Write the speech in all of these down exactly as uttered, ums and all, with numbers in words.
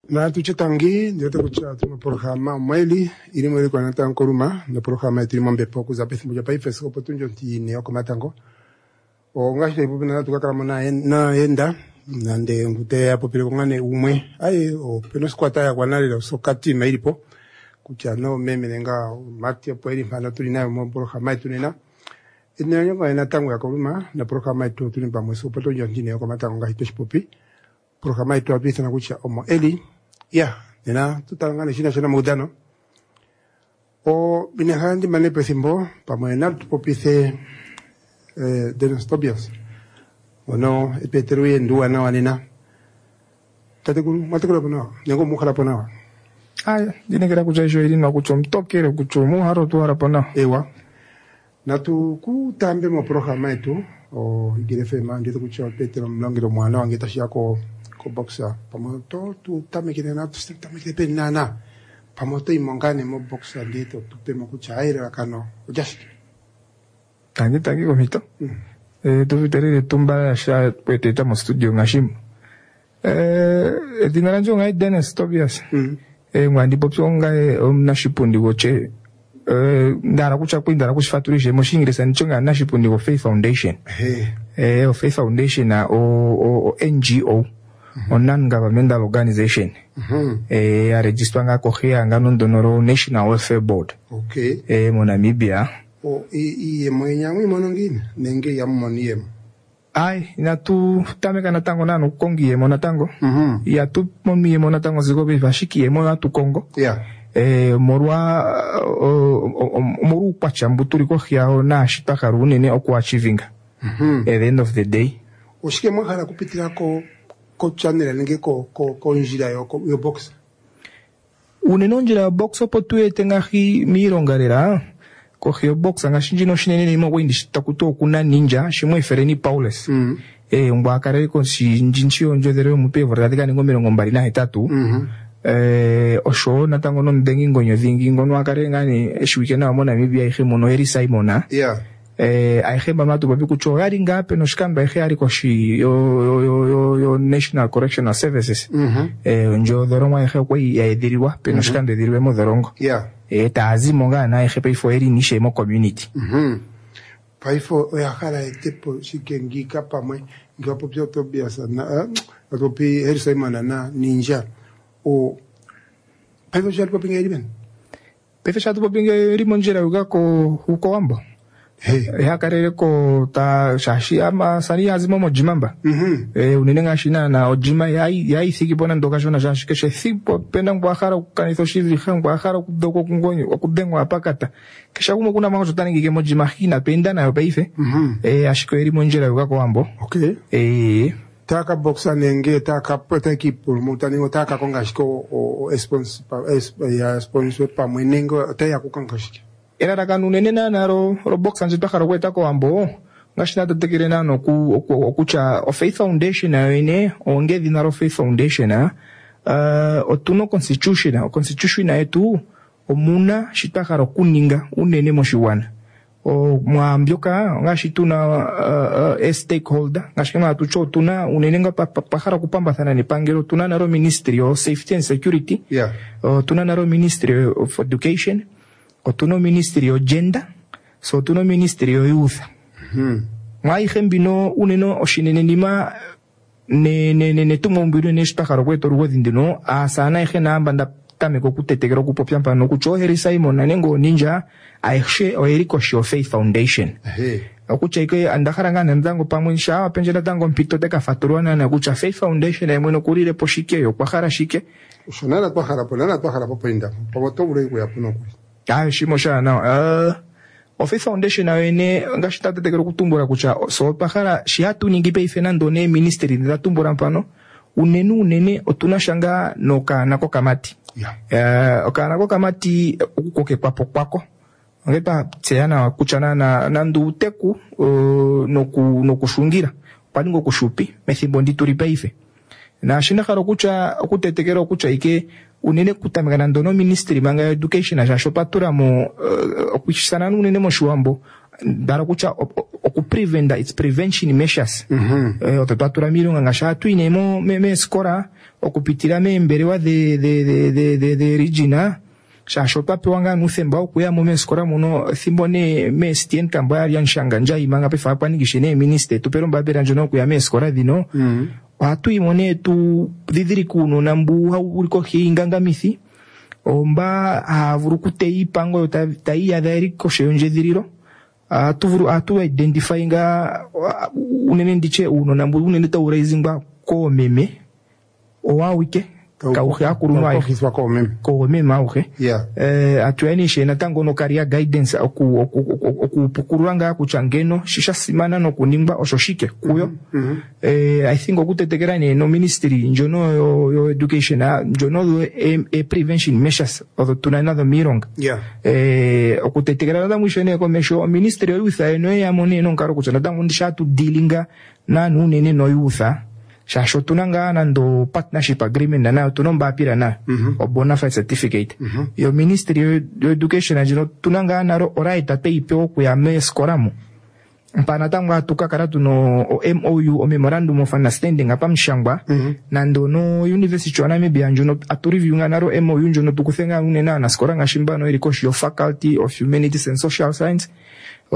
Na tuchetangi ndio tukucha tuma programa mweli ili mweli kwa nata nkoruma na programa eti mombe poku za bethi moja paife siko potunjo ti ne okomatango o ngashi ibu na tukakara mona na enda nande ngute apo pele ngane umwe ai o peno squata ya kwanale lo sokati mailipo kucha no meme nenga mati apo ili mpana tulina mo programa tunena ina nyonga ina tango ya koruma na programa itu tulimba mweso potunjo ti ne okomatango ngashi pespopi programa itu abisa na kucha omo eli ya nena tutangana shina shina mudano o binahandi mane pesimbo pamoena tupopise eh de los tobias ono epetero yendu ana wanena tatekuru matekuru pona nengo mukhala pona aya dinekera kuchaisho ili na kuchomtokere kuchomu haro tu harapona ewa na tu kutambe mo programa etu o igirefe mandi tu kucho petero mlangiro mwana wangeta shako ko boxa pamoto tu tamekire na tu tamekire penana pamoto imongane mo boxa dito tu pemo kuchaira kano just tangi tangi komito eh tu vitere tumba sha peteta mo studio ngashim eh dinaranjo ngai Dennis Tobias eh ngandi popso ngai omna shipundi goche eh ndara kucha kwindara kushifaturishe mo shingirisa nchonga na shipundi go Faith Foundation eh o Faith Foundation na o o N G O Mm-hmm. on non-governmental organization. Mm-hmm. Eh, a register nga kohea nga nondonoro National Welfare Board. Okay. Eh, mo Namibia. O i i mo nyangu mo nongine nenge ya mo niem. Ai, na tu tameka na tango nano kongi mo na tango. Mhm. Ya tu mo mi mo na tango zigobe vashiki mo na tu Kongo. Yeah. Eh, morwa moru kwacha mbuturi kohia na shitaka runene okwa achievinga. Mhm. At the end of the day. Oshike mo hala kupitira ko ko channel nge ko ko ko njira yo yo box uneno njira box opo tuete ngahi mirongarera ko yo box nga shinjino shinene ni mo windi takuto kuna ninja shimwe fereni Paulus mm. eh ngwa kare ko shinjinchi onjo dere mu pe vorga dika ngo mirongo mbali na hetatu mm-hmm. eh osho natango no ndengi ngonyo dhingi ngono akare ngani eshwike na mo Namibia ihe mono eri Simona yeah eh aihe mama tu babi kucho yari ngape no shikamba ihe ari koshi yo yo yo yo National Correctional Services mhm eh njo dorongo ihe kwa ya ediriwa pe no shikamba ediriwe mo dorongo yeah eh taazimo ngana ihe pe fo eri nishe mo community mhm paifo ya khala etepo shikengika pamwe ngapo pyo Tobias na atopi eri Simon na ninja o paifo shal popinga eri ben paifo shal popinga eri monjera uga ko huko wambo Hey. Ya karere ko ta shashi ama sani azimo mojimamba. Mhm. Eh unenga shina na ojima yai yai siki bona ndoka shona shashi ke sipo penda ngwahara kanitho shivi ngwahara kudoko kungonyo kudengwa apakata. Kisha kumo kuna mango tani ngike mojima hina penda na yopaife. Mhm. Eh ashiko eri monjera yukako wambo. Okay. Eh taka boxa nenge taka pota equipo mutani ngotaka kongashiko o sponsor ya sponsor pa mwenengo taya kukangashiki. Era rakanu nene na naro ro box anje takara kweta ko ambo ngashina tatekere nano ku okucha o Faith Foundation na ene ongevi na ro Faith Foundation na uh, otuno constitution o constitution na etu omuna shitakara kuninga unene moshiwana o mwambyoka ngashituna uh, uh, stakeholder ngashina tucho tuna unenenga pakara kupamba sana ni pangero tuna naro Ministry of Safety and Security yeah uh, tuna naro Ministry of Education otuno Ministry of Gender so otuno Ministry of Youth mhm mai khembino uneno oshinene nima ne ne ne tumo mbiro ne shtakaro kweto rugodindino asana ikhena banda tameko kutetekero kupopyampa no kucho heri Simon nanengo ninja aishe o eriko Shio Faith Foundation ehe okucha ike andakharanga nenzango pamwe sha apenjela tango mpito teka faturwana na kucha Faith Foundation emweno kurire poshike yo kwahara shike ushonana twahara ponana twahara popenda poboto ure ku yapuno ku ah shimo sha na uh o Faith Foundation na ene ngashita tetekero kutumbura kucha so pakara shiatu ningi pe Fernando ne ministry nda tumbura mpano unenu unene otuna shanga noka nako kamati yeah eh oka nako kamati ukukoke kwapo kwako ngepa tseana kuchana na nandu uteku uh, noku nokushungira paningo kushupi methimbo ndituri paife na shina kharo kucha kutetekero kucha ike unene kutamika ndono ministry manga education aja shopatura mo uh, okwisana unene mo shuambo dara kucha oku prevent its prevention measures mhm mm eh otatura milunga ngasha twine mo me, me skora okupitira membere wa the the the the the, the regina shasho pape wanga nuthemba okuya mu meskora muno thimbo ne mestien kamba ya nshanga njai manga pe fa pani gishene minister to pero mbabera njono kuya meskora dino mm. Watu imone tu didiri kuno nambu hauliko hinganga mithi omba havurukute ipango ta ta iya dairi koshonje diriro atuvuru atu identifyinga unene ndiche uno nambu unene ta uraizingba ko meme owawike kauhe akurunwa kiswa ko meme ko meme auhe yeah eh atueni shena tango no career guidance oku oku pukuranga kuchangeno shisha simana no kunimba oshoshike kuyo mm -hmm. eh I think okutetekera ne no ministry njono yo, yo education njono e, e prevention measures of tunana the mirong yeah eh okutetekera da mwishene ko mesho ministry yo youth eno ya mone no nkaro kuchana tango ndisha tu dealinga na nunene no youth shasho tunanga nando partnership agreement na tunomba pira na mm -hmm. o bona fide certificate mm -hmm. yo ministry yo education ajino tunanga na right ate ipo ku ya mescoramu mpana tangwa tukakara tuno o M O U o memorandum of understanding apa mshangwa mm -hmm. nando no university wana mebi anjono atu review naro M O U njono tukuthenga unena na skoranga shimbano ilikoshi yo faculty of humanities and social science o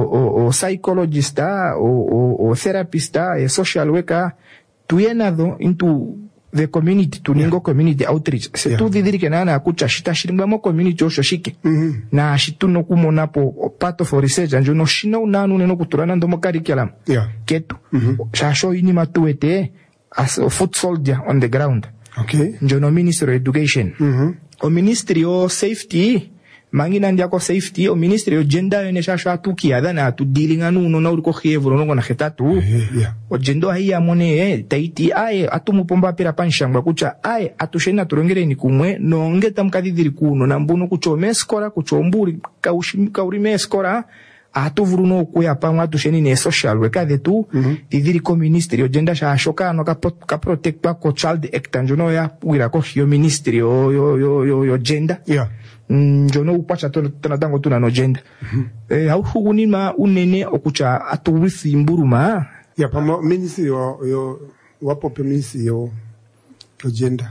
o o psychologist o o, o therapist a social worker tuyenado into the community tuningo yeah. community outreach se yeah. tu didiri ke nana akucha shita shirimba mo community osho shike mm -hmm. na shituno kumona po part of research anjo no shina unanu neno kuturana ndo mo curriculum yeah. ketu mm -hmm. shasho ini matuete as a foot soldier on the ground okay njo no ministry of education mm -hmm. o ministry of safety mangina ndiako safety o ministry of gender ene shasho atuki adana atu dealing anu no na uriko khevro no na khetatu yeah, yeah. o gendo haya mone eh taiti aye atumupomba pira panshangwa kucha aye atushena turongere ni kumwe no ngeta mkadidiri kuno na mbuno kuchome skora kuchomburi kaushimi kaurime skora atuvuru no kuya pamwa tusheni ne social worker de tu mm -hmm. didiri ko ministry o gender shasho kana ka ka protect pa ko child act anjono ya wira ko hio ministry o yo yo yo, yo gender yeah njono upacha tona tango tuna no gender mm -hmm. eh au hugunima unene okucha atuwisi mburuma ya pamo ministry yo yo wapo pe ministry yo yo gender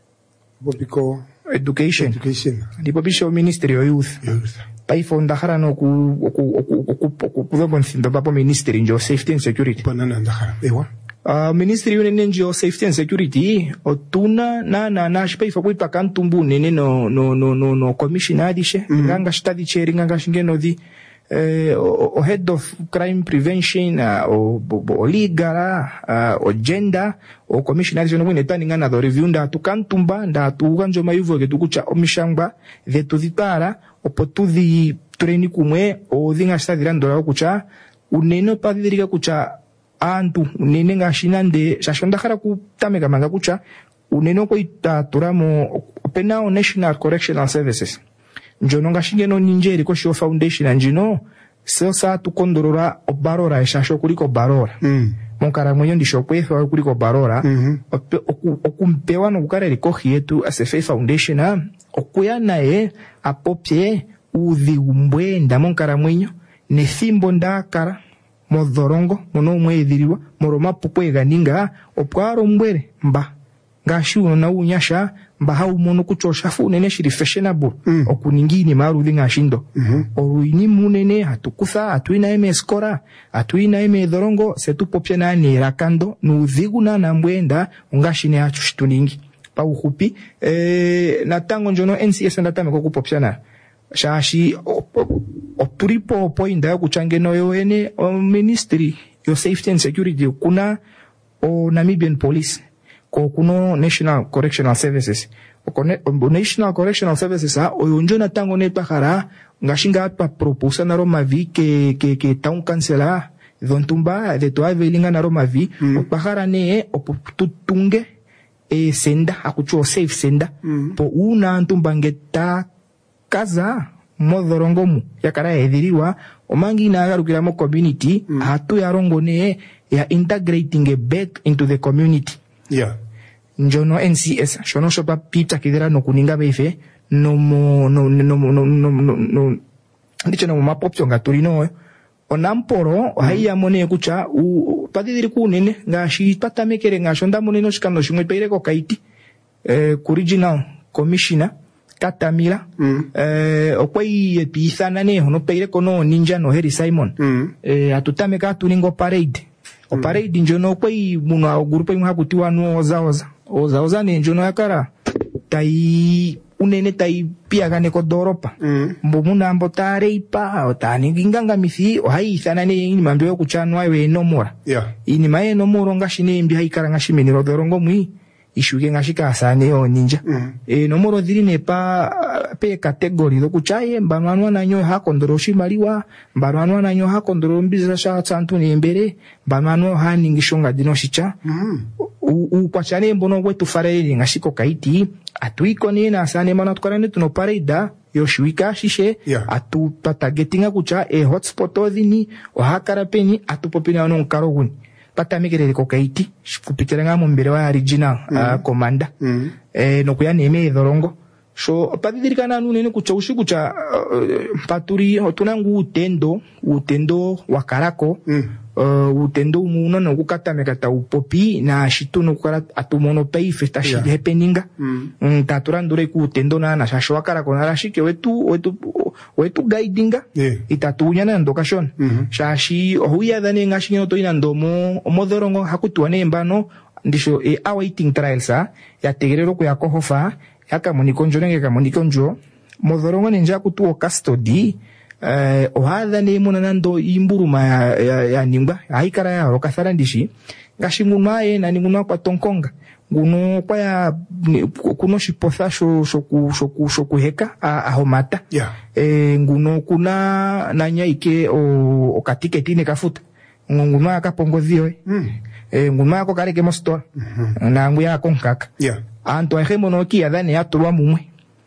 bopiko education education ndipo bisho ministry yo youth youth pai fonda harano ku ku ku ku ku bon sindo papo ministry njo safety and security panana ndahara ewa Uh, ministry unene njo safety and security otuna na na na shipa ifa kuipa kantumbu nene no no no no no commissioner adishe mm -hmm. nganga study chair nganga shingeno di eh o, o head of crime prevention uh, o, o, o legal uh, o gender o commissioner adishe no mwine tani ngana do review nda tukantumba nda tuganjo mayuvo ke tukucha omishangba de tudipara opotudhi treni kumwe o dhinga study rando kucha uneno padirika kucha antu unene ngashinande shashonda khara kutameka manga kucha uneno ko itaturamo penao National Correctional Services njono ngashingeno ninjeri ko show foundation anjino sosa tukondorora obarora eshasho kuliko barora mm. monkara mwenyo ndisho kwefa kuliko barora mm -hmm. okumpewa no kukara likohi yetu as a faith foundation ha okuya nae apopye udhi umbwenda monkara mwenyo ne thimbo ndakara modhorongo mono mwedhiriwa moroma pupwega ninga opwaro mbwere mba ngashi una unyasha mba hau mono kuchosha fu nene shiri fashionable mm. okuningini marudhi ngashindo mm -hmm. oruini munene hatukutha atuina eme skora atuina eme dhorongo setu popya na ni rakando nuudhigu na nambwenda ungashine achu shituningi pa uhupi e, na tango njono N C S ndatame kwa kupopya na shashi opuripo poinda ya kuchangeno yo ene o ministry yo safety and security kuna o Namibian police ko kuno National Correctional Services o National Correctional Services ha o yonjona tango ne pakara ngashinga pa proposa na Roma vi ke ke ke town councilor dontumba de to avelinga na Roma vi mm. o pakara ne o tutunge e senda akucho safe senda mm. po una ntumbangeta kaza modhorongomu yakara edhiriwa omangi na agarukira mo community mm. hatu ya rongo ne ya integrating a back into the community yeah njono N C S shono shopa pita kidera no kuninga befe no mo no no no no no no ndicho no mapopyo ngaturino onamporo ohaiya mone kucha u padidiri kunene ngashi patamekere ngasho ndamoneno shikano shimwe peire ko kaiti eh original commissioner Katamila mm. eh okwai epithana ne hono peire kono Ninja no Harry Simon mm. eh atutameka tuningo parade o parade mm. njono okwai muno grupo imwe hakutiwa no oza oza oza oza ne njono yakara tai unene tai pia gane ko doropa mm. mbomuna mbotare ipa otani nginganga mithi ohai thana ne ini mambyo kuchanwa we no mora yeah. ini mae no moro ngashine mbi haikara ngashimeni ro dorongo mwi ishuke ngashika asane o Ninja mm. e no moro dhiri ne pa pe category do kuchaye mbanwanwa nanyo ha kondoro shimaliwa mbanwanwa nanyo ha kondoro mbizira sha tsantu ne mbere mbanwanwa ha ningishonga dino shicha mm. u kwachane mbono wetu fareli ngashiko kaiti atuiko ni na asane mana tukarane tuno parida yoshuika shishe yeah. atu patagetinga kucha e hotspot odhini o hakarapeni atu popina no nkaroguni patamikere ko kaiti kupitira ngamo mbere wa original mm. uh, commander mm. eh no kuya neme dorongo so padidirikana nune kucha ushikucha uh, paturi otunangu utendo utendo wa karako mm. uh, utendo umuno no kukatameka ta upopi na shituno kukara atumono pay festa yeah. shi happeninga mm. mm, taturandure ku utendo na na shashwa karako na rashike wetu wetu wetu guidinga yeah. itatunya na ndokashon mm -hmm. shashi ohuya dane ngashino to ina ndomo omodorongo hakutuane mbano ndisho e awaiting trials a ya tegerero ku yakohofa yakamoniko njonenge kamoniko njo modorongo ninja kutuo custody eh ohadha ne munanando imburuma ya, ya, ya ningba haikara ya rokathara ndishi ngashimunwa ye na ningunwa kwa tonkonga nguno kwa ya kuno shipotha sho shoku shoku shoku heka ahomata yeah. e nguno kuna nanyaike o okatiketi ne kafuta nguno akapongodhio mm. e nguno ako kareke mostor mm -hmm. na ngu ya konkaka yeah. anto ahemono ki adane yatulwa mumwe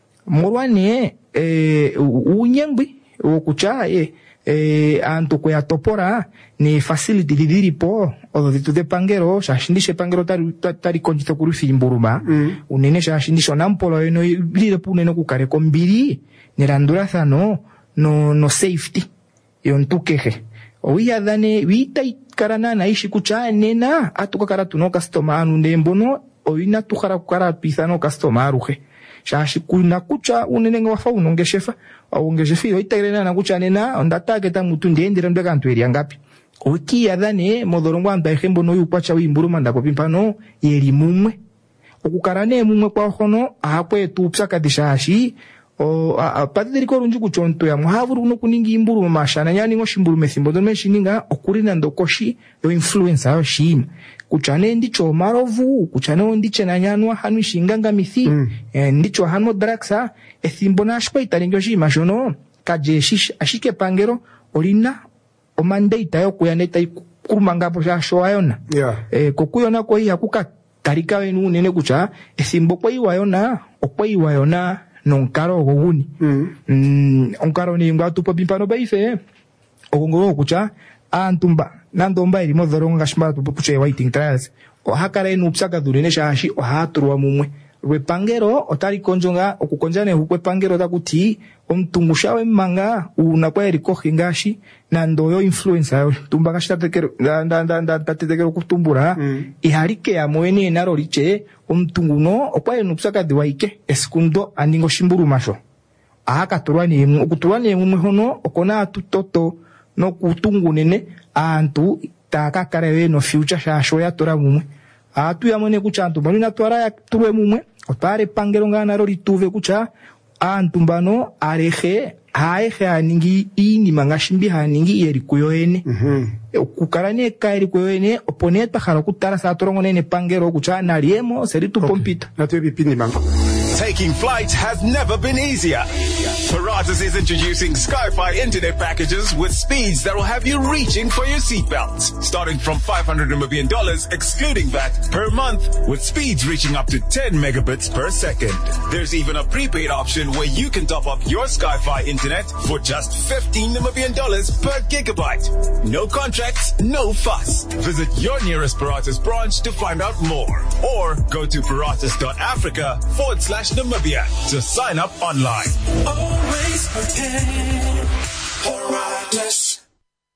murwane e unyengwi okucha e eh anto ko ya topora ni facility didiri po o de tude pangero shashindishe pangero tari tari konjito kurufi imburuma mm. unene shashindisho nampolo eno lire pune no kukare kombiri ni randura thano no no safety yontukeje oya dane vita karana na ishi kucha nena atuka karatu no customer anu ndembono oina tukara kukara pisano customer ruhe shashi kuna kucha unene ngwafa unongeshefa au ngeshefi oitagrena na kucha nena ondata keta mutu ndendira ndeka ntweria ngapi oki yadane modorongo anda ejembo no yukwacha wimburuma ndako pimpano yeri mumwe okukarane mumwe kwa hono ahakwe tupsa kadishashi o apadiriko runju kuchonto ya muhavuru no kuningi imburu mashana nyani ngo shimburu methimbo do meshininga okurina ndokoshi yo influencer yo shim kuchane ndicho marovu kuchane ndiche na nyanwa hanu shinganga mithi mm. e, ndicho hanu draksa ethimbo na shpa italingo shima shono kajeshish ashike pangero orina o mandate yo kuyaneta kurumanga po sha shoayona yeah. e, kokuyona ko ya kuka karika wenu nene kucha ethimbo ko iwayona okwa iwayona nonkaro goguni mm. mm onkaro ni ngatu popimpano baife ogongoro kucha antumba nandomba iri modhorongo ngashimba tupuche waiting trials o hakara enu psaka durene shashi o haturwa mumwe rwepangero otari konjonga okukonjane hukwe pangero takuti omtungushawe manga una kwa eri kohingashi na ndoyo influencer yo tumba kashitatekero nda nda nda tatekero kutumbura mm. iharike ya moeni naro liche omtunguno okwa enu psaka diwaike eskundo andingo shimburu masho ahaka turwani emu okuturwani emu hono okona tutoto no kutungunene antu takakare no future shasho ya tora mumwe atu yamone kuchantu bali na twara ya turwe mumwe otare pangero ngana ro lituve kucha antu mbano areje haeje aningi ini mangashimbi haningi yeri kuyoene mhm mm kukarane kairi kuyoene oponeta haro kutara sa torongo nene pangero kucha naliemo seritu okay. Pompita natwe bipini mango. Taking flights has never been easier. Paratus is introducing Skyfi internet packages with speeds that will have you reaching for your seatbelts. Starting from five hundred Namibian dollars, excluding V A T, per month, with speeds reaching up to ten megabits per second. There's even a prepaid option where you can top up your Skyfi internet for just fifteen Namibian dollars per gigabyte. No contracts, no fuss. Visit your nearest Paratus branch to find out more. Or go to paratus.africa forward slash Namibia to sign up online. Always prepared. Paratus.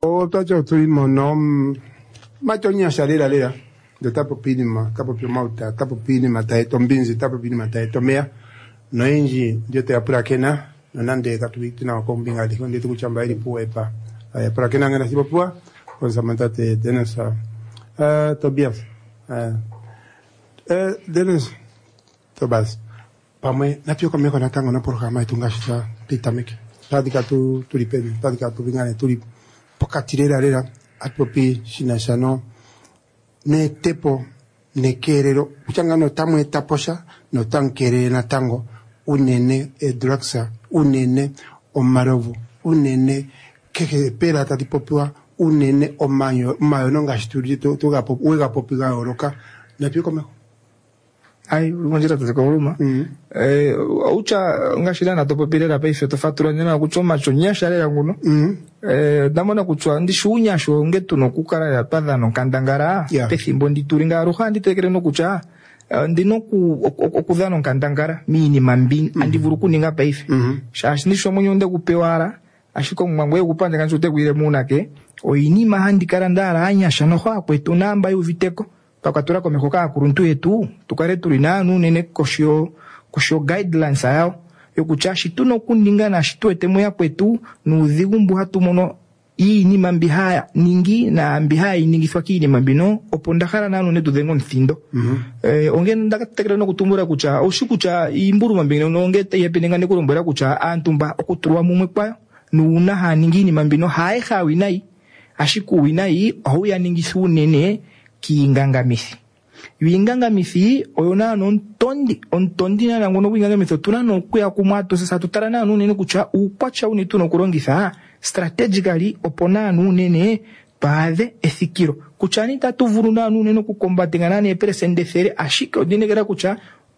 O tacho tuimo no machonya shalera lera de tapo pini ma tapo pio mauta tapo pini ma tai tombinzi tapo pini ma tai tomea no inji jote apura kena no nande katuiti na kombinga di konde tu chamba iri puepa ay apura kena ngana sipo pua con samantate denesa eh Tobias eh eh Denis Tobias pame na pio kame kona tango na programa itungasha pitameke tadika tu tulipeni tadika tu bingane tuli pokatirera rera atpopi sinasano ne tepo ne kerero uchanga no tamu etaposha no tankere na tango unene edraksa unene omarovu unene keke pera tati popua unene omayo mayo no ngasturi to to gapo uga popiga oroka na pio komeko ai unjira tete koruma eh ucha ngashira na topo pirera peife to fatura nyana kuchoma chonyasha le yanguno eh damona kuchwa ndishunya sho ngetu no kukara ya padha no kandangara pethimbo ndituringa ruha nditekere no kucha ndino ku okudha no kandangara mini mambi andivuru kuninga peife shashi ndisho munyonde kupewara ashiko mwangwe kupanda kanchote kuire munake oini mahandikara ndara anyasha no kwa kwetu namba yuviteko pakatura komekoka kuruntu yetu tukare tulina nune koshio koshio guidelines yao yokuchashi tuno kuninga na shitwete moya kwetu nuudhigumbu hatumono iyi ni mambi haya ningi na ambi haya ningi faki ni mambino opondakara nanu ne tudhengo nthindo mm -hmm. eh onge ndakatekera no kutumbura kucha oshikucha imburu mambino no onge te yepenenga ne kulombera kucha antumba okuturwa mumwe kwayo nuna ha ningi ni mambino hae hawi nai ashiku winai au ya ningi sunene kiingangamisi wingangamisi oyona no ntondi ontondi na ngono wingangamisi tunano kuya kumwato sasa tutarana nune kucha ukwacha uni tuno kurongisa strategically opona nune baadhe ethikiro kuchani tatu vuruna nune no kukombatinga ne presende fere ashika dinegera kucha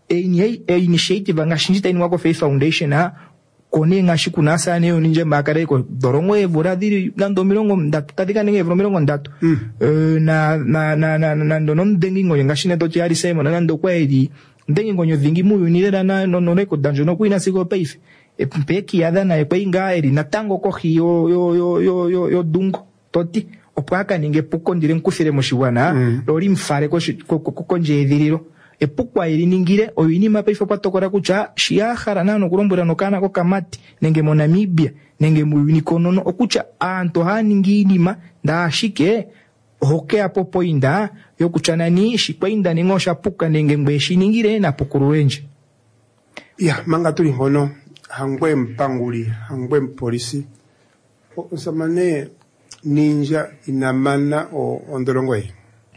e initiative ngashinjita ni wako Faith Foundation ha kone ngashiku nasa ne oninje makare ko dorongo e boradiri nando milongo ndatu tadika nenge evro milongo ndatu mm. uh, na na na na nando non dengi ngo ngashine to tiari sema na nando kwa edi dengi ngo dhingi muyu ni na no no neko danjo no kuina siko peife e peki ada na e kwinga eri na tango ko yo yo yo yo yo, yo dungo toti opaka ninge puko ndire nkufire mushiwana mm. lori mfare ko ko ko nje ediriro epukwa iri ningire oyini mapefo patokora kucha shiahara nano kurombura no kana ko kamati nenge mo Namibia nenge mu unikonono okucha anto haningini ma ndashike hoke apo poinda yokuchana ni shikwinda ningosha puka nenge ngbeshi ningire na pukuruenje ya manga tuli hono hangwe mpanguli hangwe polisi osamane ninja inamana o ondorongwe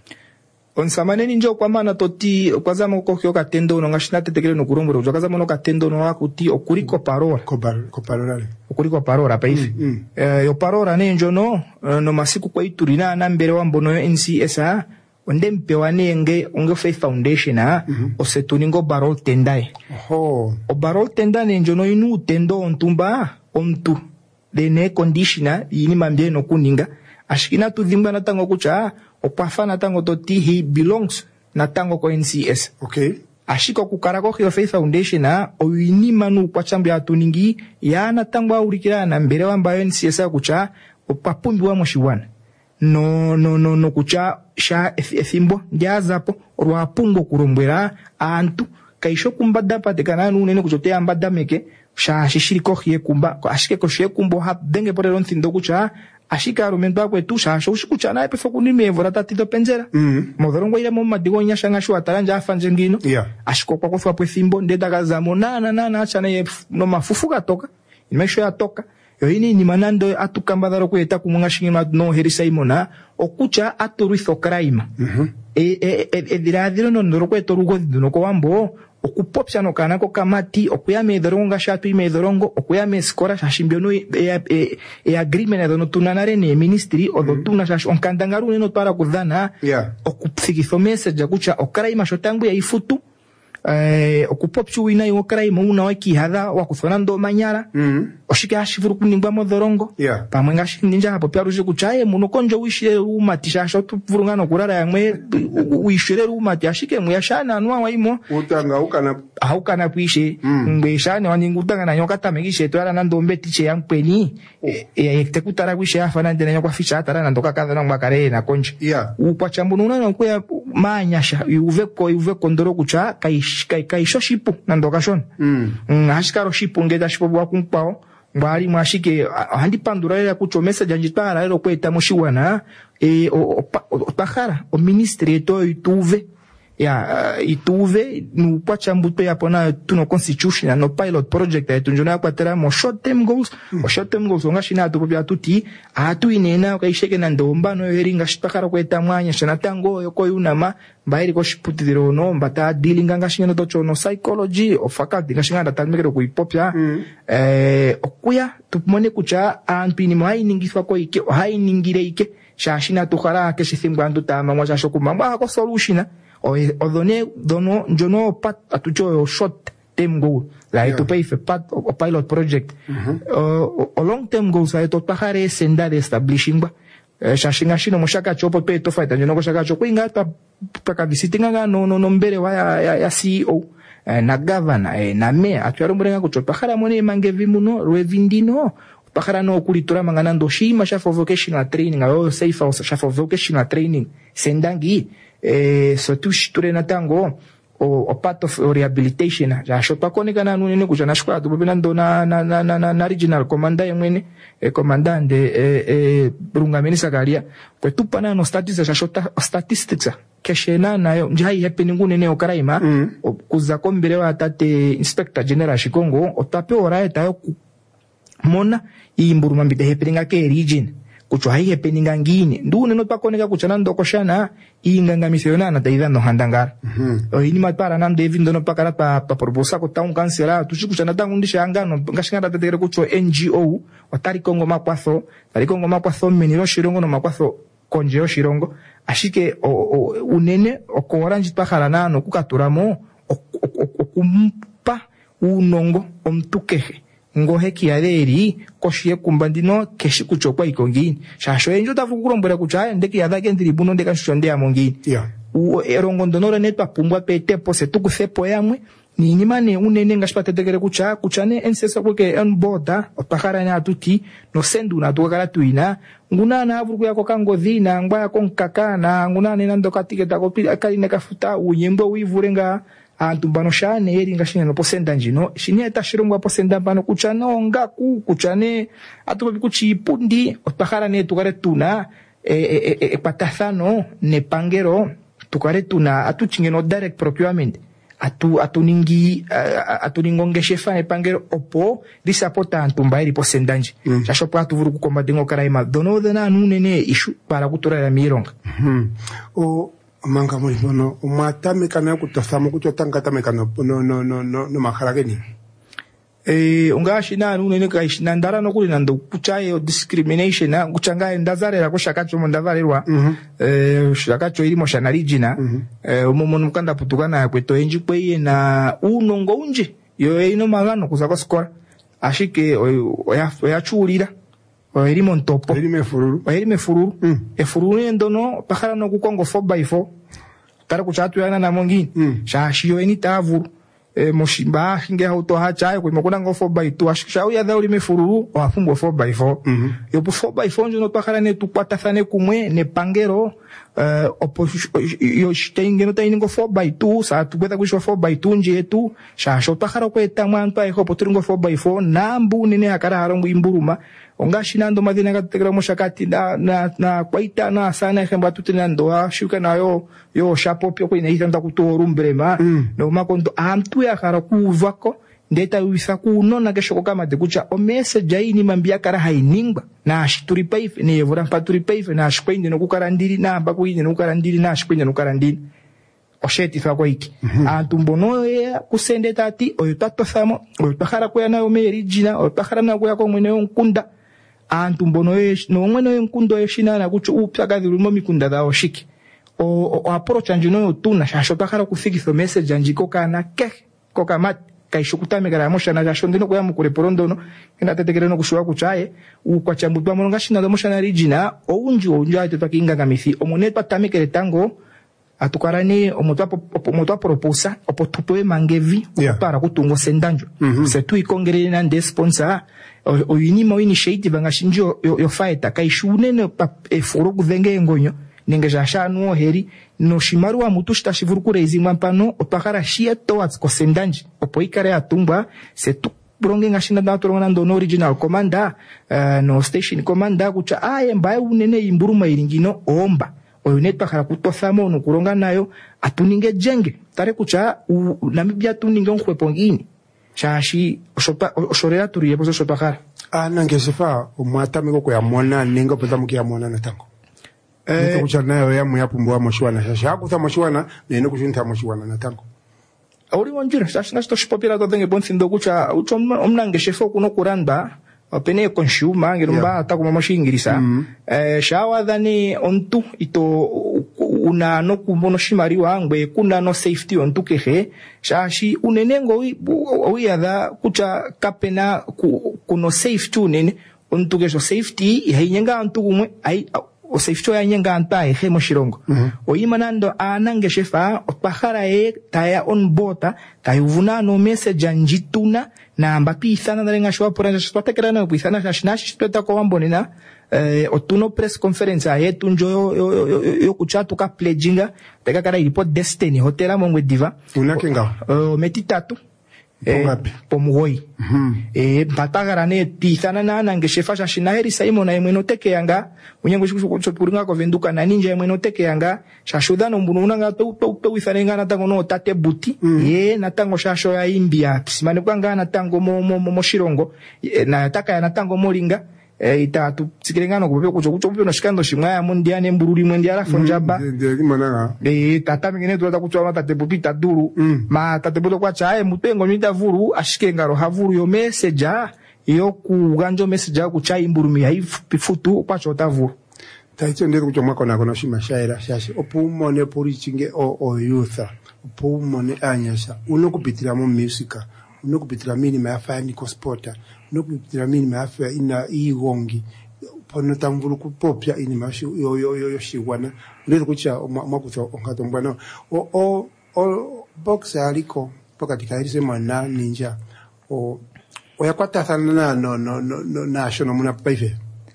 onsamane ninjo kwa mana toti kwaza moko kyo katendo no ngashina tetekele no kuromboro jakaza mono katendo no akuti okuriko parora ko parora okuriko parora paifi mm, mm. eh yo parora nenjo no no masiku kwa iturina na mbere wa mbono yo N C S a onde mpewane nge onge Faith Foundation a mm -hmm. osetuningo barol tendai oho o barol tenda nenjo no inu tendo ontumba ontu de ne conditioner yini mambie no kuninga ashikina tu dhimba na tango kucha opafa na tango toti he belongs na tango ko N C S okay ashiko kukarako hiyo Faith Foundation na oyini manu kwa chambi atuningi ya na tango aurikira na mbere wa mbayo N C S kucha opapumbi wa moshiwana no no no no kucha sha efimbo njazapo rwa pungo kurombwera antu kaisho kumbada patekana nune ne kuchotea ambada meke sha shishiriko hiye kumba ashike ko shie kumbo ha denge porero nthindo kucha ashika argumento akwe tu shasho ushikucha naye pefo kunime evora tatido penjera mm -hmm. modhorongo ile moma digo nyasha ngasho ataranja afanje ngino yeah. ashiko kwa kofa pwethimbo ndeda kazamo nana nana acha naye no mafufuka toka imesho ya toka yo ini ni manando atukambadaro kweta kumungashinga no herisa imona okucha aturuitho crime mm -hmm. e e e diradiro no ndoro kweto rugo no ko wambo okupopsa no kana ko kamati okuyame edhoronga shatu ime edhorongo okuyame skora shashimbio no e, e, e agreement no tunanare ne ministry o do tuna shash onkandangaru no para kudhana yeah. okupfikitho message kucha okara ima shotangu ya ifutu eh okupopchu wina yo crime una wakihadha wakuthona ndo manyara mm oshike ashivuru kuningwa modhorongo yeah pamwe ngashi ninja hapo pya ruje kuchaye muno konjo wishire umatisha sho tuvurungano kurara yamwe wishire umati ashike muyashana anwa waimo utanga ukana haukana kwishe mbeshane waningutanga na nyoka tamegishe to ara nando mbetiche yampeni e tekutara kwishe afana ndene nyokwa fisha atara nando kakadha na mwakare na konje yeah upwacha mbununa na kwa manyasha uveko uveko ndoro kucha kaish kai kaisho shipu nando kashon mm ashikaro shipu ngeda shipu bwa kumpao mbali mwashike handi pandura ya kuchomesa janjitara ero kweta mushiwana e opahara o ministre to ituve ya uh, ituve nu pacha mbuto ya pona tuno constitution no pilot project ya tunjona kwa tera mo short term goals mm. o short term goals nga shina to bya tuti atu inena ka isheke na ndomba no yeringa shipakara kweta mwanya shana tango yoko yunama mbairi ko shiputiro no mbata dealing nga shinya to chono psychology o faculty nga shinya ndatamekero ku ipopya mm. eh okuya tupmone kucha anpini mai ningifwa ko ike hai ningire ike shashina tukara ke shithimbandu tama mwa shashoku mamba ko solution o odone dono jono pat atucho short term goal la yeah. to pay for pat o pilot project mm-hmm. uh, o long term goals la to pahare senda de establishing ba uh, shashinga shino moshaka chopo pe to fight jono ko shaka chopo inga ta taka visiting nga no no no mbere wa ya, ya, ya C E O uh, na governor eh, na me atwaro murenga ko chopo pahara mone mangevi muno revindino pahara no kulitura manganando shima shafa vocational training o safe house shafa vocational training sendangi eh so tushture na tango o, o part of rehabilitation ja shota koneka na nune kujana shkwa to bena ndona na na na, na regional commander yemwene e commandant eh eh brungameni sagaria kwa tupana no statistics ja shota statistics keshena nayo njai happening nene okaraima mm. kuza kombere wa tate inspector general shikongo otape ora tayo mona imburuma mbite happening ke region kucho hai happening ngine ndune no pakoneka kuchana ndokoshana inganga misiona na taida no handangara mhm o ini matara nan David no pakara pa pa proposa ko taun kansela tuchikuchana tangu ndisha angano ngashingara tatere kucho N G O watari Kongo makwatho tari Kongo makwatho meniro shirongo no makwatho konjeo shirongo ashike o, o, unene okoranji pakara nano kukaturamo okumpa unongo omtukehe ngohe kiaderi koshie kumbandino keshi kuchokwa ikongini shasho enjo tafukurombera kuchaya ndeki yadake ndiribuno ndeka shonde ya mongini yeah u erongo ndonora netwa pumbwa pete pose tukusepo yamwe ni nyimane unene ngashpatetekere kucha kuchane ensesa kweke on boda opakara na tuti no sendu na tukakara tuina nguna na avuru yako kangodhina ngba yako nkakana nguna nena ndokatiketa kopili akali nekafuta unyembo wivurenga antu bano shane yeri ngashine no posenda njino shine eta shirongwa posenda bano kuchano ngaku kuchane atubabi kuchipundi opakara ne tukare tuna e e e patathano ne pangero tukare tuna atuchingeno direct procurement atu atuningi uh, atuningonge shefa e pangero opo disapota antumbairi posendanje mm. Chashopa atuvuru kukomba dengo karaima dono dena nunene ishu para kutura ya mironga mm. o manga muri no umata mekana kutosamo kutotanga tamekano no no no no no maharageni eh ungashi na nunene kaishina ndara no kuli nando kuchayo discrimination na kuchanga ndazare la kushakacho ndavalerwa mm -hmm. eh shakacho ilimo shanarijina mm -hmm. eh umumuntu mukanda putukana kweto enji kweye na unongo unje yo ino magano kuzako skora ashike oya oya chulira oyirimo ntopo oyirime fururu oyirime fururu mm. e fururu ndono pakara no kukongo four by four tara kuchatu yana na mongini mm. shashiyo eni tavuru e moshimba hinge auto hacha ko mokuna ngo four by two ashikisha uya dha ulime fururu wafumbwa four by four mm -hmm. yo po four by four njono pakara ne tukwatathane kumwe ne pangero uh, opo yo shitenge no taingo four by two sa tukweta kushwa four by two nje tu shasho pakara ko etamwanto ai hopo turingo four by four nambu nene akara harongo imburuma ongashinando madina katekera moshakati na na, na kwaita na sana khemba tutinando ashuka nayo yo shapo pyo ko inaita kutorumbrema mm. no makondo antu ya kara kuvako ndeta wisa kunona kesho kama de kucha o message aini mambia kara hainingba na ashituri paife ne vora paturi paife na ashkwende no kukarandiri na mba kuine no kukarandiri na ashkwende no kukarandiri osheti fa kwaiki mm -hmm. antu mbono ya kusende tati oyo tatosamo oyo takara ko yana o merijina oyo takara na ko yako mwene onkunda antu mbono ye no mwene onkundo yeshina na kucho upya kadhirumo mikunda dao shiki o, o approach anjino yotuna shasho twakhala kufikisa message anjiko kana ke koka mat kaishukutame gara moshana jasho ndino kuya mukure porondo no ina tetekereno kushuwa kuchaye ukwa chambutwa mononga shina do moshana regiona ounji ounja ite twakinga kamithi omonetwa tamikere tango atukarani omotwa omotwa proposa opotutoe mangevi yeah. Para kutungo sendanjo mm -hmm. Setu ikongere na nde sponsor oyinima o initiative ngashinjo yo, yo fighter kaishune ne eforo kuvenge ngonyo nenge jashanu heri no shimaru wa mutu shitashivuru kurezi mwampano otwakara shia towards kosendanji opo ikare atumbwa setu bronge ngashinda na toronga ndo original commander uh, no station commander kucha aye mbaye unene imburuma iringino omba oyunetwa khala kutothamo no kuronga nayo atuninge jenge tare kucha Namibia tuninge onkhwepo ngini shashi oshopa oshorera turiye pozo shotwakara ana ngesefa omwatamiko ko yamona ninga pozamuki yamona natango eh kucha nayo yamu yapumbwa moshwana shasha akutha moshwana nene kushunta moshwana natango auri wanjira shashi nasto shipopira to thenge bonsindo kucha ucho omnange shefo kuno kuranda opene consumer ngirumba yeah. Atako mamashingirisa mm -hmm. eh shawa dhani ontu ito una no kumono shimari wangwe kuna no safety ontu kehe shashi unenengo wi ada kucha kapena ku, kuno safety unene ontu kesho safety yainyenga ontu kumwe ai o safety yainyenga anta ehe moshirongo mm -hmm. Oyimanando anange shefa otpahara e taya on bota tayuvuna no message anjituna na ambapi isana narenga shwa poranja shwatekera na pisana shashinashi shpeta ko wambonena eh otuno press conference aye tunjo yo yo, yo, yo kuchatu ka pledginga teka kara ilipo destiny hotela mongwe diva unakenga uh, metitatu eh pomugoi mhm eh batagara ne pisana na nange shefa shashinaheri saimona emweno teke yanga unyango shikucho puringa ko venduka na ninja emweno teke yanga shashuda no mbunu unanga to to to isarenga na tango no tate buti mm. Ye na tango shasho ya imbia kisimane kwanga na tango mo mo, mo shirongo e, na taka ya na tango moringa e, itatu tsikirengano kupepe kucho kucho kupepe no shikando shimaya mondiane mbururi mwendiara fonjaba mm, e tata mingine tuata kucho ma tate buti taduru mm. Ma tate buto kwa chae mutengo nyita vuru ashikengaro havuru yo message yo kuganjo message ku chai mburumi haifutu kwa chota vuru taito ndeko kucho mwako na kono shima shaira shashi opumone purichinge o o youth opumone anyasha unokupitira mu music unokupitira mini mafa ni kospota unokupitira mini mafa ina igongi pono tamvulu kupopya ini mashi yo yo yo shiwana ndeko kucha mwakutho ongato mbwana o o o boxer aliko pokati kaise mana ninja o oyakwata sana no no no national muna paife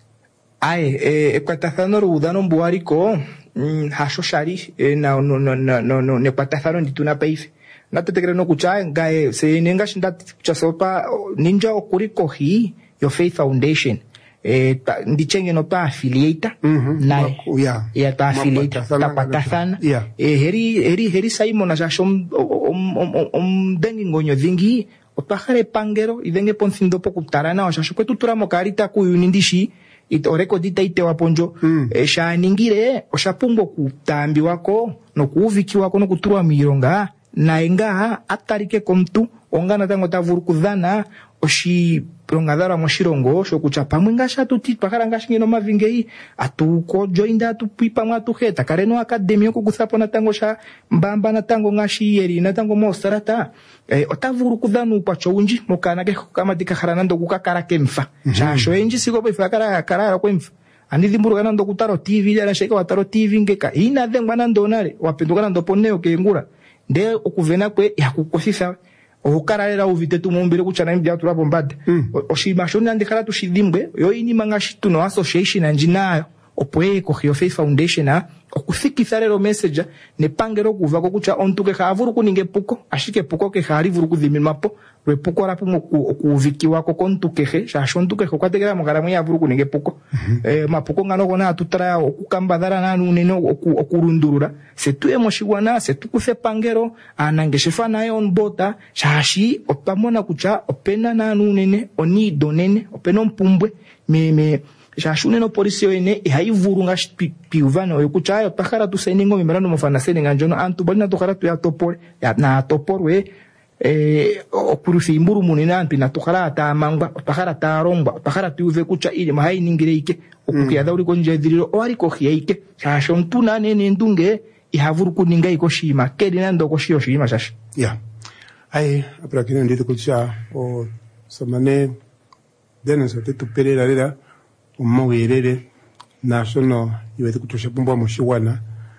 ai eh ekwatathano rudano mbuariko mm, hasho shari eh, na no no no no ne kwatathano ndituna paife natetekere no kucha ngae se nenga shinda chasopa ninja okuriko hi yo Faith Foundation eh ndichenge no pa affiliate mm -hmm. Na yeah ya ta affiliate ta patathana yeah. Eh heri heri heri Simon na shom om om om dengi ngonyo vingi otahare pangero idenge ponsindo pokutarana osha kwetutura mokarita kuyunindishi itoreko dita ite waponjo mm. E, shaningire oshapungo kutambi wako no kuuviki wako no kuturwa mironga na enga atarike komtu ongana tango tavuru kudhana oshi rongadara moshirongo sho kuchapa mwenga shatu ti pakara ngashingino mavingei atuko joinda atupipa mwatu heta kareno academy ko kuthapo na tango sha mbamba na tango ngashi yeri na tango mostarata eh, otavuru kudhanu pacho unji mokana ke kama dikakharana ndo kukakara kemfa mm -hmm. Sha sho enji siko be fakara karara kwemfa andidhimburu ndo kutaro T V ya sheka wataro T V ngeka ina dhengwa na ndonare wapendukana ndo poneo ke ngura nde okuvena kwe yakukosisa okararera uvite tumumbire kuchana imbya tulapo mbade mm. Oshimashoni andikala tushidhimbwe yo ini mangashitu no association anjinayo opoe ko Hio Faith Foundation a okufikisa lero message ne pangero kuva ko kucha ontuke khavuru kuninge puko ashike puko ke khari vuru kudhimimapo lwe puko rapo okuviki wako kontuke he shashontuke ko kwategera mugaramu ya vuru kuninge puko mm -hmm. Eh mapuko ngano kona atutara okukambadara nanu neno okurundurura setu emoshigwana setu kufe pangero anangeshefa nayo on bota shashi opamona kucha opena nanu nene oni donene opena mpumbwe me me shashune no polisi ene haivuru ngashi piuvano yokuchayo takara tu seningo mimerano mofana seninga njono antu bali na tokara tu ya topore ya na toporwe eh okurufi imburu munina antu na tokara ta mangba takara ta romba takara tu uve kucha ile mahai ningire ike okukia dauri konje diriro ori kohia ike shashon tuna nene ndunge ihavuru kuninga ikoshima kedi nando koshio shima shashi. Yeah. Ai apra kine ndito kucha o samane Dennis otetu perera lera umogirere national iweze kutosha pumba moshiwana.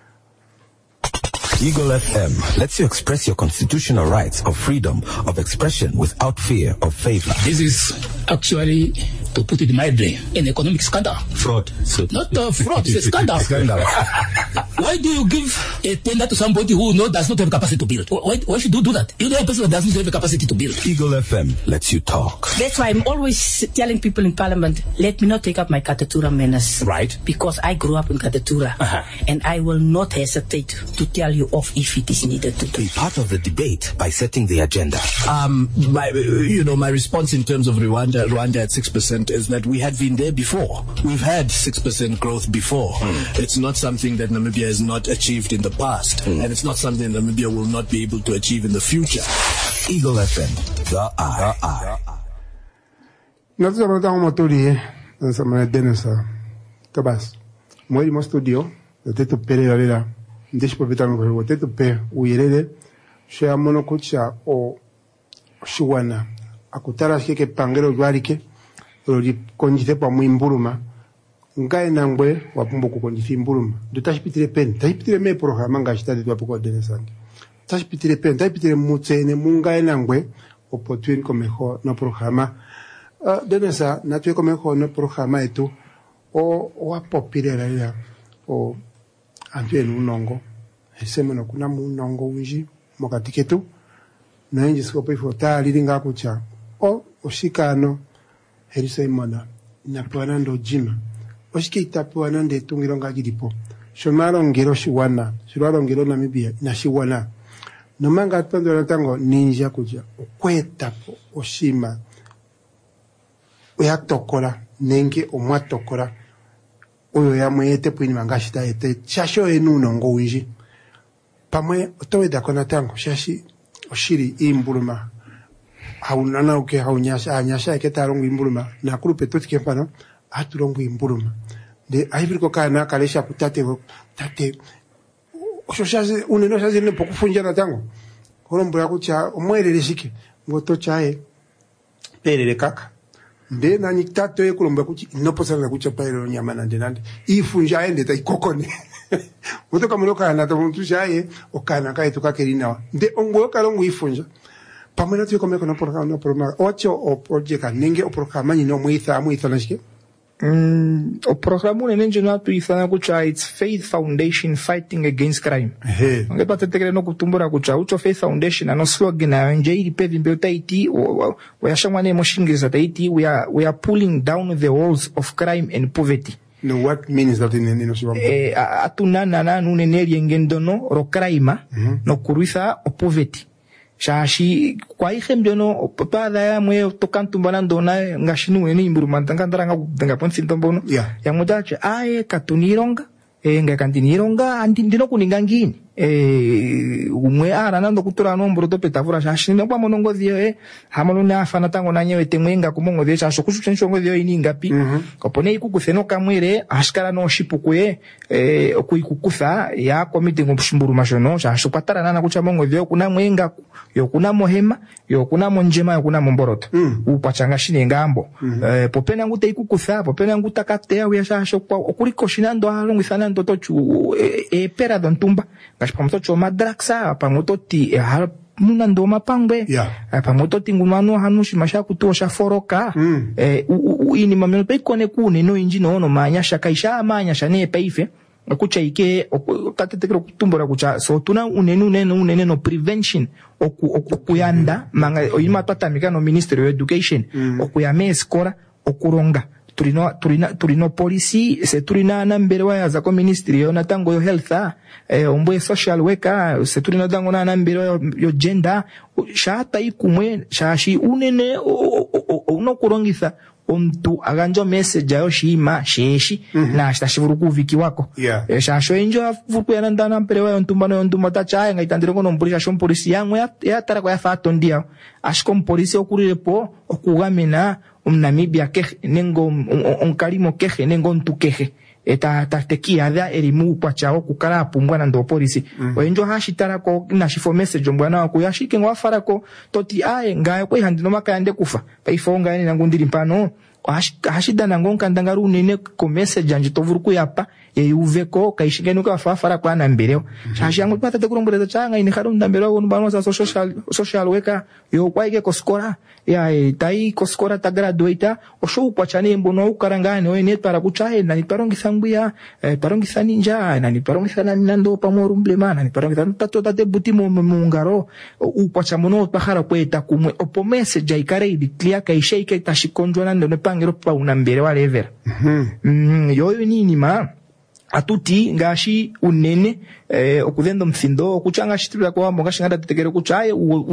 Eagle F M lets you express your constitutional rights of freedom of expression without fear of favor. This is actually, to put it mildly, an economic scandal. Fraud. So Not uh, fraud, it's a scandal. Scandal. Why do you give a tender to somebody who no, does not have capacity to build? Why, why should you do that? You know a person that doesn't have the capacity to build. Eagle F M lets you talk. That's why I'm always telling people in Parliament, let me not take up my Katatura menace. Right. Because I grew up in Katatura. Uh-huh. And I will not hesitate to tell you off if it is needed to do. Be part of the debate by setting the agenda. Um, my, you know, my response in terms of Rwanda, Rwanda at six percent is that we had been there before. We've had six percent growth before. Mm. It's not something that Namibia has not achieved in the past. Mm. And it's not something Namibia will not be able to achieve in the future. Eagle F M, the eye. The eye. Nataka mtaka motori nasema Denisa Tabas. Mweli mo studio otetu perera lera ndishi popitano kwa otetu pe uyerere shea mono kucha o shiwana akutara shike pangero jwarike ori konjite pa muimburuma ngai nangwe wapumbo kukonjite imburuma ndotashipitire pen tashipitire me programa ngashitade twapo Denisa tashipitire pen tashipitire mutsene mungai nangwe opportune komeho no programa. Uh, Denisa, natwe komeho no programa etu o wapopire la o antwe nunongo eseme no kuna munongo winji mokatiketu na inji skopo ifota liringa kucha o oshikano herisa imana na planando jima oshike itapuana nde tungironga gidipo shomaro ngero shiwana shirwaro ngero Namibia na shiwana no manga tondo tango ninja kuja okweta oshima oyatokora nenge omwatokora oyo yamwete pwini mangashita ete shasho enu nongo winji pamwe otowe dakona tango shashi oshiri imbuluma haunana uke haunyasha anyasha eketarongo imbuluma na kurupe totike pano aturongo imbuluma de aibiriko kana kalesha kutate tate osho shazi uneno shazi ne pokufunja na tango horombo yakucha omwelele shike ngoto chae perere kaka nde na niktato ye kulomba kuchi inoposa na kucha pairo nyama nande nande ifunja ende ta ikokone muto kamuloka na to muntu shaye okana kai to kakerina nde ongo kalongo ifunja pamela tu komeko no programa no programa ocho o project ninge o programa ni no muitha muitha na shike Mm, o programa unene nje no tuithana kucha it's Faith Foundation Fighting Against Crime. Ehe. Nge patetekele no kutumbura kucha ucho Faith Foundation ano slogan na nje ili pevi mbeo taiti we yashangwane moshingiriza taiti we are we are pulling down the walls of crime and poverty. No, what means that in in Oshiwa? Eh atunana na nuneneri ngendono ro crime mm-hmm. no kuruitha o poverty. Shashi kwa ihembyo no pada ya mwe tokantu banando na ngashinu eni imburumanta ngandara nga ponsi ntombono yeah. ya mudache ae katunironga e nga kantinironga andi ndino kuninga ngini e umwe ara nando kutura no mburo to petavura shashi ne kwa monongo dio e hamalo na afana tango na nyewe temwenga kumongo dio shashi kushusho ngo dio ini ngapi mm -hmm. kopone ikukutheno kamwere ashkara no shipukwe e okuikukutha ya komite ngomshimburu mashono shashi patara nana kucha mongo dio kuna mwenga yo kuna mohema yo kuna monjema yo kuna momboroto mm. upachanga shine ngambo mm -hmm. e popena ngute ikukutha popena nguta katea ya shashi kwa okuliko shinando alongithana ndoto chu e, e pera dontumba pamoto choma draksa pamoto ti e hal muna ndoma pangbe yeah. pamoto tingumano hanushi masha kuto sha foroka mm. e u ini mamelo pe kone kune no injino no manya shakaisha manya shane peife kucha ike tatetekero kutumbura kucha so tuna unenu neno unene no prevention oku okuyanda manga oyima tatamika no Ministry of Education mm. okuyame skora okuronga turino turina turino policy se turina na mbere wa za ko ministry yo natango yo health eh ombwe social worker se turina dango na mbere yo gender shata ikumwe shashi unene uno kurongitha omtu aganjo message yo shima sheshi mm -hmm. na shitashivuru kuviki wako yeah. e shasho enjo afuku ya ndana mbere wa ntumbano ntumba tacha ngaitandire kono mpulisha shom policy yangu ya ya tara kwa fato ndia ashkom policy okurirepo okugamena umnamibia kehe nengo onkalimo kehe nengo ntukehe eta tatekia da elimu kwa chao kukala pumbwa na ndo polisi mm. Oenjo hashitara ko na shifo message mbwana wako yashike ngwafara ko toti aye ngaye ko handino makande kufa paifonga yani nangundiri mpano hashida nango nkandangaru nene ko message anje tovuruku yapa ye uveko kaishingenu ka fafara kwa na mbeleo shashi yangu patate kuromboleza changa ini kharo ndambeleo wonu bano sa social social worker yo kwaike ko skora ya e, tai ko skora ta graduate osho kwa chane mbono ukarangane we net para kuchahe na niparongi sanguya eh, parongi saninja na niparongi sana nando pamoru mblemana ni parongi sana tato tate butimo mungaro u kwa chamono pahara kweta kumwe opo message ikare idi clear ka isheke tashikonjwa nando ne pangero pa unambere wa lever mhm mm, yo nini ma atuti ngashi unene eh, okudendo mfindo okuchanga shitula kwa mbonga shingada tetekere kuchaye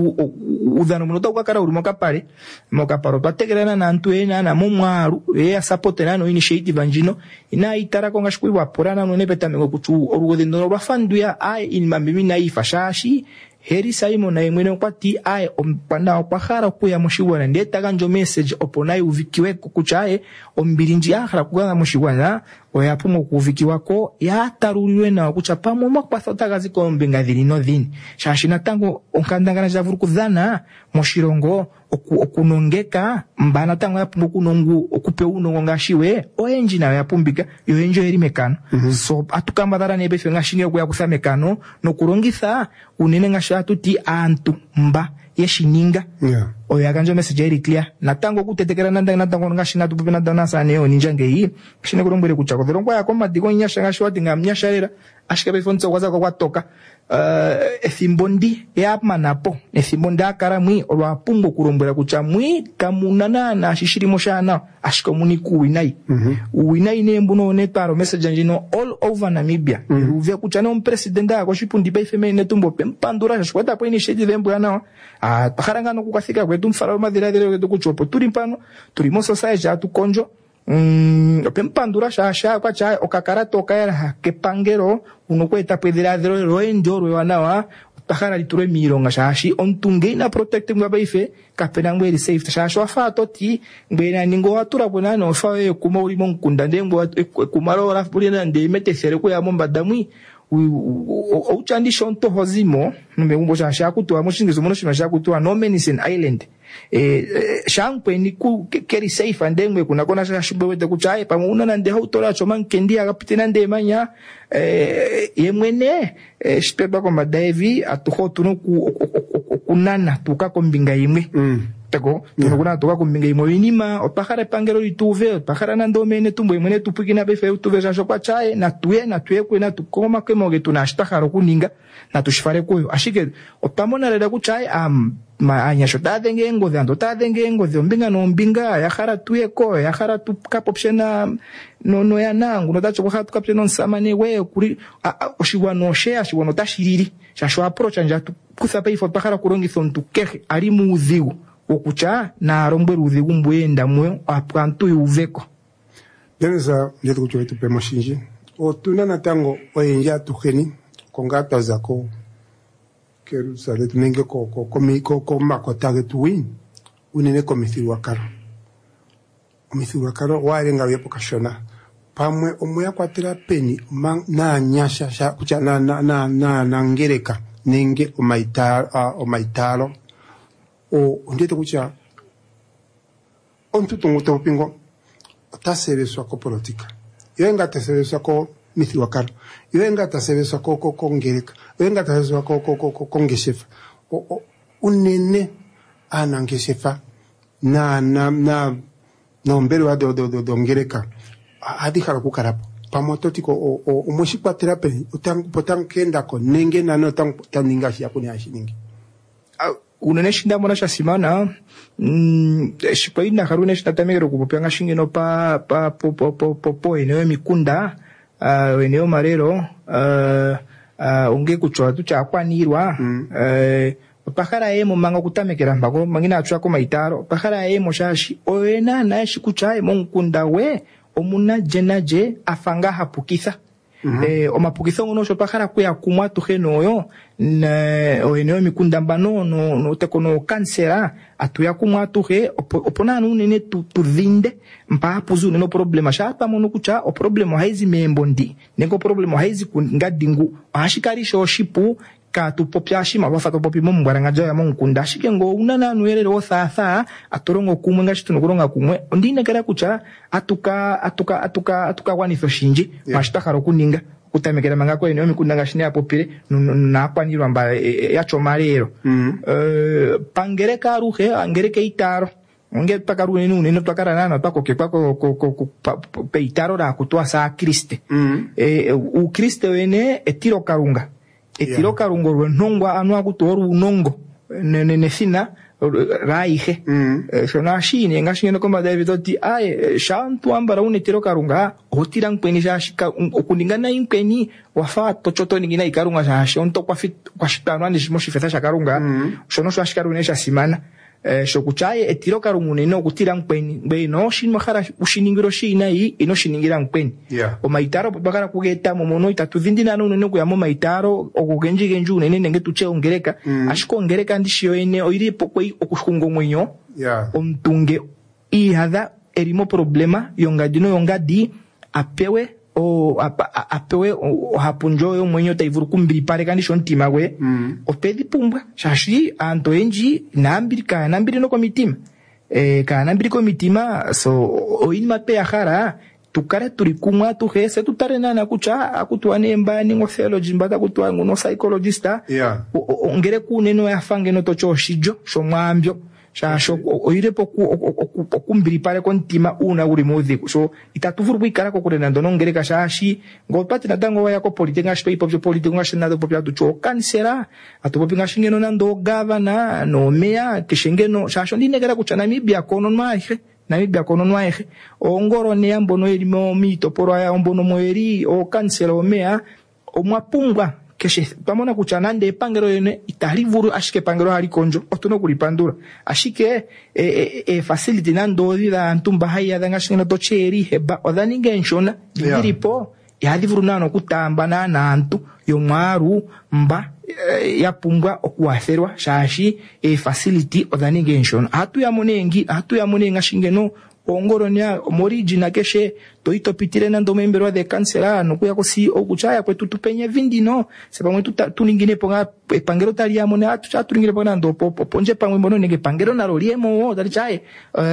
udhano munota ukakara uri mokapare mokaparo patekerana na ntuena na momwaru ya supportera no initiative anjino ina itara konga shikuwa porana no nepeta mengo kuchu orugodendo bafanduya ai in mambimi na ifashashi heri Simon na imwene kwati ai ompana okwahara kuya mushiwana ndeta ganjo message oponai uvikiwe kuchaye ombirinji ahara kugana mushiwana oyapumo kuvikiwa ko yataruriwe na kuchapamo makwatha gazi ko mbenga dhini no dhini shashina tango onkandangana javuru kudhana mushirongo oku, okunongeka mbana tango yapumo kunongu okupe uno ngashiwe oenji na yapumbika yo enjo eri mekano mm -hmm. So atukambadara nebe fe ngashinge kuya kusa mekano no kurongitha unene ngashatu ti antu mba yeshininga yeah. Oya kanjo message eri clear natango kutetekera nanda natango ngashina tupupe nadana sane yo ninjange yi kishine kurombere kuchako zerongwa yako madiko nyasha ngashwati ngamnyasharera ashikabe fonso kwaza kwa toka uh, ethimbondi yapma napo ethimbondi akara mwi olwapungo kurombera kucha mwi kamunana na shishirimo shana ashikomuni kuwinai mhm mm uwinai nembu no netaro message njino all over Namibia mm -hmm. Uve kucha no president ako shipundi ba ifeme netumbo pempandura shwata po initiative dembu yana ah pakaranga no kukafika kwetu mfara madira dire kwetu kuchopo turi pano turi mo society atu konjo mm pempandura shasha kwa cha okakara toka ya kepangero unokweta pedira dire roenjoro wanawa pakara liture mironga shashi ontunge na protect ngaba ife kapena ngwe safe shasho afato ti ngena ningo atura bona no fa e kuma uri monkunda ndengo kumaro rafulina nde metesere ko ya momba damwi o chandi shonto hozimo numbe umbo shasha kutu amushingizo mono shima shakutu no Menison Island eh shankwe ni ku keri safe andengwe kuna kona shashubwe wete kuchaye pamuna na ndeho utora choma nkendia kapitena nde manya eh yemwene eh shpeba kwa madavi atuho tuno ku kunana tukako mbinga imwe mm. Tako tunokuna tuka kumbinga imwe inima opakara pangero lituve opakara na ndomene tumbo imwe tupikina befe utuve jasho kwa chaye na tuye na tuye kwena tukoma kemoge tunashtakaro kuninga na tushifare koyo ashike opamona reda kuchaye am ma anyasho tadenge ngo dhando tadenge ngo dhombinga no mbinga ya khara tuye ko ya khara tu kapopshena no no ya nangu no tacho kwa kapshena nsamane we kuri oshiwa no share shiwa no tashiriri shasho approach anja kusapa ifo pakara kurongi thontu kehe ali muudhiu okucha na rombe udhiu mbwenda mwe apkantu yuveko denza ndeto kucho tu pemo shinji o tunana tango oyenja tuheni kongata zako keru sale tunenge ko ko komi ko ko makota tu win unene komithiri wakaro omithiri wakaro wale ngawe pokashona pamwe omoya kwatira peni man, na nyasha sha kucha na na na na, na ngereka nenge omaitalo uh, omaitalo o ndete kucha ontu tunguto pingo tasebeswa ko politika yenga tasebeswa ko mithiri wakaro yenga tasebeswa ko ko kongereka yenga tasebeswa ko ko ko kongeshefa unene anangeshefa na na na nombero wa do do do, do ngereka adikara kukarapo pamototiko o o umoshikwa terape utang potang kenda ko nenge na no tang taninga shi akuni ashiningi unene shinda mona shasimana mm shipa ina harune shinda tamero kupopanga shingino pa pa po po po po, po eneo mikunda uh, eneo marero uh, uh, unge kuchwa tu cha kwanirwa mm. uh, pakara emo manga kutamekera mbako mangina atwa ko maitaro pakara emo shashi oena na shikuchae monkunda we omuna jenaje afanga hapukitha mm-hmm. eh omapukithongo no shopakara kuya kumwa tuheno yo na oeneo mikunda mbano no no tekono kansera atuya kumwa tuhe opona nune tu tudinde mpa puzu no problema shapa mono kucha o problema haizi membondi neko problema haizi kungadingu ashikari shoshipu ka tu popya shima wafato popi mumbaranga ja ya munkunda shikengo unana nuere ro thaatha atorongo kumwe ngashituno kuronga kumwe ndine kara kucha atuka atuka atuka atuka wanitho shinji yeah. Mashtakaro kuninga kutamekera manga ko eno mikunda ngashine apopire na kwanirwa mba yacho marero mm -hmm. uh, pangere karuhe angere keitaro nge pakaru nenu neno twakara nana twako ke kwako ko peitaro ra kutwa sa Kriste mm -hmm. eh u Kriste wene etiro karunga etiro yeah. Karungo rwenongwa anwa kutoru unongo nene nefina raihe mm -hmm. shona shine ngashine komba David oti ai shantu ambara une tiro karunga otira nkweni jashika okundingana inkweni wafa tochoto ningina ikarunga jasho onto kwa fit kwa shitano andi shimoshi fetha shakarunga mm -hmm. shono shashikaru nesha simana eh shokuchaye etiro karungu neno kutira nkweni ngwe no shinwa khara ushiningiro shina yi ino shiningira nkweni yeah. O maitaro bakara kugeta momono itatuvindina no neno kuyamo maitaro okugenji genju nene nenge tuche ongereka mm. Ashiko ongereka ndishiyo ene oiri pokwe okushungo mwenyo yeah. Omtunge ihadha erimo problema yongadino yongadi apewe o apa, apewe o hapunjo yo mwenyo taivuru kumbiri pare kandi shontima we mm. Opedi pumbwa shashi anto enji nambiri ka nambiri no komitima eh ka nambiri komitima so oinma pe ahara tukare turikumwa tuhese tutarena na kucha akutwane mbani ngo theology mbata kutwa ngo psychologista yeah. Ongere kuneno yafange no tocho shijo shomwambyo shasho oirepo okumbiri pare kontima una uri modhiku so itatuvuru bwikara ko kurena ndono ngere kashashi ngo pati nadango waya ko politika shito ipo politika ngashina do popya tucho kansera atupopi ngashingeno nando governor no meya kishengeno shasho ndinegera kuchana mibya kono maihe Namibia kono nwaehe ongoro ne ambono elimo mito poro ya ombono moeri o kansera o mea o mwapungwa keshe pamona kuchanande pangero yene italivuru ashike pangero hali konjo otono kulipandura ashike e, e, e facility nando dida ntumba haya danga shina tocheri heba odani genshona diripo yeah. Yalivuru nano kutamba na nantu yo mwaru mba e, ya pungwa okuatherwa shashi e facility odani genshona hatu ya monengi hatu ya monenga shingeno ongoro nya morigina keshe toito pitire nando membero de kansera no kuya ko si okuchaya kwetu tupenye vindino seba mwetu tuningine ponga pangero talia mona atu cha tuningine ponga ndo popo ponje pangwe mbono nenge pangero na roliemo dali chae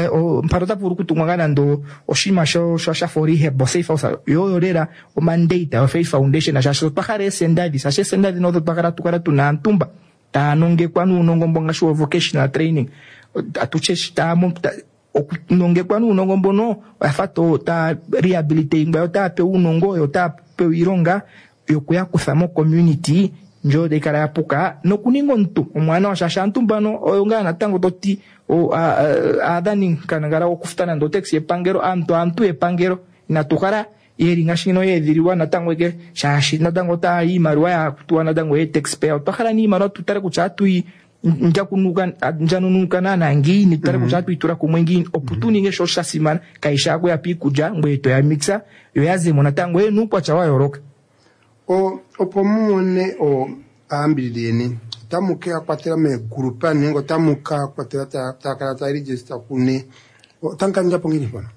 o mparota puru kutungana ndo oshima sho sho shafori he bosei fausa yo yorera o mandate o Faith Foundation na shasho pakare sendadi sashe sendadi no pakara tukara tuna ntumba ta nonge kwanu nongo mbonga sho vocational training atuche sta mo okunonge kwanu unongo mbono afato ta rehabilitating ba ta pe unongo yo ta pe ironga yokuya kuthamo community njo de kara yapuka no kuningo ntu omwana wa shashantu mbano oyonga na tango doti o adani kanagara okufutana ndo taxi epangero anto antu epangero na tukara yeri ngashino yediriwa na tango ke shashi na tango ta imarwa ya kutua na tango e taxpayer tukara ni maro tutare kuchatu nja kunuka njanu nuka na nangi ni tare kuchatu itura kumwengi opportunity nge shosha simana kaisha ko ya pikuja ngweto ya mixa yo yaze mona tango e nupa chawa yoroka o opomone o ambilini tamuke akwatera me grupa ningo tamuka akwatera ta takara ta register kune tanka nja pongini bana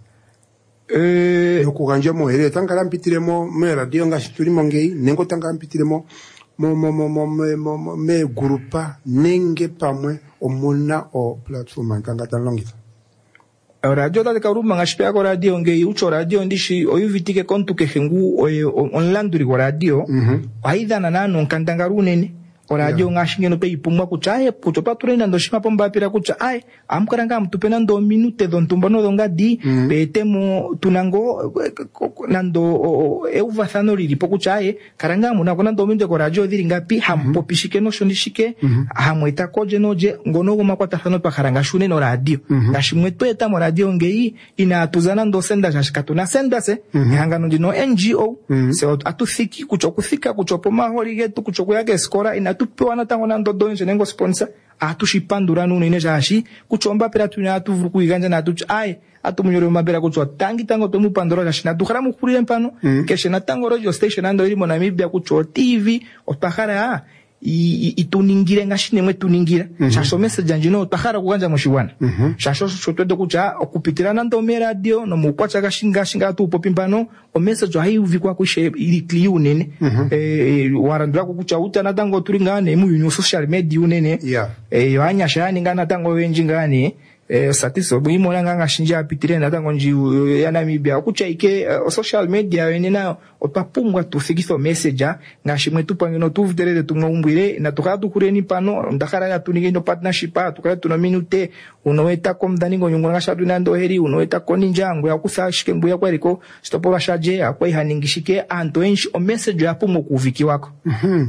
eh nokuganja mo hele tanka mpitiremo me radio ngashituri mongei ningo tanka mpitiremo mo mo mo mo mo me grupa nenge pamwe omuna o platform kanga tanlongita radio da karuma ngashpia ko radio ngei ucho radio ndishi oyuvitike kontu kehengu onlanduri ko radio aidha na nano nkandangaru nene o radio yeah. Ngashingeno pe ipumwa kuchaye putopa turena ndo shima pomba pira kucha ai amkaranga mtupena ndo minute don tumbono donga di mm -hmm. Petemo tunango nando euva thano lilipo kuchaye karanga muna kona ndo minute ko radio dhiri ngapi hampo pishike no shondishike mm -hmm. Hamweta koje noje ngono goma kwa tathano pa karanga shune no radio mm -hmm. Ngashimweto eta mo radio ngei ina tuzana ndo senda jashikatu na senda se mm -hmm. Hangano ndino N G O mm -hmm. Se atu thiki kuchokufika kuchopoma holi getu kuchokuya ke skora ina atupewa na tango na ndodo nje nengo sponsor atushipandura nuno ine jashi kuchomba pera tuna atuvuru kuiganja na atu ai atu munyoro mabera kuchwa tangi tango tomu pandora jashi na dukhara mukuri empano mm. keshe na tango radio station ando iri monamibia kuchwa T V otahara a ituningire ngashine mwe tuningira mm -hmm. shasho message njino otahara kuganja mushiwana mm -hmm. shasho shotwede kucha okupitirana ndo me radio no mukwacha gashinga shinga tu popimpano o message hayi uvikwa kushe ili kliu nene mm -hmm. eh warandura kucha uta na tango turingane mu social media unene yeah. eh yanya shani ngana tango wenji ngane eh satiso bwimo langa ngashinja apitire na tango nji ya Namibia kucha ike uh, social media wenena otapungwa tufikitho message ngashimwe tupangino tuvuterere tumwumbwire na tukatu kureni pano ndakara ya tunigendo partnership tukara tuna minute unoweta komdaningo nyungu ngashatu nando heri unoweta koninja ngo yakusashike mbuya kweriko stopola shaje akwa ihaningishike anto enshi o message yapumo kuviki wako mhm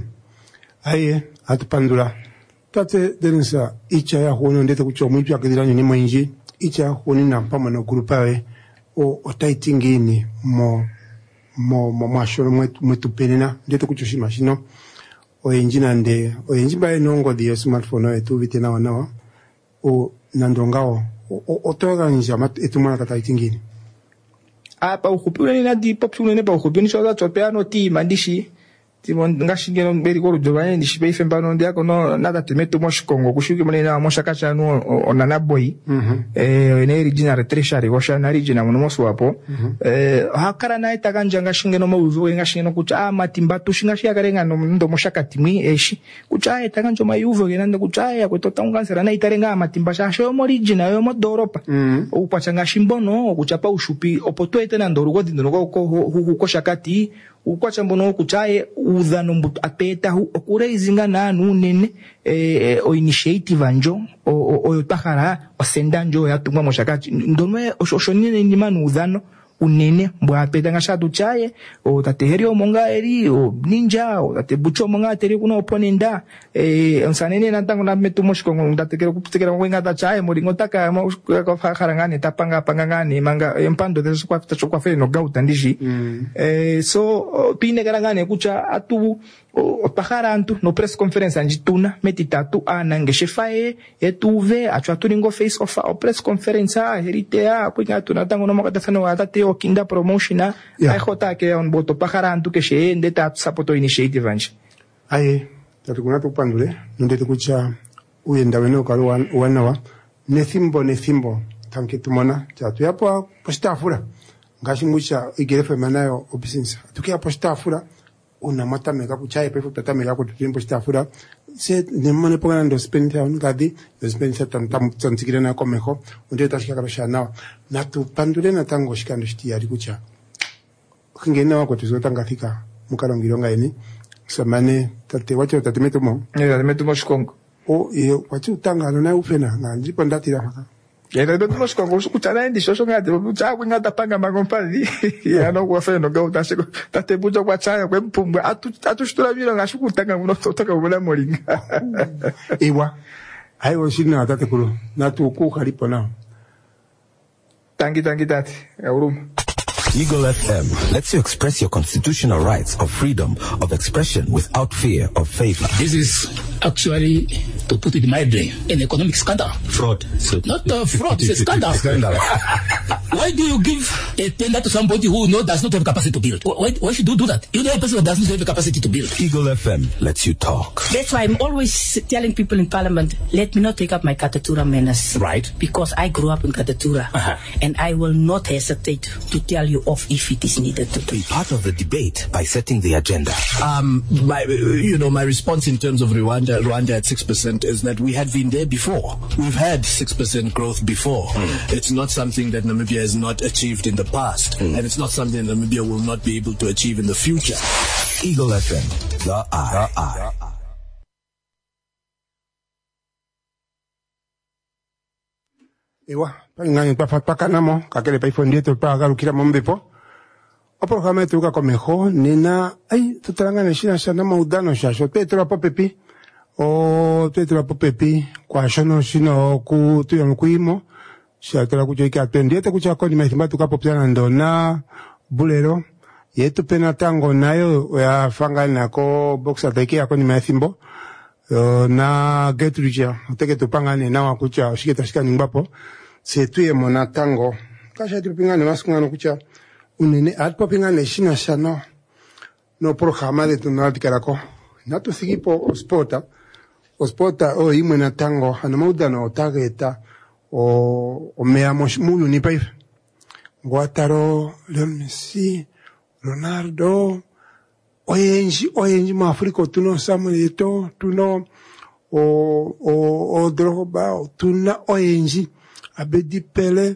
aye atupandula tate denisa icha ya hono ndete kucho mwipya kidilani ni mwenji icha honi na mpama na grupawe o otaitingini mo mo mo mashoro mwetu mwetu penina ndete kucho shimashino o enjina nde o enjimba enongo di smartphone wetu vitena wanawa o nandongao o otoga nja mat etumana kataitingini apa ukupule ni nadi popule ne pa ukupule ni shoza chopeano ti mandishi timon ngashingeno mberi ko rujobane ndishipe ifembano ndiako no nada temeto moshikongo kushuki mane na moshakacha no onana boy mm -hmm. eh ene original treasury washa na original muno moswapo mm -hmm. eh hakara na itaganja ngashingeno mawivo ngashingeno kucha amatimba tushingashiya karenga no ndo moshakatimwi eshi kucha itaganja mayuvo genanda kucha ya kwetota ungansera na itarenga amatimba shasho original yo modoropa mm -hmm. upachanga shimbono kuchapa ushupi opoto etena ndorugo dindorugo ko ko shakati ukwacha mbono kuchaye udhano mbutu apeta okureizinga nanu nene eh, o initiative anjo o oyotahara osenda njo yatumwa moshakachi ndomwe oshonine ni manu udhano unene mbwa apeta ngashatu chaye o tateheri omonga eri o ninja o tatebucho monga teri kuno oponenda eh onsanene natango na metu moshkongo ndatekera kupitekera ngwenga ta chaye moringo taka mo harangane tapanga pangangane manga empando de kwa fita kwa fe no gauta ndishi mm. eh so pine garangane kucha atu o pahara antu no press conference anjituna metitatu anangeshe fae etuve acha turingo face of o press conference a heritea kwinga tunatango no makata fano atate o kinda promotiona yeah. Ai khota ke on boto pahara antu ke she ndeta sapoto initiative anje ai tatukuna tupandule ndete kucha uyenda weno kalo wanawa nethimbo nethimbo tanke tumona chatu yapo postafura ngashi mucha igerefe manayo obisinsa tukia postafura una mata mega kuchaye pefu tata mega ko tutimbo postafura se nemone pogana ndo spend on gadi ndo spend sa tantam tsantikira na komeho unde tashika kabasha nawa na tupandule na tango shikando shiti ari kucha kingena wako tuzotanga fika mukalongiro ngaini samane tate wacho tatemeto mo ne tatemeto mo shikongo o iyo wacho tanga na ufena na ndipo ndatira haka yena ndo moshkongo sukutana ndi shosho ngade bucha kwinga tapanga magompani ya no kwa feno go tashiko tate bucha kwa chaya kwa mpumbwe atu atu shtura biro ngashukutanga muno totoka bula moringa ewa ayo shina tate kulu na tu ku khalipo na tangi tangi tate uruma Eagle F M lets you express your constitutional rights of freedom of expression without fear of favor. This is actually, to put it mildly, an economic scandal. Fraud. So Not uh, fraud, it's a scandal. Scandal. Why do you give a tender to somebody who no, does not have capacity to build? Why, why should you do that? You're the person who does not have the capacity to build. Eagle F M lets you talk. That's why I'm always telling people in Parliament, let me not take up my Katatura menace. Right. Because I grew up in Katatura. Uh-huh. And I will not hesitate to tell you off if it is needed to do. Be part of the debate by setting the agenda. Um, my, you know, my response in terms of Rwanda, Rwanda at six percent is that we had been there before. We've had six percent growth before. Mm. It's not something that Namibia has not achieved in the past. Mm. And it's not something that Namibia will not be able to achieve in the future. Eagle F M, the eye. The eye. Ewa, ngani pa paka namo kakele pa ifondieto pa galukira mombepo. Opo kama tuka komeho nina ai tutaranga neshina shana maudano shasho petro pa pepi o petro pa pepi kwa shono shino ku tuyo kuimo shatara kucho iki atendete kucha ko ni mahimba tuka popyana ndona bulero yetu pena tango nayo ya fanga na ko boxa teke yako ni mahimbo uh, na Getruja oteke tupangane na wakucha ushike shika ngbapo se tuye mona tango kasha tupingane masungano kucha unene atpo pingane shina shano no programa de tunal tikarako na tu sigipo ospota ospota o imwe na tango ana mauda no tageta o o mea mulu ni pai Guataro Lionel Messi Ronaldo oyenji oyenji mu Afrika tuno Samuel Eto'o tuno o o o Drogba tuna oyenji Abedi Pele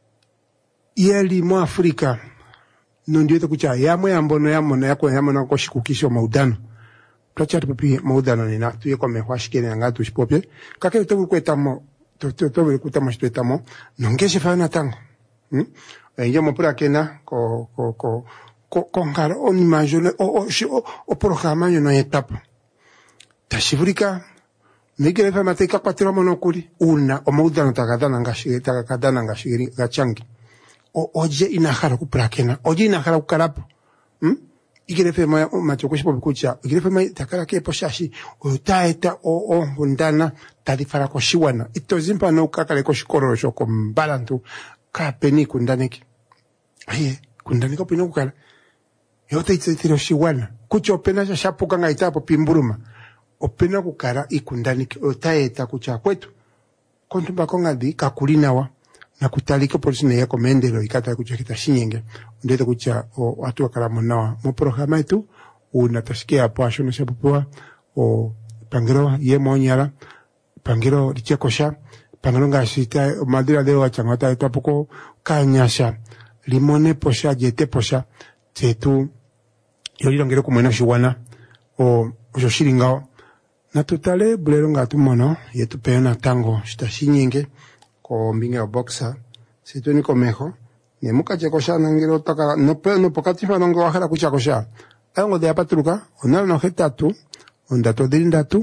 yeli mu Afrika no ndio kucha yamwe ambono yamono yako yamono ko shikukisho maudano twacha tupi maudano ni na tuye kwa mehwashikene ngatu shipopye kake to kwetamo to to to kwetamo shipetamo nongeshe fana tango hm enje mo pura kena ko ko ko ko kongar on imagine o o o programa yo no etapa tashifurika nigere fa mateka patira monokuri una o maudano takadana ngashi takadana ngashi gachangi o oje inahara kuprakena oje inahara kukarapo hm igire fe ma machokoshi popikucha igire fe ma takara ke poshashi o taeta o o bundana tarifara ko shiwana itozimpa no kakale ko shikoro shoko mbalantu ka peni kundaneki aye kundaneka pino kukala yote itsetiro shiwana kucho pena sha shapuka ngaitapo pimburuma opena kukara ikundaneki o taeta kucha kwetu kontumba kongadi kakulinawa na kutalika polisine yako mendelo ikata kucha kita shinyenge ndete kucha o watu wakala nawa mo programa yetu unatasikia hapo ashono shapopoa o pangiro ye monyara pangiro lichekosha pangiro ngashita madira leo achangata etapoko kanyasha limone posha jete posha tetu yoliro ngero kumwena shiwana o oshiringao na tutale bulero ngatu mono yetu pena tango shitashinyenge ko mbinga boxa situ ni komejo ni muka chekosha nangiro taka no pe no pokatifa nongo wahara kuchakosha ango de apatruka onalo no hetatu ondato dirindatu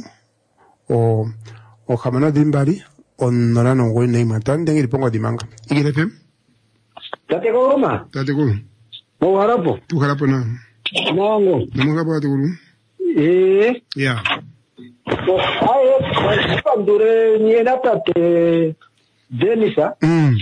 o o jamano dimbari onora no ngwe nei matan dengi pongo dimanga igire pem tate ko roma tate ko mo harapo tu harapo na nango namunga ba tu eh ya so aye pandure ni tate Denisa mm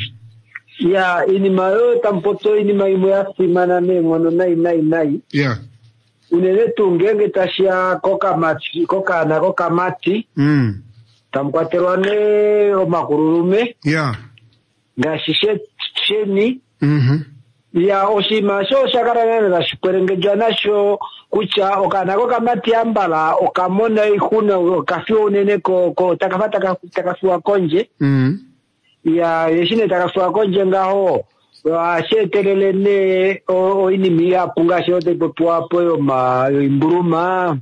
ya inimayo tampoto inima imoya simana ne ngono nai nai nai yeah unele tungenge tashia koka mati koka na koka mati mm tamkwaterwane o makururume yeah ngashishe cheni mhm ya oshima sho shakara na shikwerenge jana sho kucha okana koka mati ambala okamona ikuna okafio unene ko ko takafata takafua konje mhm ya yeshine takafua konje ngaho ashetelele ne o inimi ya punga shote popwa poyo ma imburuma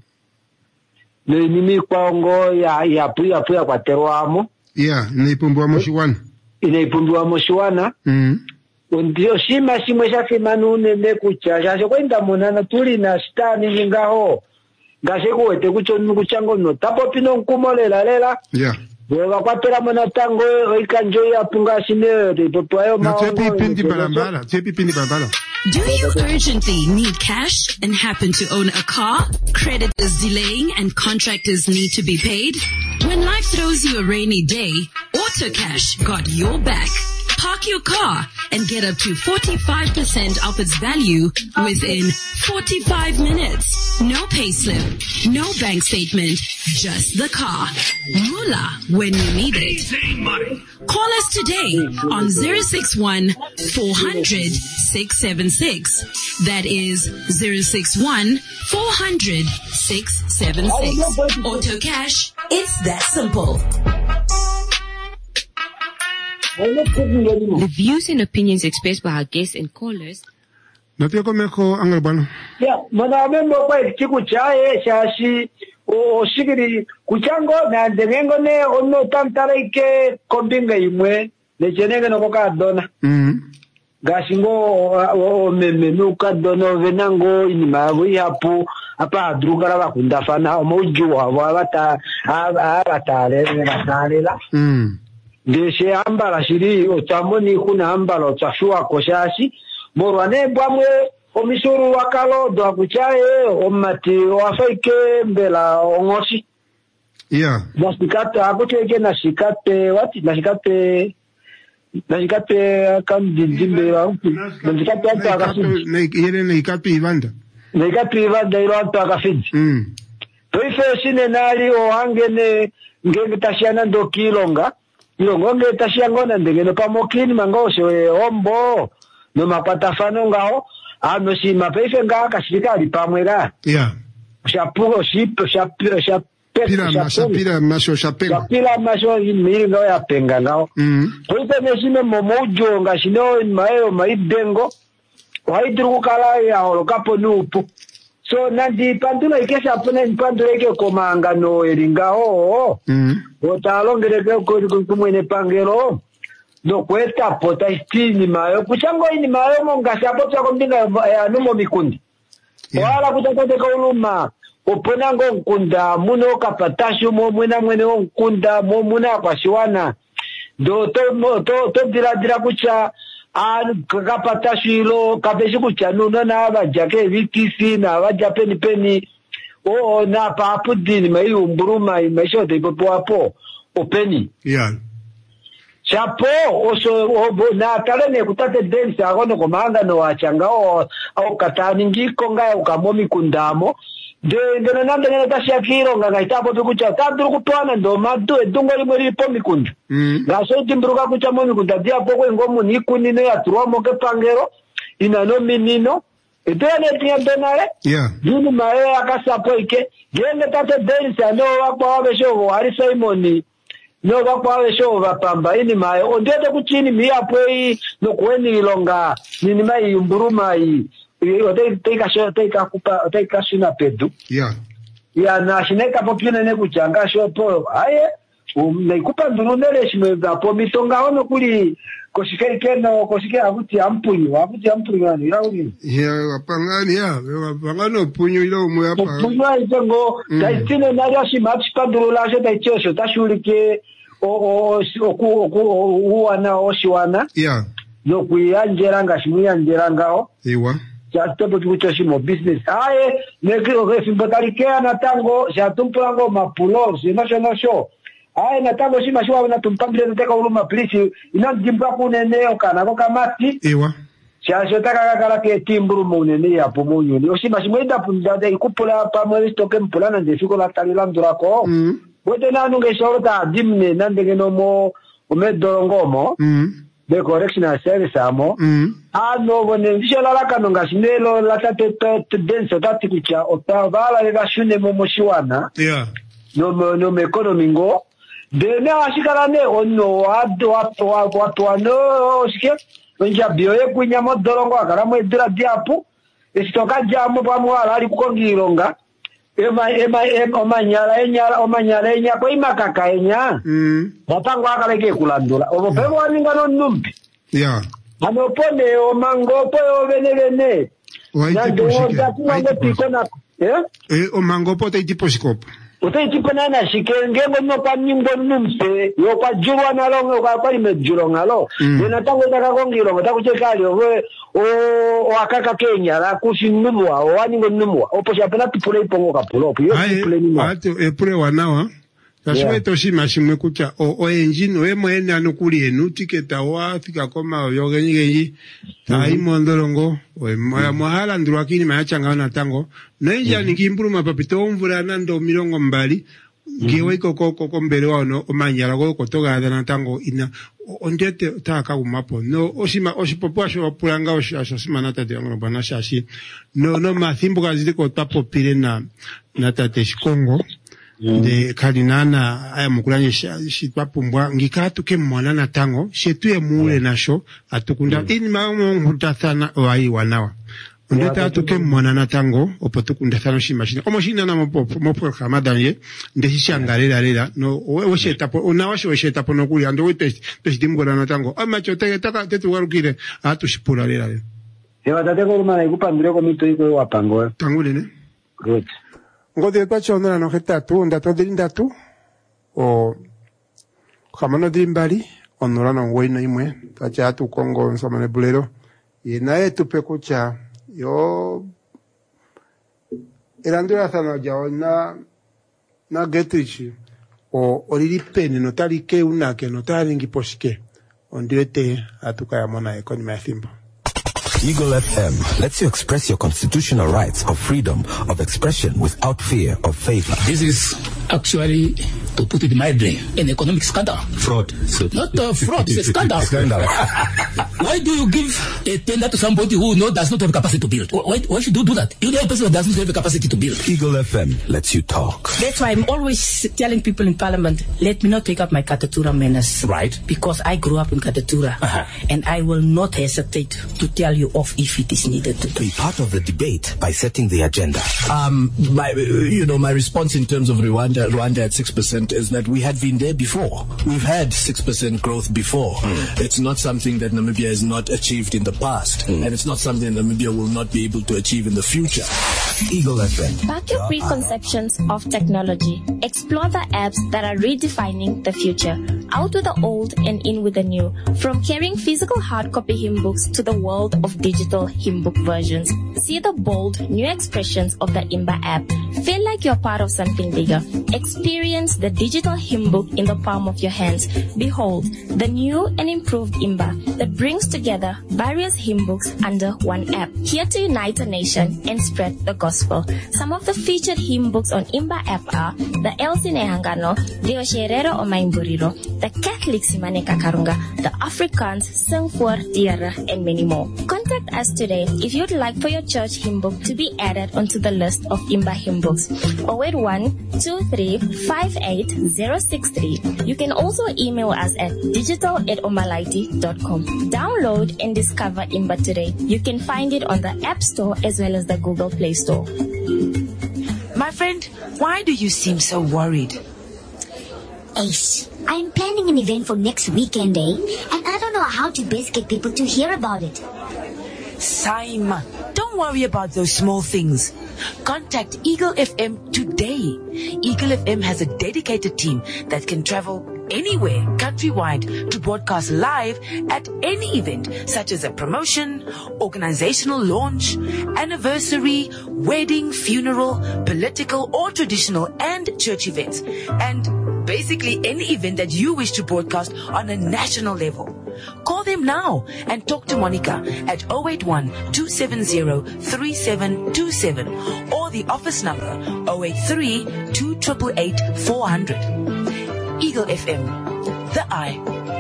ne inimi kwango ya ya puya puya kwa terwamo yeah ne pumbwa moshiwana ine pumbwa moshiwana mhm ndio shima shimwe shafi manune ne kucha shasho kwenda monana tuli na stani ngaho ngase kuwete kucho nukuchango no tapo pino nkumolela lela yeah Wewa kwapela mwana tango ikanjo ya punga shine de popwayo ma tepi pindi balambala tepi pindi balambala. Do you urgently need cash and happen to own a car? Credit is delaying and contractors need to be paid? When life throws you a rainy day, AutoCash got your back. Park your car and get up to forty-five percent of its value within forty-five minutes. No payslip, no bank statement, just the car. Mula when you need it. Call us today on zero six one, four hundred, six seven six. That is zero six one, four hundred, six seven six. AutoCash, it's that simple. The views and opinions expressed by our guests and callers. No te comejo angelbano. Ya, mana membo kwa chiku chae shashi o shigiri kuchango na ndengo ne ono tantara ike kombinga imwe ne chenenge no koka dona. Mhm. Gashingo o meme no ka dona venango inima wi hapo apa drugara ba kundafana o mojua wa bata abata le batale la. Mhm. Deshe ambala shiri otamoni kuna ambala otashua koshashi morwane bwamwe omisuru wakalo do akuchaye omati oafaike mbela ongosi Yeah. Na shikate akuteke na shikate what? Na shikate na shikate kan dijimbe wa. Na shikate watu akafidi. Na yele na ikatu Ivanda. Na ikatu Ivanda ilo watu akafidi. Mm. Toife shine nali ohangene ngenge tashiana ndo kilonga. Ilongo nge tashiangona ndengene pamokini mangosho e ombo. No mapatafano ngao. Ano si mapeife nga kashirikali pamwera. Yeah. Shapuro ship shap shap pila masha pila masho shapela. Pila masho miri ngao ya penga ngao. Mm. Kuite neshime momojo nga shino maeo maibengo. Waidru kala ya holokapo nupu. So nandi pandula ikesha pone pandula ike komanga no eringao. Mm. Otalongere ko kumwene pangero. No kweta pota istini mayo kuchango ini mayo monga sapo tsa kondinga ya numo mikundi. Yeah. Wala kutatete ka uluma opona ngo nkunda muno kapatashu mo mwena mwene nkunda mo muna kwa shiwana. Do to to to dira dira kucha an kapatashu ilo kapeshi kucha nuno na abajake vikisi na abajapeni peni o na papu dini mai umburuma imesho te popo hapo openi. Yeah. Chapo oso obo na talene kutate dance agono komanga no achanga o au katani ngiko ngaya ukamomi kundamo de de nanda ngena tashia kiro nganga itapo tukucha tadru kutwana ndo madu edungo limwe lipo mikunda mm. na so timbruka kucha mo mikunda dia poko ngomu nikuni ne atruwa moke pangero ina no minino etene tia donare yeah dinu mae akasapo ike gende tate dance ando wapo wabesho wali Simoni no bakwawe show bapamba ini mayo ondete kuchini miapwe no kweni ilonga nini mai umburuma yi ote take show take akupa take shina pedu yeah ya na shineka popina ne kuchanga show po aye um naikupa ndurunele shime bapo mitonga ono kuli koshike keno koshike abuti ampunyu abuti ampunyu yani yauri yeah apangani ya apangano punyu ilo mwe hapa punyu itongo taitine nalyo shimatch pandurula je taichosho tashulike o o oku oku uwana oshiwana yeah no kuyanjera ngashimuyangera ngao iwa chatepo kuchoshimo business aye nekiro kesimbotalikea na tango chatumpulango mapulo national show aye na tango shima shwa na tumpambile nateka uluma please inanjimba kuneneo kana bokamati iwa chacho taka kala ke timburu munene ya pomunyu ni oshima shimwenda pundade ikupula pamwe stoke mpulana ndefiko la talilandura ko mm. Wote na nunge shorta dimne nandenge no mo umedongomo mm. de correctional service amo mm. ano bone vishala la kanonga sinelo la tate te denso tati kucha otavala le shune mo moshiwana yeah no no me economy ngo de na ashikala ne ono watu watu watu ano shike onja bioye kunya mo dorongo akara mo edira diapu esitoka jamo pamwala ali kukongironga ema ema ema omanyala enyala omanyala enya ko imakaka enya mm batango akaleke kulandula obo pebo waninga no numbi yeah ano pone o mango po o benevene na do datinga piko na eh eh o mango po te tipo scope ote tipo na na shikenge no kwa nyimbo numse yo kwa jurwa na longo kwa kwa imejuro ngalo na tango taka kongiro takuchekali owe o akaka Kenya la kusinumwa o waningo numwa opo chapena tupule ipongo kapulo yo tupule ni ma ate epure wanawa taswe toshima shimwe kucha o o engine we mwene anukuli enu tiketa wa fika koma yogenyi genyi tai mondolongo we mwahala ndruakini mayachanga na tango nenja nikimburu mapapito mvura nando milongo mbali ngiwe koko koko mbele wano omanyala go kotoga na tango ina ondete taka umapo no oshima oshipopo asho pulanga osho simanata de ngono bana shashi no no mathimbo gazidi ko tapo pile na na tate shikongo de kalinana aya mukulanye shitwapumbwa ngikatu ke mwana na tango shetu ya mule nasho atukunda ini mamu mutathana wai wanawa ondeta atuke mwana na tango opotukunda thano shimashina omo shina na mopo mopo kamadanye ndeshishangalela lela no we shetapo unawasho we shetapo no kuli ando we test testimgola na tango amacho tege taka tetu warukire atu shipula lela lela ewa tate ko mana ikupandire ko mito iko wapango tango lene good ngode pacho ndana no hetatu ndato dirinda tu o kamano dimbali onora na ngwena imwe tacha atu kongo nsomane bulero yenaye tupekucha yo irandura sana jao na na getichi o olili pene notali ke unake notali ngiposhike ondirete atukaya mona economy ya thimbo. Eagle F M lets you express your constitutional rights of freedom of expression without fear of favor. This is actually, to put it mildly, an economic scandal. Fraud. So Not uh, fraud, it's a scandal. Scandal. Why do you give a tender to somebody who no, does not have capacity to build? Why, why should you do that? You know a person that doesn't have the capacity to build. Eagle F M lets you talk. That's why I'm always telling people in Parliament, let me not take up my Katatura manners. Right. Because I grew up in Katatura. Uh-huh. And I will not hesitate to tell you off if it is needed to do. Be part of the debate by setting the agenda. Um, my, you know, my response in terms of Rwanda, Rwanda at six percent is that we had been there before. We've had six percent growth before. Mm. It's not something that Namibia has not achieved in the past. Mm. And it's not something that Namibia will not be able to achieve in the future. Eagle F M. Back your preconceptions of technology. Explore the apps that are redefining the future. Out with the old and in with the new. From carrying physical hard copy hymn books to the world of digital hymn book versions. See the bold new expressions of the Imba app. Feel like you're part of something bigger. Experience the digital hymn book in the palm of your hands. Behold, the new and improved Imba that brings together various hymn books under one app. Here to unite a nation and spread the gospel. Some of the featured hymn books on Imba app are the Elsin Ehangano, the Osherero o Maimburiro, the Catholic Simane Kakarunga, the Afrikaans Sing for Tierra, and many more. Contact us today if you'd like for your church hymn book to be added onto the list of Imba hymn books. zero eight one, two three five eight zero six three. You can also email us at digital at omalaiti dot com. Download and discover Imba today. You can find it on the App Store as well as the Google Play Store. My friend, why do you seem so worried? Ace, I'm planning an event for next weekend, eh? And I don't know how to best get people to hear about it. Simon, don't worry about those small things. Contact Eagle F M today. Eagle F M has a dedicated team that can travel anywhere countrywide to broadcast live at any event, such as a promotion, organizational launch, anniversary, wedding, funeral, political or traditional and church events, and basically any event that you wish to broadcast on a national level. Call them now and talk to Monica at zero eight one, two seven zero, three seven two seven or the office number zero eight three, two eight eight, four hundred. Eagle F M, the eye.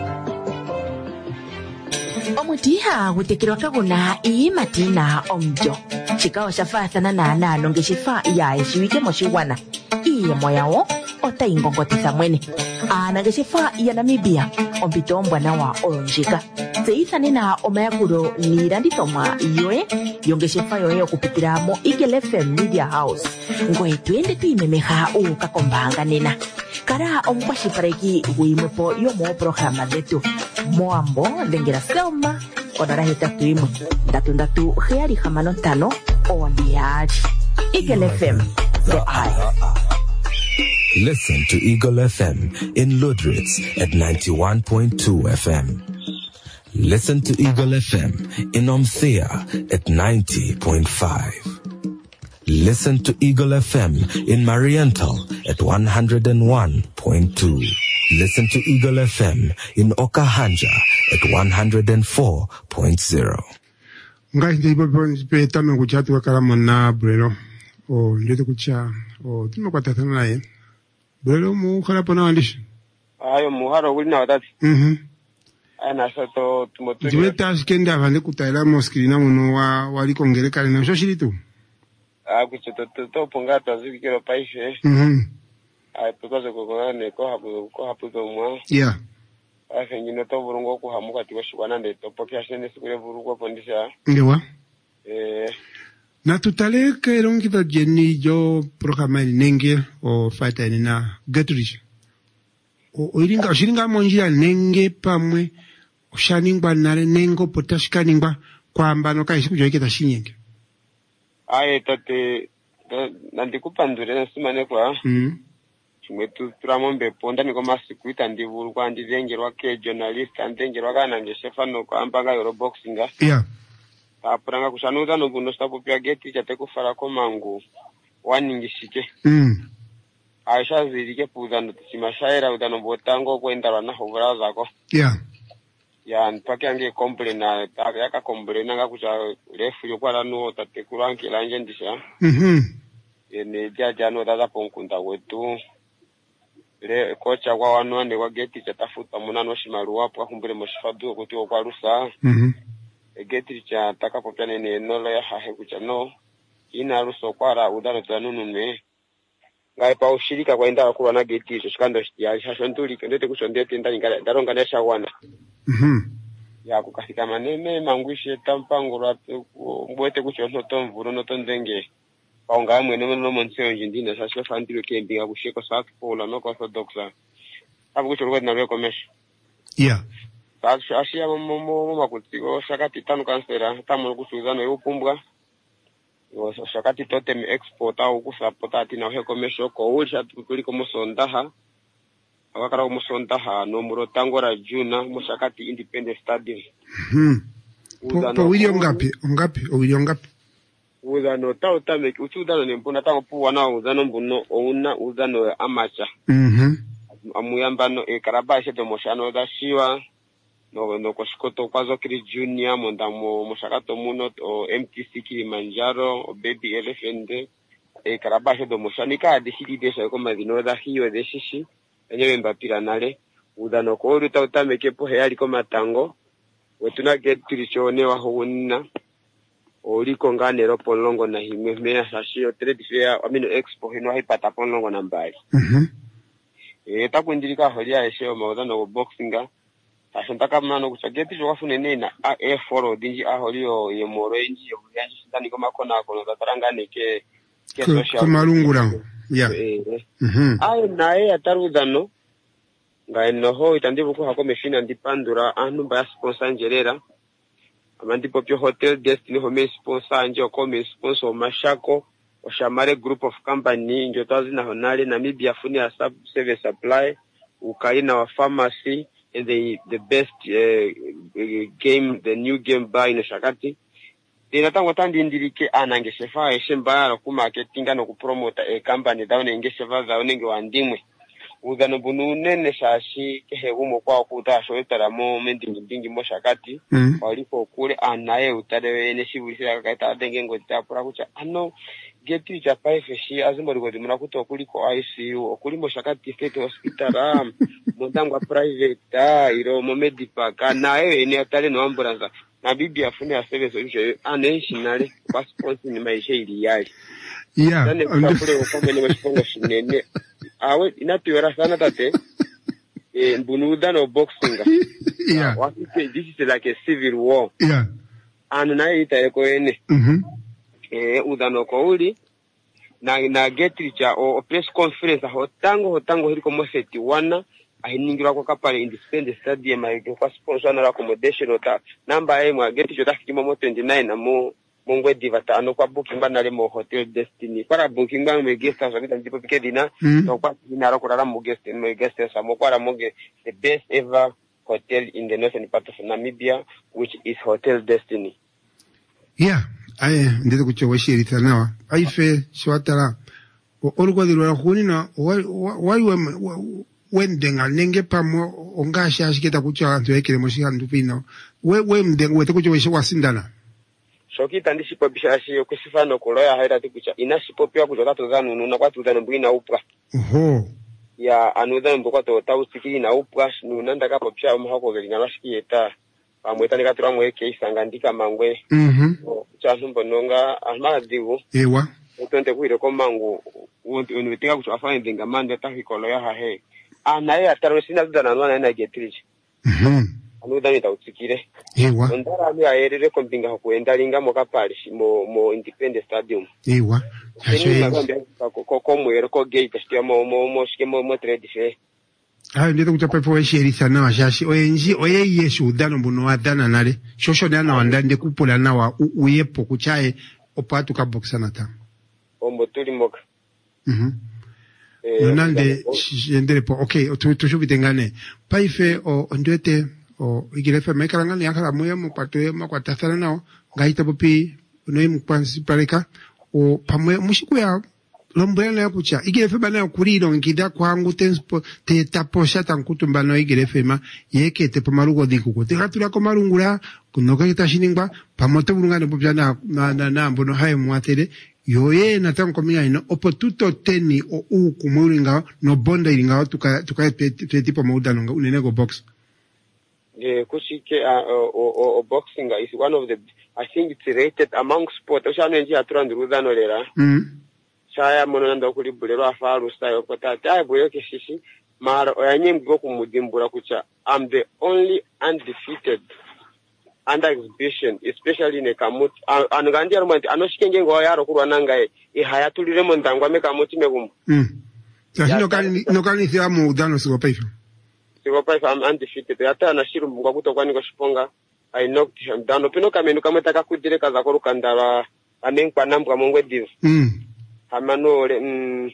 Omutiha gutekirwa kaguna ii matina omjo. Chika oshafathana na nalo ngeshifa iya eshiwike moshiwana. Iye moyawo ota ingongotisa mwene. Ana ngeshifa iya Namibia ompito ombwana wa olonjika. Zeithane na omayakuro niranditomwa yoe yongeshifa yoe okupitira mo Eagle F M Media House. Ngoe tuende tuimemeha ukakombanga nena. Kara omukwashipareki wimwepo yomo programa zetu. Moambo lengera Selma onara hetatu imwe ndatu ndatu heari hamano tano ondiari. Eagle F M, the eye. Listen to Eagle F M in Ludritz at ninety-one point two F M. Listen to Eagle F M in Omthea at ninety point five. Listen to Eagle F M in Mariental at one hundred one point two. Listen to Eagle F M in Okahanja at one hundred four point zero. Ngai ndipo pe tame kuchatu wakala mona brelo o ndio kucha o tumekwatana naye brelo mu khala pona wandishi ayo muharo kulina watati mhm ana sato tumotu jiwe tashikenda vale kutaila moskirina muno wa walikongereka na shoshiri tu ah kuchito to ponga tazikiro paishe mhm ai because ko ne ko hapo ko hapo to mwa yeah afa ngino to burungo ko hamuka tiwashikwana nde to pokya shene sikure burungo pondisha ndewa eh na tutale ke rongita jenni jo programa nenge o fata ni na Getrich o oiringa oshiringa monjia nenge pamwe oshaningwa nare nengo potashkaningwa kwamba no kaisi kujo iketa shinyenge aye tate nandikupandure nasimane kwa mhm chimwetu turamombe ponda niko masikuita ndivurwa ndizengerwa ke journalist andengerwa kana ngeshefano kwa ambanga euroboxinga yeah apuranga kushanuza no buno stapo pya geti chate kufara ko mangu waningishike mm Aisha zilike puzano timashaira udano botango kwenda bana hobra zako. Yeah. Ya mpaka ange complain na yaka complain nga kucha refu yo kwala no tatekura nkila nje ndisha. Mhm. Ene jaja no dada ponkunda wetu. Le kocha kwa wanu ande kwa geti cha tafuta munano shimaru wapo kwa kumbele moshifadu kuti kwa rusa. Mhm. E geti cha taka popyane ne nolo ya hahe kucha no. Ina ruso kwara udano tanunu me. Ngai pa ushirika kwa inda kwa na geti cho shikando ya shashantuli kendete kushondete ndani ngala daronga nesha wana. Mhm. Ya kukafika manene mangwishe tampangura mbwete kuchonto tomvuro no tondenge. Paunga mwene no monseo njindina sasho fandiro kembinga kusheko sak pola no orthodoxa. Abu kuchorwa na recomesh. Yeah. Sasho ashia mo mo makutiko shakati tanu kansera tamu kusuzano yopumbwa. Yo shakati totem export au kusapota tina hekomesho ko ulisha kuliko musondaha. Awakara musondaha no muro tangora juna mushakati independent stadium. Mhm. Po po William ngapi? Ngapi? O William ngapi? Uzano tau tame uchudano ni mpuna tango puwa na uzano mbuno ouna uzano amacha. Mhm. Amuyambano e karabashe do moshano da shiwa no no koshikoto kwazo kiri junior mondamo moshakato muno o M T C Kilimanjaro o baby elephant e karabashe do moshanika adishidi desha koma vinoda hiyo deshishi enyewe mbapira nale uzano ko uru tau tame kepo heyali koma tango wetuna get tulichone wa huunna oliko nganero polongo na himwe mea sashio trade fair amino expo hino haipata polongo na mbali. Mhm. Eh takundilika holia esho maudano boxinga ashontaka mano kuchageti jo wafune nena a e foro dinji a holio ye moro inji yo yanji sindani koma kona kono zatarangane ke ke social kumalungura. Yeah. Mhm. Ai nae atarudano ngaino ho itandibu ko hakome fina ndipandura anu ba sponsor njerera. Amandi popio Hotel Destiny home sponsor njo kome sponsor Mashako Oshamare group of company njo tazi na honale Namibia funi ya sub service supply ukaina wa pharmacy and the the best uh, game the new game bar in Shakati. Ina tango tandi ndilike anange shefa eshembara ku marketinga no ku promote a company down nge shefa za onenge wandimwe. Uzano bunu nene shashi kehe umo kwa kuta shoetara mo mendi ndingi mo Shakati mm. Waliko kule anaye utade ene shibulisa kaita denge ngo tapura kucha ano geti cha paifeshi azimbo liko dimuna kuto kuliko I C U okuli mo Shakati state hospital am mondangwa private ah iro mo medipack anaye ene atale no ambulance na bibi afune ya service uje anationally passport ni maisha ili yali. Yeah. Nane kule ukombe ni mshipongo shinene awe inatuera sana tate eh mbunuda no boxing. Yeah. What is this is like a civil war. Yeah. Anu na ita eko ene. Mhm. Eh udano ko uli na na getricha o press conference hotango hotango hiliko mo thirty-one ahiningira kwa kapale independent stadium ayo kwa sponsor na accommodation ota namba ayo mwa getricha takimo mo twenty-nine na mo mongwe divata ano kwa booking bana le mo Hotel Destiny para booking bana me guest house bita ndipo pike dina no kwa dina ro kula mo guest mo guest house mo kwa mo the best ever hotel in the northern part of Namibia which is Hotel Destiny. Yeah, aye ndete kuchowa shirita nawa aife shwatara olugwa dilwa khunina wai wendenga nenge pamo ongasha ashiketa kuchowa antu ekele moshikandu pino we we mdenga wete kuchowa shwasindana Shokita ndishipo bishashi okusifano kuloya haira tikucha inashipo pia kutoka tuzanu nuna kwa tuzanu mbwina upwa. Oho. Ya anudhanu mbukwa to usikili na upwa nunanda kapo pia umahoko gelina rashiki eta pamweta nika tura mweke isangandika mangwe. Mhm. Kucha mbo nonga almaa divu. Ewa. Utonte kuhire kwa mangu univitika kucha wafanya ndinga mande tahi koloya hahe. Anaye atarosina tudana nwana ena getrich. Mhm. Anudhanu ita usikile. Ewa. Ondara ami aerere kompinga hakuenda linga moka parish mo mo independent stadium. Ewa. Ko ko mwero ko gate stia mo mo mo ske mo mo trade fe. Ah ndete kuchapa po shirisa na washashi oyenji oye yesu dano buno adana nale. Shosho dana wandande kupola nawa uyepo kuchae opatu ka boxa nata. Ombo tuli moka. Mhm. Eh nande ndere po okay tu tu shubitengane. Paife o ndete o igirefe mekaranga ni akala moya mo patwe makwatasana nao gaita popi no impansi pareka o pamwe mushiku ya lombwela ya kucha igile fema na kuriro ngida kwangu tempo te taposha tankutumba no igile fema yeke te pomarugo dikuko te gatura ko marungura kunoka kitashiningba pamoto burungane popya na na na mbono haye mwatere yoye na tanko minga ino opotuto teni o u kumuringa no bonda iringa tuka tuka te tipo mauda no unenego box. The kushike uh, or, or boxing is one of the, I think it's rated among sport. Oshano nji aturandu rudano lera. Mm. Shaya mono nanda okuli bulero afaru style kota. Tia buyo kishishi. Mara oyanye mgo kumudimbura kucha. I'm the only undefeated under exhibition, especially in a kamut. Anugandi arumanti. Anoshikenge ngo yaro kurwa nangae. Ihayatuli remo ndangwa me kamuti megumu. Mm. Tashi no kani, no kani thea mu udano sigo paifo. If I'm undefeated, hata na shiru mbwa kuto kwani kwa shiponga, I knocked him down. Opino kame nuka mwetaka kudire kaza koru kandara, anengpa nambwa mongwe diva. Mm. Hamano ole, mm,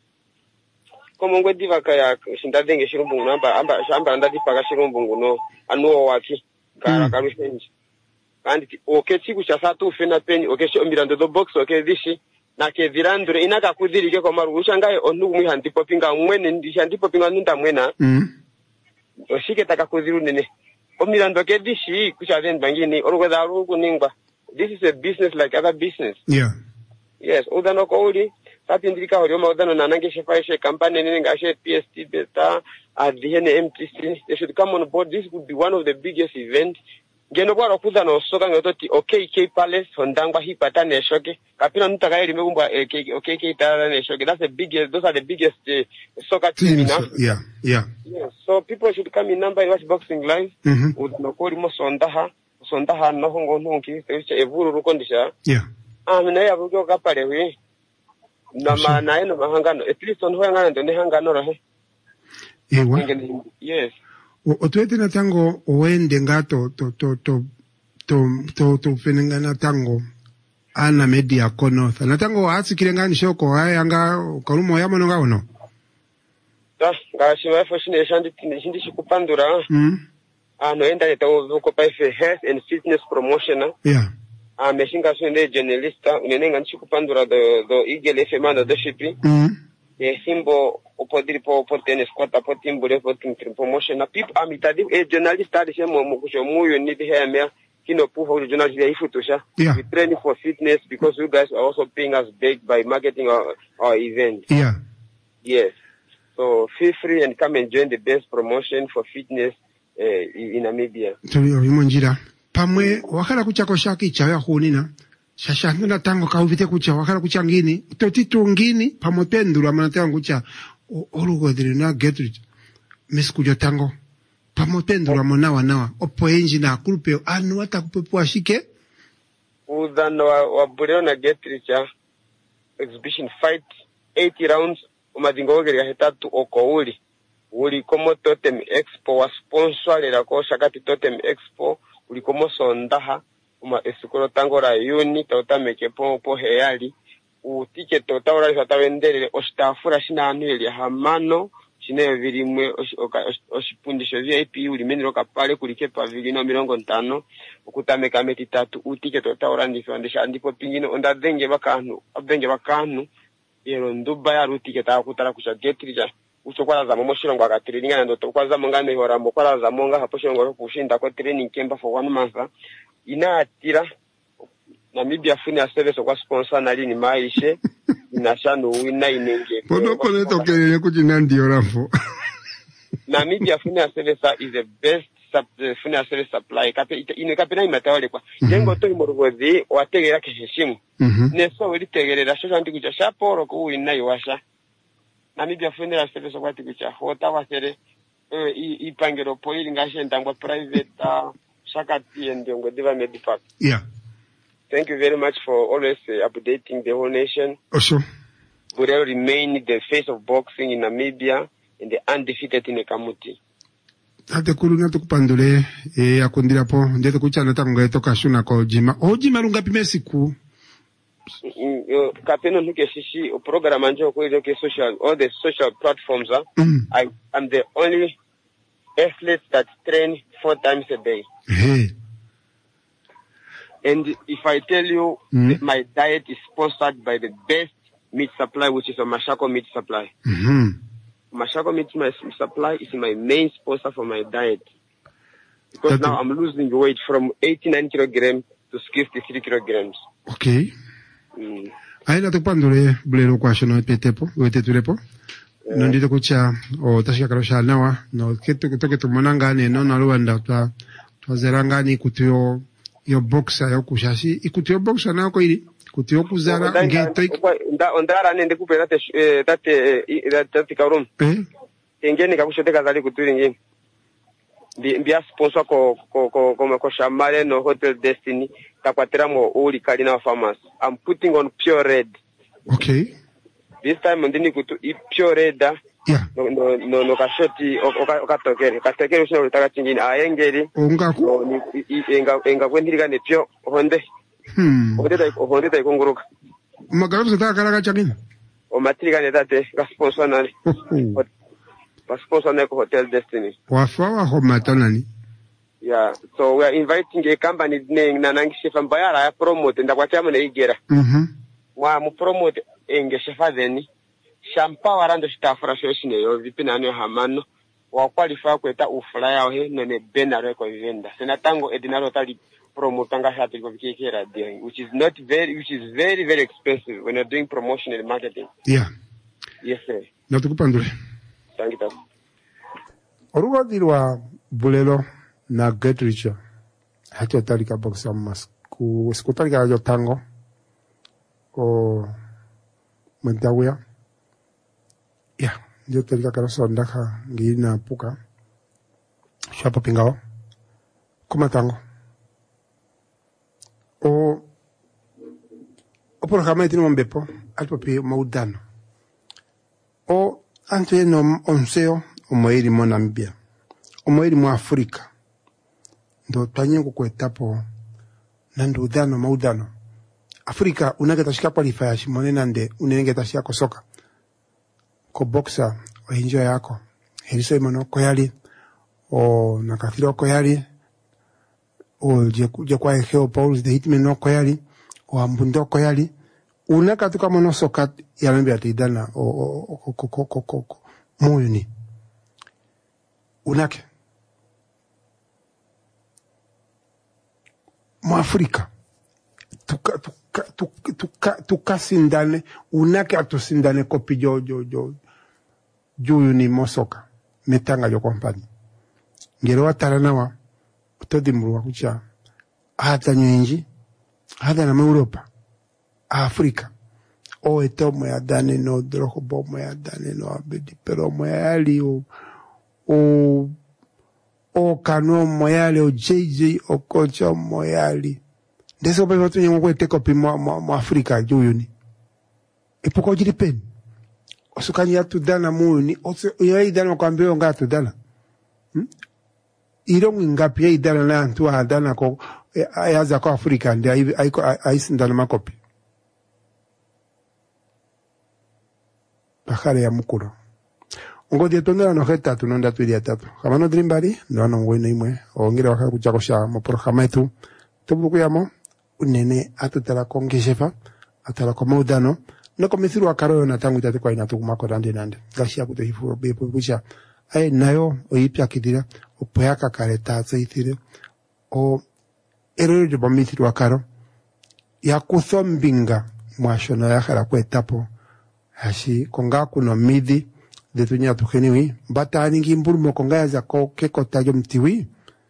kwa mongwe diva kaya shindadenge shiru mbungu, amba, amba, shamba andadi paka shiru mbungu no, anuo waki, kara karu shenji. Kandi, oke chiku cha satu ufena peni, oke shi omirando do box, oke dishi, na ke virandure, inaka kudiri ke kwa maru, ushangaye onugu mwi handipopinga, mwene, ndishi handipopinga nunda mwena. Mm. Oshike takakuziru nene omirando ke dishi kucha then bangini orweza rugu ningwa. This is a business like other business. Yeah. Yes, udano ko uli sapi ndika hori ma udano nanange shefa she company nene ngashe P S T beta at the M T C. They should come on board. This would be one of the biggest events. Geno kwa rokuza no soka ngototi OK K Palace hondangwa hipata ne shoke kapina nutaka yeli megumbwa OK K tara ne shoke. That's the biggest, those are the biggest uh, soccer team in Africa. Yeah, yeah. Yes, so people should come in number and watch boxing live. Mm-hmm. Udinokoli mo sondaha sondaha no hongo nunki tewicha evuru rukondisha. Yeah. Ah mina ya bugo kapale we na maana eno mahangano at least on hoyangana ndo ne hangano rahe. Ewa. Yes. Otuete na tango oende ngato to to to to to to fenenga na tango ana media kono na tango atsi kilengani shoko haya anga karumo yamo no ngaono ta ngashi wa foshine shandi shindi shikupandura mm ano enda leta uko pa health and fitness promotion. Yeah. Ah meshinga swende journalista unenenga nchikupandura do do Eagle F M and do shipi. Mm. Ye simbo opodiri po po tennis kwata po timbure po team promotion na people amitadi e journalist adi shemo mukusho muyo ni de heme kino puho journalist ya ifutosha. Yeah. We train for fitness because you guys are also paying us big by marketing our, our event. Yeah. Yes. So feel free and come and join the best promotion for fitness uh, in Namibia. Tuli obimonjira pamwe wakala kuchako shaki chawa hunina shasha nuna tango kauvite kucha wakala kucha ngini totitu ngini pamotendura manatanga kucha orugo dirina Gertrude miskujo tango pamotendura mona wanawa opo enji na kulpe anu wata kupepu ashike udano wa, wa bureo na Gertrude exhibition fight eighty rounds umadingo ogeri hetatu oko uli uli komo Totem Expo wa sponsor lera ko shakati Totem Expo uli komo sondaha uma esikolo tango la yuni tauta meke po po heyali utike tauta ora lisa wendelele oshitafura shina anu eli hamano shine vilimwe oshipundisho V I P uli meniro kapale kulike pavilino milongo ntano ukutameka meti tatu utike tauta ora ndifandisha andipo pingino onda denge bakanu abenge bakanu yero nduba ya rutike ta kutara kusha Gertrude usokwala za momo shilongo akatiringa na ndoto kwaza mongane hora mokwala za monga hapo shilongo kushinda kwa training kemba for one month ina atira Namibia funi ya service kwa sponsor na lini maishe inashano wina inenge podo kone tokelele kujina ndio rafo Namibia funi ya service is the best funi ya service supply kape ine kape na imatawale kwa jengo to imorugodi wategera kiheshimu neso weli tegerera shosha ndi kucha shaporo ku wina iwasha Namibia funi ya service kwa tikucha hota wasere ipangero poili ngashe ndangwa private shakati ndiongo diva medipack. Yeah. Thank you very much for always uh, updating the whole nation. Also. We will remain the face of boxing in Namibia and the undefeated in the Kamuti. Ate kulu na tukupandule e akundira po ndeto kuchana tango etoka shuna ko jima. O jima runga pimesi ku. Kapeno nuke shishi o program anjo ko ke social all the social platforms ah. Mm. I am the only athlete that train four times a day. Hey. And if I tell you mm. that my diet is sponsored by the best meat supply, which is a Mashako meat supply. Mm-hmm. Mashako meat my supply is my main sponsor for my diet. Because That now I'm losing weight from eighty-nine kilograms to sixty-three kilograms. Okay. Mm. Aina tukupandule bulelo kwa shono petepo, wetetulepo. Yeah. No ndito kucha o tashika karosha nawa no kitu kutoke tumonangane no na Rwanda twa twazerangani kutiyo yo boxer yo kushashi ikutiyo boxer na ko ili kutiyo kuzara ngeto nda ondara nende kupera tate tate tate karum eh engene kakushote kazali kuturi ngine ndi mbia sponsor ko ko ko ko ko shamale no Hotel Destiny takwatera mo uli kali na farmers. I'm putting on pure red. Okay. This time ndini kutu pure red. Yeah. No no no, no kashoti okatokere katokere usho utaka chingine ayengeri ongaku no enga enga kwendiriga ne pyo honde hmm honde dai honde dai konguruka magarabu zata karaga changine o matriga ne date ga sponsor nani ba sponsor ne ko Hotel Destiny wafa wa homata nani. Yeah, so we are inviting a company name na nangishefa mbayara ya promote ndakwatia mna igera mhm mwa mu promote engeshefa theni shampa warando stafra shoshine yo vipina ne hamano wa qualify kweta ufula yao he nene benaro ko venda sina tango edinaro tali promote nga hati ko vikekera dia which is not very which is very very expensive when you're doing promotion and marketing. Yeah. Yes sir. Na tukupandule. Thank you. Oruwa dilwa bulelo na Get Richer hati otalika boxa mas ku skutalika yo tango o mentawea ya yo talika karo sondaka ngina puka shapo pingao kuma tango o o programa tini mombepo alpo pe maudano o ante no onseo o moiri monambia o moiri mo Afrika ndo tanyengo kwetapo nando udano maudano Afrika unage tashika qualify shimone nande unenge tashika kosoka ko boxer o hinjo yako heriso imono koyali o nakafiro koyali o je je kwa heo Paul the hitman no koyali o ambundo koyali unaka tuka mono soka ya lembe atidana o o ko ko ko ko muyuni unake mo Afrika tuka tuka tuka tuka tuka sindane unake atusindane kopi jo jo jo jo ni mosoka metanga jo kompani ngero atarana wa utodimuru kucha hata nyingi hata na Europa Afrika o eto mo ya dane no drogo bo mo ya dane no abedi pero mo ya ali o o o kano moyale o J J o kocha moyale deso pe votu nyengo kwete kopi mo mo Afrika juyuni e poko jiri pen osukani ya tudana muni ose yai dana kwambio nga tudana hmm? Iro ngapi yai dana na antu adana ko ayaza ko Afrika ndi ai ai ai sindana makopi bakare ya mukuro ngo dia tondera no heta tu nonda tu dia tatu kama no drimbari no no ngwe imwe o ngira waka kuchako sha mo programa yetu tubuku yamo unene atutara kongeshefa atara ko modano no komisiru akaro na tangu tate kwa ina tu mako rande nande gashia kuto hifuro be pucha ai nayo o ipya kidira o poyaka kareta zaitire o ero de bomisiru akaro ya kusombinga mwashona ya khara kwa etapo hashi konga kuno midi de tunya tukeniwi bata ningi mbulmo konga za ko keko tajo mtiwi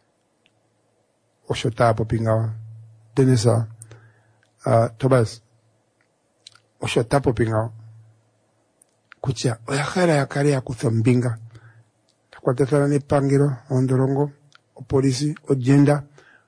oshota popingawa denesa uh, Tobas oshota popingawa kucha oyakara yakare ya kusombinga takwatefana ni pangiro ondorongo o polisi o jenda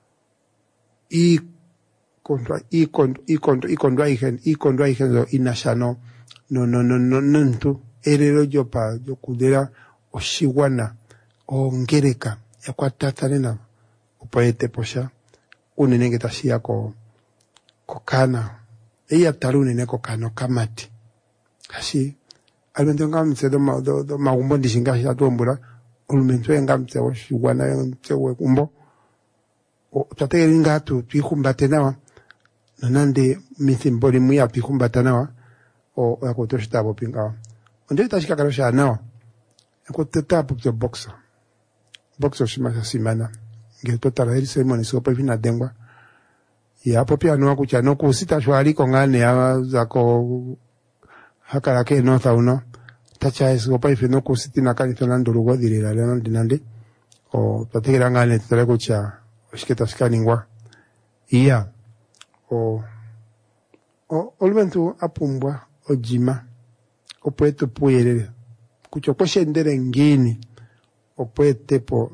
i kontra i kontra i kontra i kontra ihen i kontra ihen zo inashano no no no no no ntu erero jopa jokudera oshiwana o ngereka ya kwatatanena upaete posha unenenge tashia ko kokana iya tarune ne kokano kamati kashi almento ngamse do ma do, do magumbo ndishinga ya dombura ulmento ngamse oshiwana ngamse we kumbo o tateri ngatu twikumbatena nanande mithimboli muya twikumbatana o ya kutoshita bo pinga onde tashika karosha nao ko teta po to boxer boxer shima simana ngeto tara heri ceremony so pa fina dengwa ya po pia no kucha no kusita shwari ko ngane ya zako hakala ke no ta uno tacha eso pa fina kusiti na kani tonando rugo dirira le dinande o tatikira ngane tare kucha oshiketa scaningwa iya o o olventu apumbwa ojima opweto puyerere kucho kweshendere ngini opwete po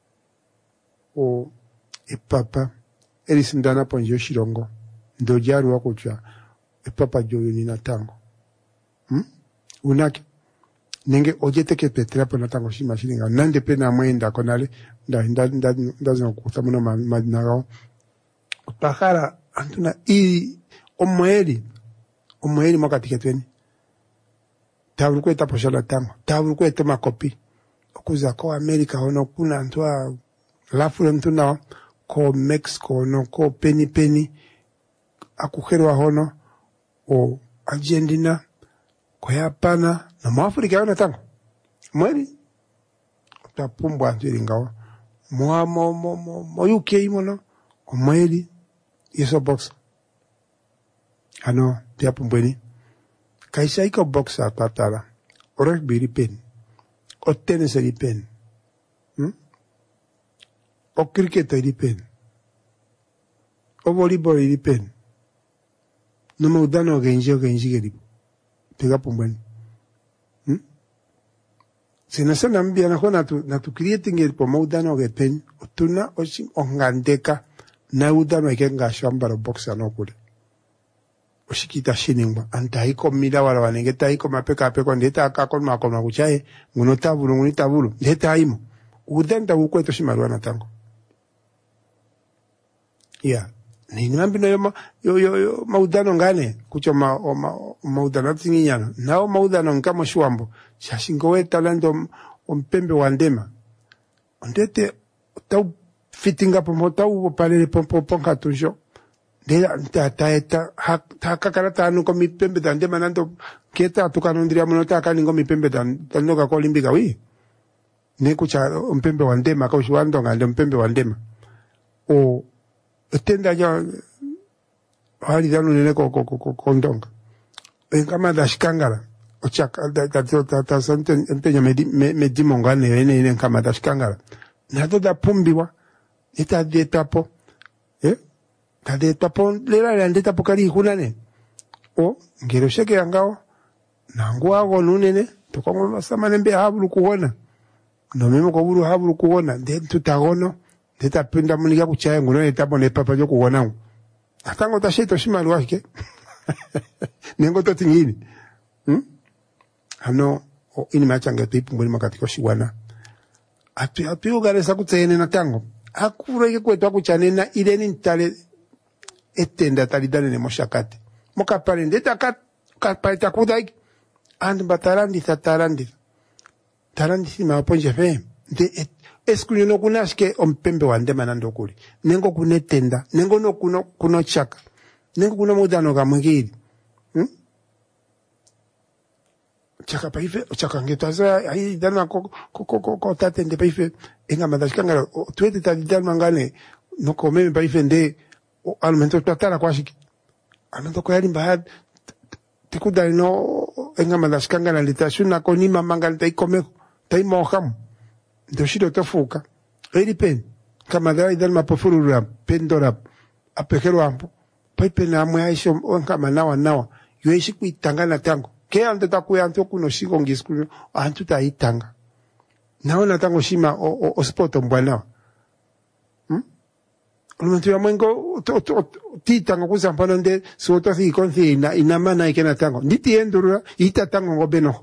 o epapa erisindana po njo shirongo ndojaru wakucha epapa joyo ni natango hmm? unaki nenge ojete ke petra po natango shima shiringa nande pena mwenda konale nda nda nda nda zino kutamuno madinagao utahara antuna i omweli omweli mwakatiketweni tabulu kweta poshala tango tabulu kweta makopi okuza ko America hono kuna ntwa lafule ntuna ko Mexico no ko peni peni akuherwa hono o Argentina ko Japana na Mwafrika hono tango mweli tapumbwa ntiringawa mwa mo mo mo mo U K mono omweli yeso box ano pia pumbweni kaisa iko boxa tatara orek biri pen o tennis ri pen hmm? o cricket ri pen o volleyball ri pen no mo dano genji o genji geri pega pumbweni hmm? sina sana mbia na kona tu na tu creating el po mo dano ge pen o tuna o sim o ngandeka na udano ke nga shamba ro boxa no kule oshikita shiningwa antaiko mila wala wanengeta taiko mapeka peko ndeta akako makoma kuchae nguno tabulu nguni tabulu ndeta aimo udenda ukweto shimarwana tango ya ni ngambi no yo yo yo maudano ngane kucho ma o ma maudano tinginyana nao maudano nkamo shwambo shashingowe talando ompembe wandema ndete tau fitinga po tau palele pompo ponka tujo de ta ta ta ta kakara ta no komi pembe dan de manando keta tu kanondria monota ka ningo mi pembe dan tan no ka ko limbika wi ne kucha un pembe wandema ka ushwando ngale un pembe wandema o tenda ya hali danu ne ko ko ko kondonga en kama da shikangara o chaka da da ta ta sante empeño me me dimongane ene en kama da shikangara na do da pumbiwa eta de tapo eh kade tapon lera la ndeta pokari hunane o ngero sheke angao nangwa go nunene to kongo masama nembe habulu kuona no memo ko buru habulu kuona de tutagono de tapenda munika kuchaya nguno etapo ne papa jo kuona atango tasheto shimalu wake nengo to tingini hm ano o ini machanga tipu mbuli makatiko shiwana atu atu garesa kutsene na tango akura ke kwetwa kuchanena ile ni ntale etenda talidane ne moshakate moka parende takat kapalita kudai and batarandi tatarandi tarandi sima ponje fe de eskunyo no kunashke ompembe wande manando kuli nengo kunetenda nengo no kuno kuno chaka nengo kuno mudano gamugiri hm chaka paife chaka ngetaza ai dana ko ko ko ko tatende paife enga madashkanga twete talidane mangane no komeme paife nde almento tatara kwa shiki almento kwa yali mbahad tikuda no enga madashkanga na litashuna ko ni mamanga tai komeko tai moham ndo shido tofuka eri pen kama dai dal mapofuru rap pendora apekero ampo paipe na amwe aisho kama nawa nawa yoishi kuitangana tango ke ante takuya anto kuno shigo ngisku antu ta itanga naona tango shima o, o, o spoto mbwana hm olumento ya mwengo titanga kuzampana nde soto si konsi na inamana ikena tango nditi endura ita tango ngobeno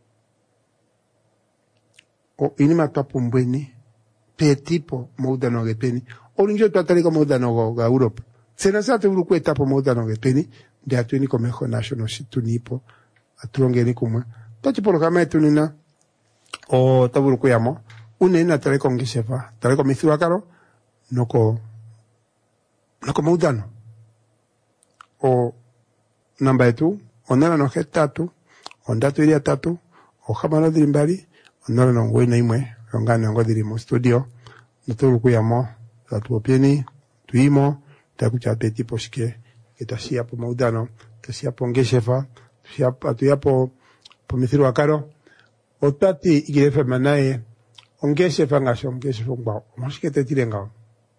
o inima tapumbweni pe tipo moudano gepeni olinjo tataliko moudano ga Europa sena sa te uluku etapo moudano gepeni de atuni komejo national situnipo atulongeni kumwe tati polo kama etunina o tabuluku yamo unena taliko ngisefa taliko mithiwa karo noko noko moudano o namba etu ondola no hetatu ondatu ili atatu ohamano dhili mbali ondola no ngwe na imwe ongana ngo dhili mu studio ntulu kuyamo tatuopieni tuimo takucha peti poshike itasia po maudano tasia po ngeshefa tasia atuya po po mithiru akaro otati ikirefe manae ongeshefa ngasho ongeshefa ngwa moshike tetirenga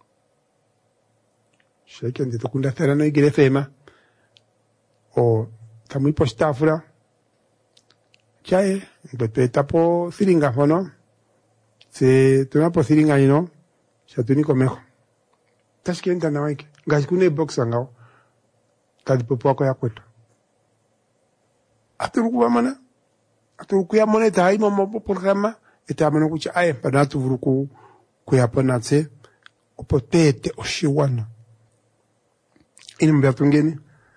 sheke ndito kunda thera no ikirefe ma o tamui postafura chae mpepe tapo thiringa fono se tuna po thiringa ino shatuni komejo tashkenta na waike ngashikune boxa ngao kadipopo ako ya kwetu aturukuwa mana aturukuya moneta haima mopo programa etamano kucha aye panatu vuruku kuyapona tse opotete oshiwana ini mbiatungeni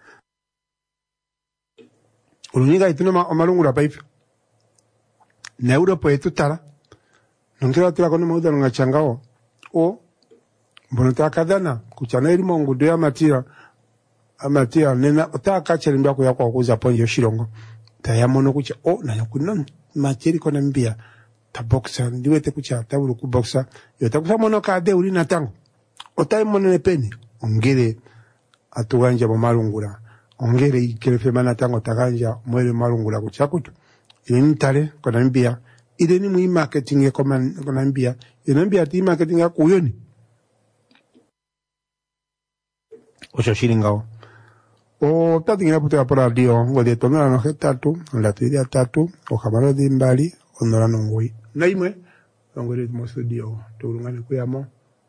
uluniga ituna omalungura paife na Europa etutara nongera tira kono mauda ngachangao o mbonota kadana kuchana iri mongudo ya matira amatia nena otaka chelimba ko yakwa kuza ponje shirongo tayamono kucha o na yakuna matiri kona mbia ta boxa ndiwete kucha tabulu ku boxa yotakusa mono ka de uri na tango otai monene peni ongere atuganja bo malungura ongere ikelefe mana tango taganya mwele malungura kucha kutu ini tare kona mbia ile ni mu marketing kona kona mbia ile mbia ti marketing ya kuyoni ocho shiringao o tati ngina putea por radio ngode tonora no hetatu la tidia tatu o jamaro de mbali onora no ngoi naimwe ngore mo studio turungane kuyamo.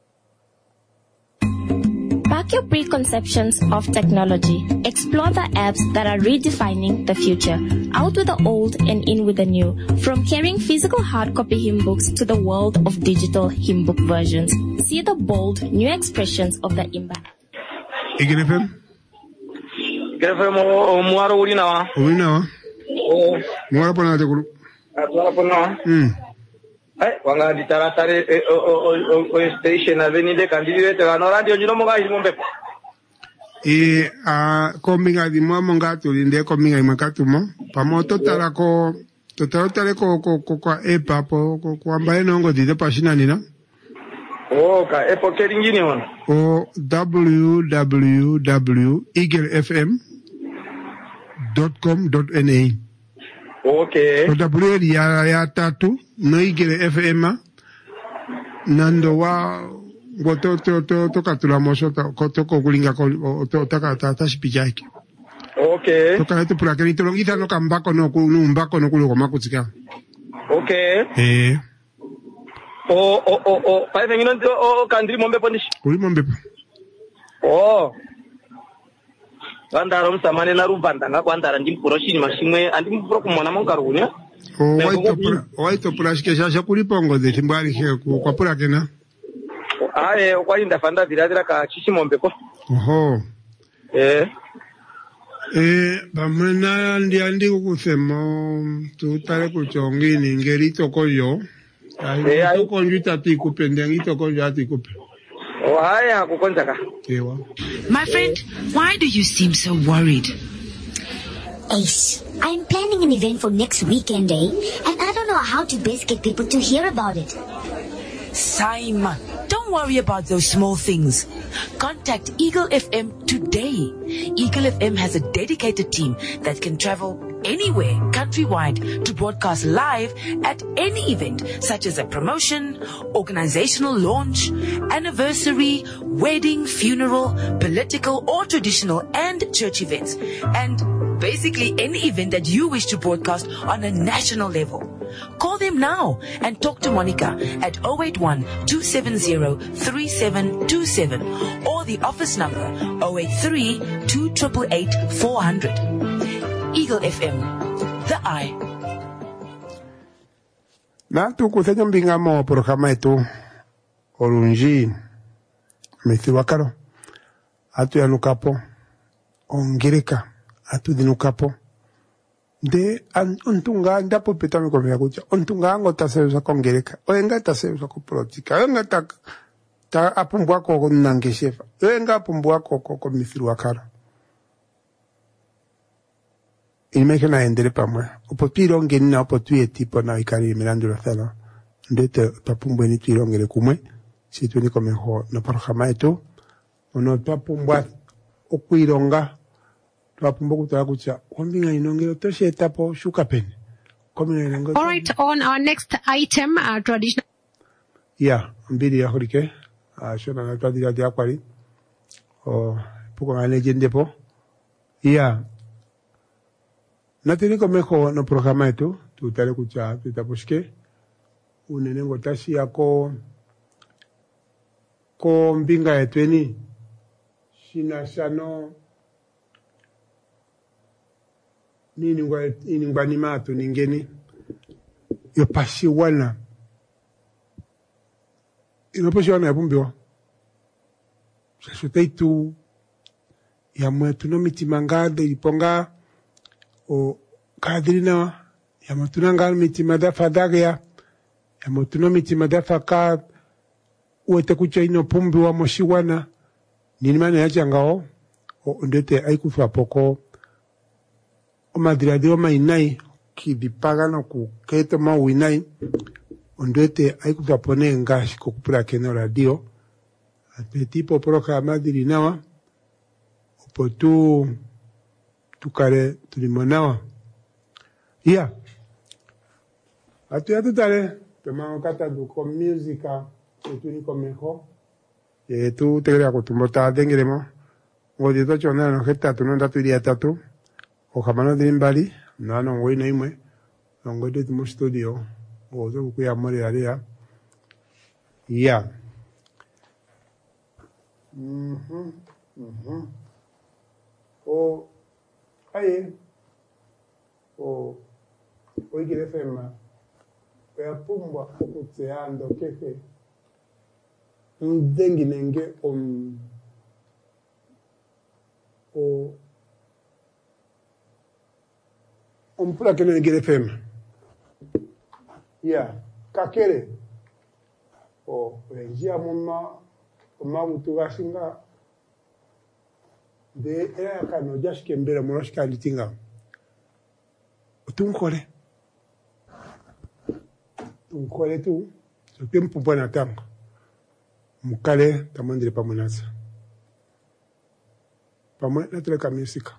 Back your preconceptions of technology. Explore the apps that are redefining the future. Out with the old and in with the new. From carrying physical hard copy hymn books to the world of digital hymn book versions. See the bold new expressions of the imba. Igirefem? Igirefem o muaro urina wa. Urina wa? O. Muaro pona te kulu. Atuara pona. Hmm. Eh, wanga ditaratare o o o station avenide candidate no radio jino monga imombe. E a kominga di mo monga tu inde kominga imakatumo. Pamoto tarako totaro tare ko ko ko epa po ko ambaye nongo dide pashina nina. Oh, ka epo keringini won. O w w w dot eagle f m dot com dot n a. Okay. O w ya ya tatu no Eagle F M nando wa goto to to to katula moso to koto ko kulinga ko to taka ta shipijaki. Okay. To kana to pura keni to longita no kambako no ku no mbako no kulo makutsika. Okay. Eh. O o o o pa ngino o kandri mombe ponish. Kuli mombe. Oh. Andaro msamane na rubanda ngakwandara ndimporoshini mashimwe andimpuro kumona monkarunya. O waito pura waito pura shikesha shakuri pongo de timbari ke kwa pura kena. Aye kwa inda fanda diradira ka chishimombe ko. Oho. Eh. Eh bamena ndi andi kusema tutale kuchongini ngerito koyo. Eh ayo konjuta tikupe ndengito konjuta tikupe. Oh haya kukonjaka. Ewa. My friend, why do you seem so worried? Ace, I'm planning an event for next weekend, eh? And I don't know how to best get people to hear about it. Simon, don't worry about those small things. Contact Eagle F M today. Eagle F M has a dedicated team that can travel anywhere countrywide to broadcast live at any event, such as a promotion, organizational launch, anniversary, wedding, funeral, political or traditional and church events, and basically any event that you wish to broadcast on a national level. Call them now and talk to Monica at zero eight one, two seven zero, three seven two seven or the office number zero eight three, two eight eight, four hundred. Eagle F M, the eye. Na tu kusenyo mbingamo programa etu olunji mithiwa karo atu ya nukapo ongereka atu di nukapo de ontunga ndapo petame kwa vya kucha ontunga ango taseuza kongereka oenga taseuza kuprotika oenga ta ta apumbwa ko nangeshefa oenga apumbwa ko ko mithiwa karo inimeke na endele pamwe. Opo tuilonge nina opo tuye tipo na ikari milandula thano. Ndete papumbwe ni tuilongele kumwe. Si tueni komeho na programa etu. Ono twapumbwa okuilonga. Twapumbwa kutala kutya kombinga inongelo toshe etapo shuka pene. Kombinga inongelo. All right, on our next item, uh, traditional. Yeah, mbili ya horike. Ah, shona na twadila dia kwali. Oh, puko na legende po. Yeah. Natini komeho na programa etu. Tutale kucha tutaposhike. Unenengo tashi yako ko mbinga etu eni. Shina shano nini ngwa ini ngwa ni matu ningeni yo pashi wana ino pashi wana ya bumbio sasutei tu ya mwetu no mitimangade iponga o kadrina ya mwetu nangal mitimada fadaga ya ya mwetu no mitimada faka uete kucha ino pumbi wa moshi wana nini mani ya changao o ndete aikufa poko o madriade o mainai ki bipaga no ku keto ma winai ondete ai ku tapone ngashi ko kupura keno radio ate tipo programa dirinawa opo tu tu kare tu limonawa ia atu ya tutale pema kata du ko musica tu ni ko mejo e tu te crea ko tu mota dengremo ngodi to chona no geta tu no ndatu iria tatu o jamano de Bali, no no voy no imwe, no voy de tu studio, o zo ku ya mori area. Ya. Mhm. Mhm. O ai o o igire fema. Pe pumba ku tseando keke. Ndengi nenge on o on pula que no quiere fem. Ya, kakere. O renjia mama o mabutu gasinga de era kano jaske mbere moroshka litinga. Tunkole. Tunkole tu. So tempo buena tanga. Mukale tamandire pamonasa. Pamwe na treka musica.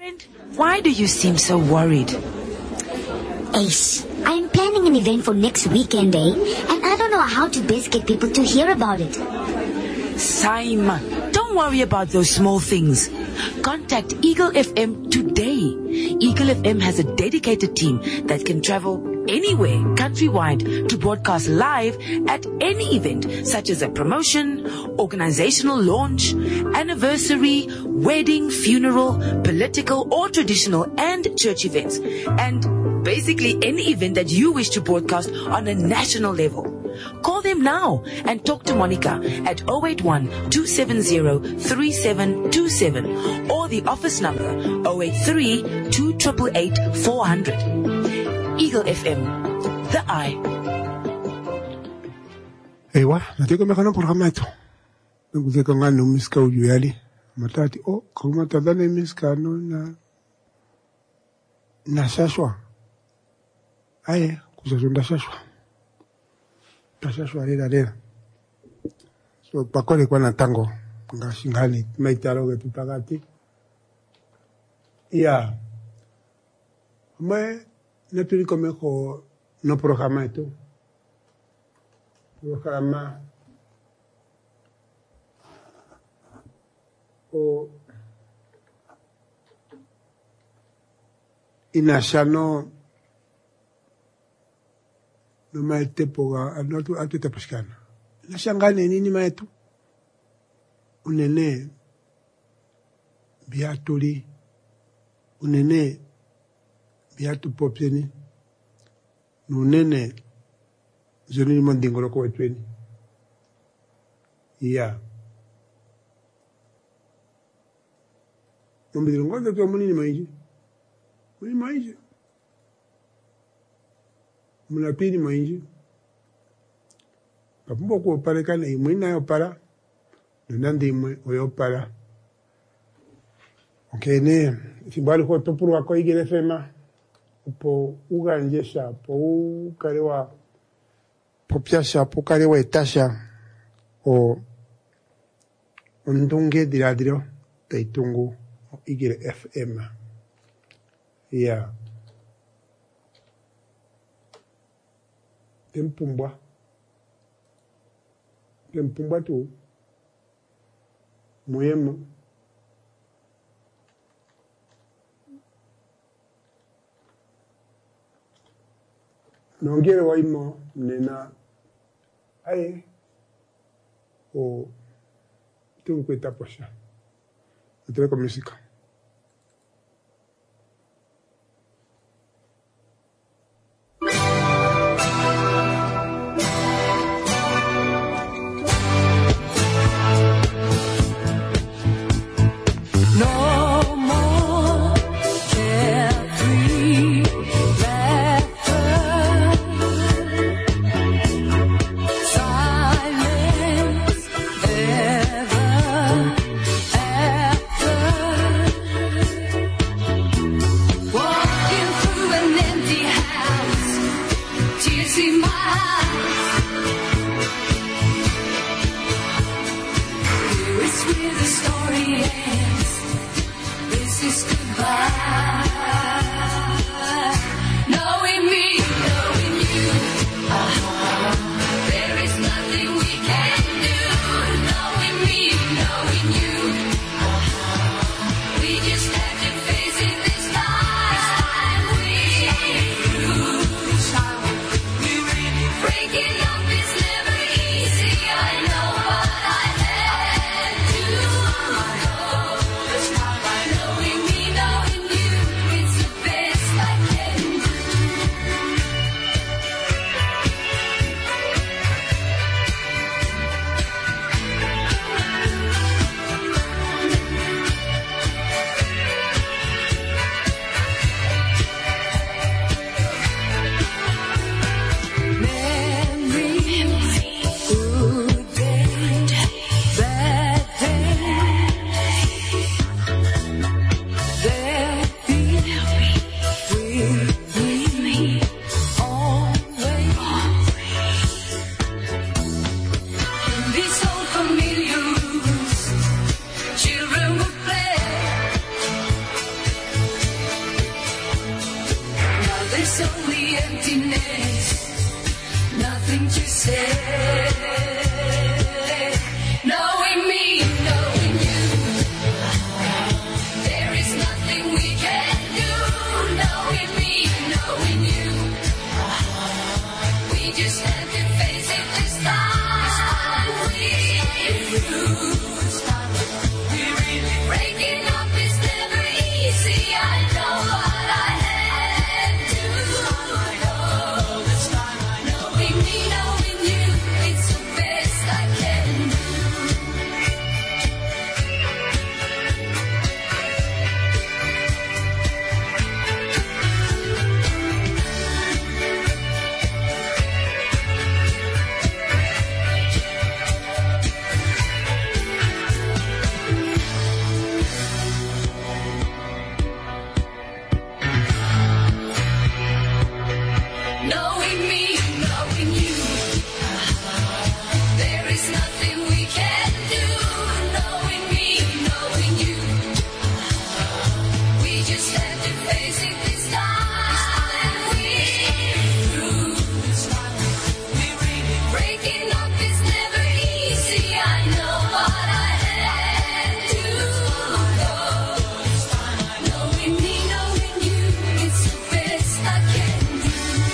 Friend, why do you seem so worried? Ace, I'm planning an event for next weekend, eh? And I don't know how to best get people to hear about it. Saima, don't worry about those small things. Contact Eagle F M today. Eagle F M has a dedicated team that can travel anywhere countrywide to broadcast live at any event, such as a promotion, organizational launch, anniversary, wedding, funeral, political or traditional and church events, and basically any event that you wish to broadcast on a national level. Call them now and talk to Monica at zero eight one, two seven zero, three seven two seven or the office number zero eight three, two eight eight, four zero zero. Eagle F M, the eye. Ewa, natiko mekana programa ito. Naguzeka nga no miska ujuyali. Matati, oh, kuma tadane miska no na na shashwa. Aye, kuzazunda shashwa. Shashwa rera rera. So, pakole kwa na tango. Nga shingani, maitaro ke tutagati. Iya. Me, naturi komeko no programa ito. Programa o inashano no maete poga anotu atu tapashkana. Nashangane nini maetu unene biaturi unene biatu popseni nunene zoni mandingolo ko etweni iya nombi ngondo to munini maiji muni maiji muna pini maiji kapumbo ko pare kana imwina yo para nandi imwe oyo para okay ne sibali ko to puru ko igere fema po uganjesha po ukarewa po piasha po karewa etasha o undunge diradiro teitungu igere F M ya tempumbwa tempumbwa tu muyemo nongere waimo nena aye o tengo que taposha entre con música. Knowing me, knowing you, it's nothing to say. Knowing me, knowing you, there is nothing we can do. Knowing me, knowing you, we just have to face it this time. We lose. We really breaking up is never easy. I know what I had to know. This time I know. Knowing me, knowing you, it's the best I can do. Knowing me, knowing you, there is nothing we can do. Knowing me, knowing you, we just have to face it this time. We lose. We really breaking up is never easy. I know what I had to know. Knowing me, knowing you, it's the best I can do.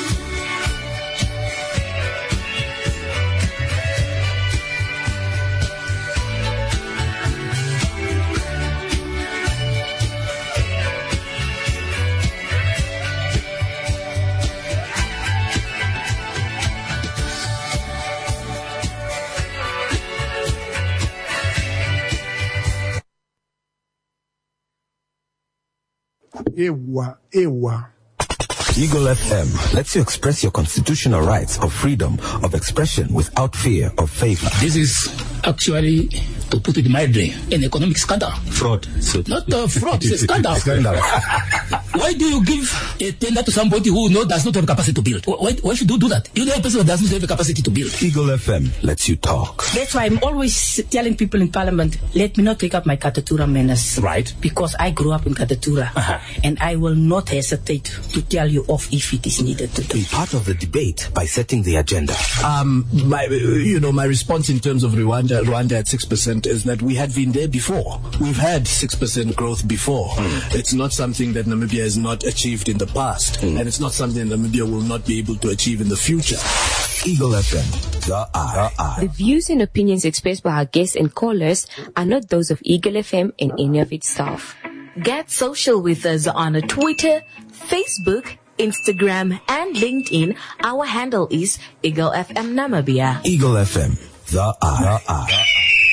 Ewa, ewa. Eagle F M lets you express your constitutional rights of freedom of expression without fear of favor. This is actually, to put it mildly, an economic scandal. Fraud. So Not a fraud, it's a scandal. Scandal. Why do you give a tender to somebody who no, does not have capacity to build? Why, why should you do that? You know a person that doesn't have the capacity to build. Eagle F M lets you talk. That's why I'm always telling people in Parliament, let me not take up my Katatura manners. Right. Because I grew up in Katatura. Uh-huh. And I will not hesitate to tell you off if it is needed to do. Be part of the debate by setting the agenda. Um, my, you know, my response in terms of Rwanda, Rwanda at six percent is that we had been there before. We've had six percent growth before. Mm. It's not something that Namibia has not achieved in the past. Mm. And it's not something that Namibia will not be able to achieve in the future. Eagle F M, the eye. The eye. The views and opinions expressed by our guests and callers are not those of Eagle F M and any of its staff. Get social with us on Twitter, Facebook, Instagram, and LinkedIn. Our handle is Eagle F M Namibia. Eagle F M, the eye. The eye.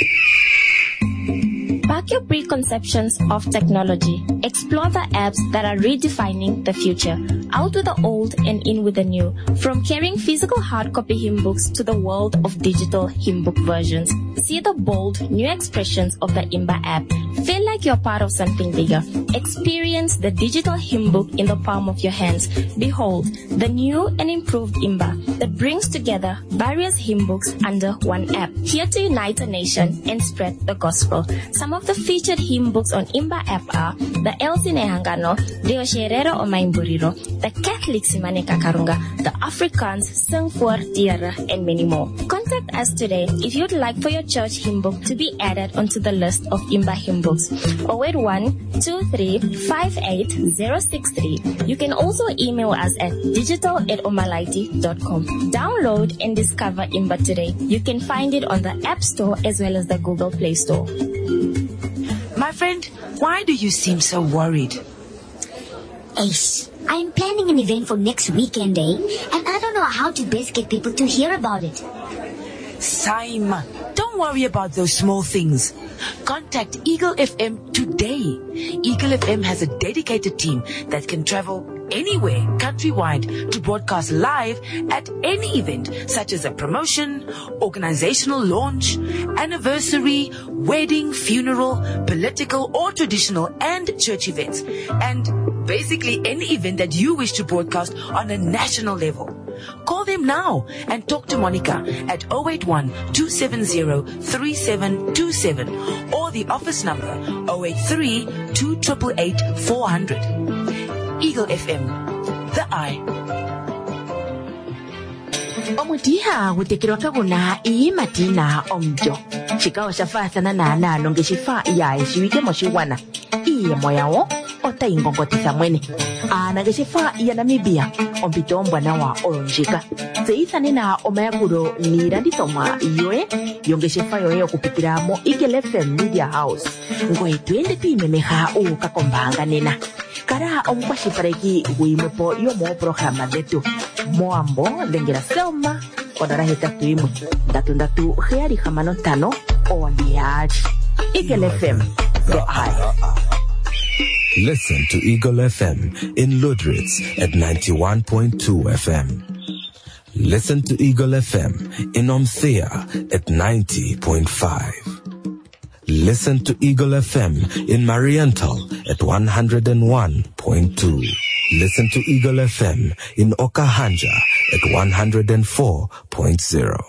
Back your preconceptions of technology. Explore the apps that are redefining the future. Out with the old and in with the new. From carrying physical hard copy hymn books to the world of digital hymn book versions. See the bold, new expressions of the Imba app. Feel like you're part of something bigger. Experience the digital hymn book in the palm of your hands. Behold, the new and improved Imba that brings together various hymn books under one app. Here to unite a nation and spread the gospel. Some of the featured hymn books on Imba app are the Elsie Nehangano, Deo Sherero o Maimburiro, the Catholic Simane Kakarunga, the Afrikaans Sing voor Diere, and many more. Contact us today if you'd like for your church hymn book to be added onto the list of Imba hymn books. zero eight one, two three five eight zero six three. You can also email us at digital at omalaiti dot com. Download and discover Imba today. You can find it on the App Store as well as the Google Play Store. My friend, why do you seem so worried? Ace, I'm planning an event for next weekend, eh? And I don't know how to best get people to hear about it. Saima, don't worry about those small things. Contact Eagle F M today. Eagle F M has a dedicated team that can travel anywhere countrywide to broadcast live at any event, such as a promotion, organizational launch, anniversary, wedding, funeral, political or traditional and church events, and basically any event that you wish to broadcast on a national level. Call them now and talk to Monica at zero eight one, two seven zero, three seven two seven or the office number zero eight three, two eight eight, four hundred. Eagle F M, the eye. omutiha gutekerwa kaguna iimatina omjo chikawa shafathana nana longe shifa ya eshiwike moshiwana iyemo yawo otayingongotitha mwene aanangeshefa ya Namibia ompito ombwanawa olonjika tseyithanena omayakulo niilandithomwa yoye yongeshefa yoye okupitila mo Eagle F M Media House ngoye twende twiimemeha uuka kombaanga nena kala omukwashilipaleki guyimwepo yomoopologama dhetu moambo dhengela Selma konola hetatu imwe ndatu ndatu heyali hamano ntano ondiyali Eagle F M the eye. Listen to Eagle F M in Ludritz at ninety-one point two F M. Listen to Eagle F M in Omthea at ninety point five. Listen to Eagle F M in Mariental at one hundred one point two. Listen to Eagle F M in Okahanja at one hundred four point zero.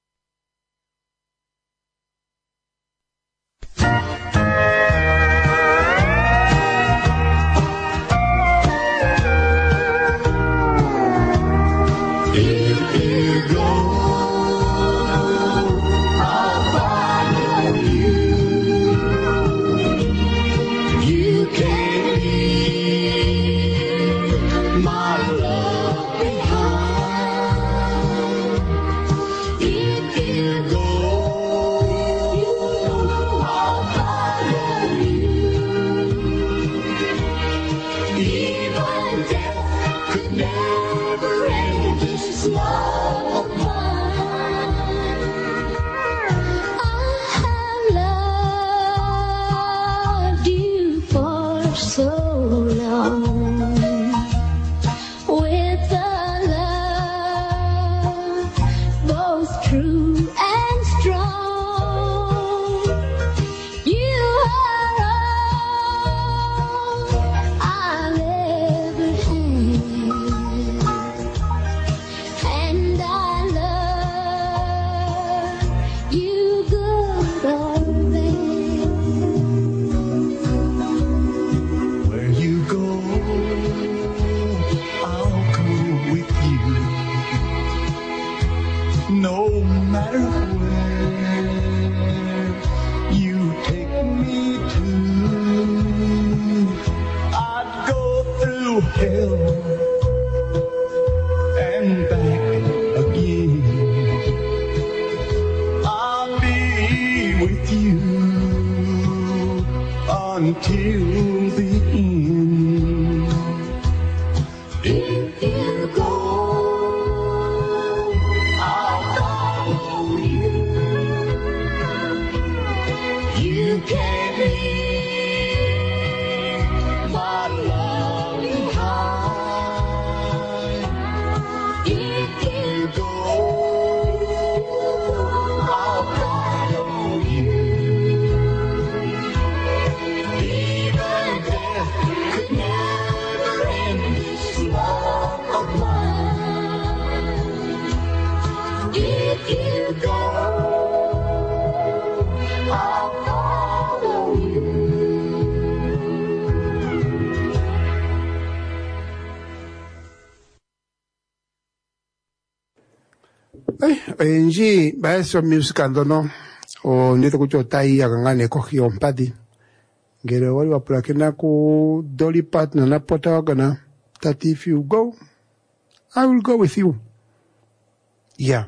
Enji baeso music andono o nito kucho tai agangane kohi ompadi ngere wali wapulakena ku Dolly Parton na pota wagana that if you go I will go with you. Yeah.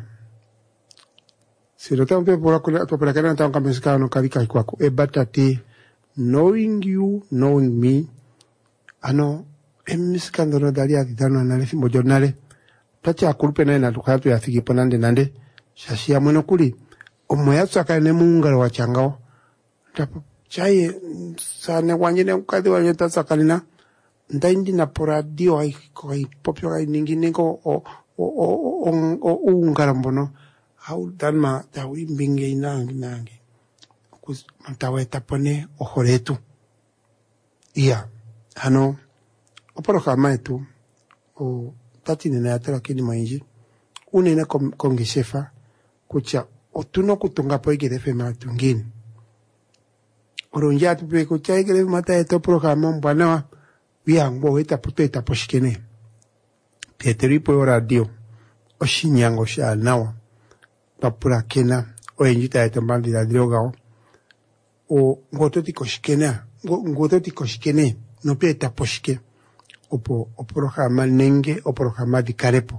Si lo tengo que wapulakena na tango music no kavika kwako e batati knowing you knowing me ano e music andono dali adidano analithi mojonale tachi akulupe naye natukatu ya thiki ponande nande shashia mweno kuli omoya tsaka ne mungalo wa changao tapo chai sane wanyene ukadi wanye tatsakalina ndaindi na poradio ai koi popyo ai ningine ko o o o o ungara mbono au danma tawi mbinge inangi nangi kus mantawe tapone ohoretu iya ano oporo kama etu o tati nena yatera kini mainji unene kongeshefa kucha otuno kutunga po Eagle F M atungini oronja tupe kucha Eagle F M mata eto programa mbwana wa wiangbo weta puto eta poshikene peteri po radio oshinyango sha nawa papura kena o enjita ya tambandi la droga o ngototi koshikena ngototi koshikene no pia taposhike opo oprograma nenge o programa di carepo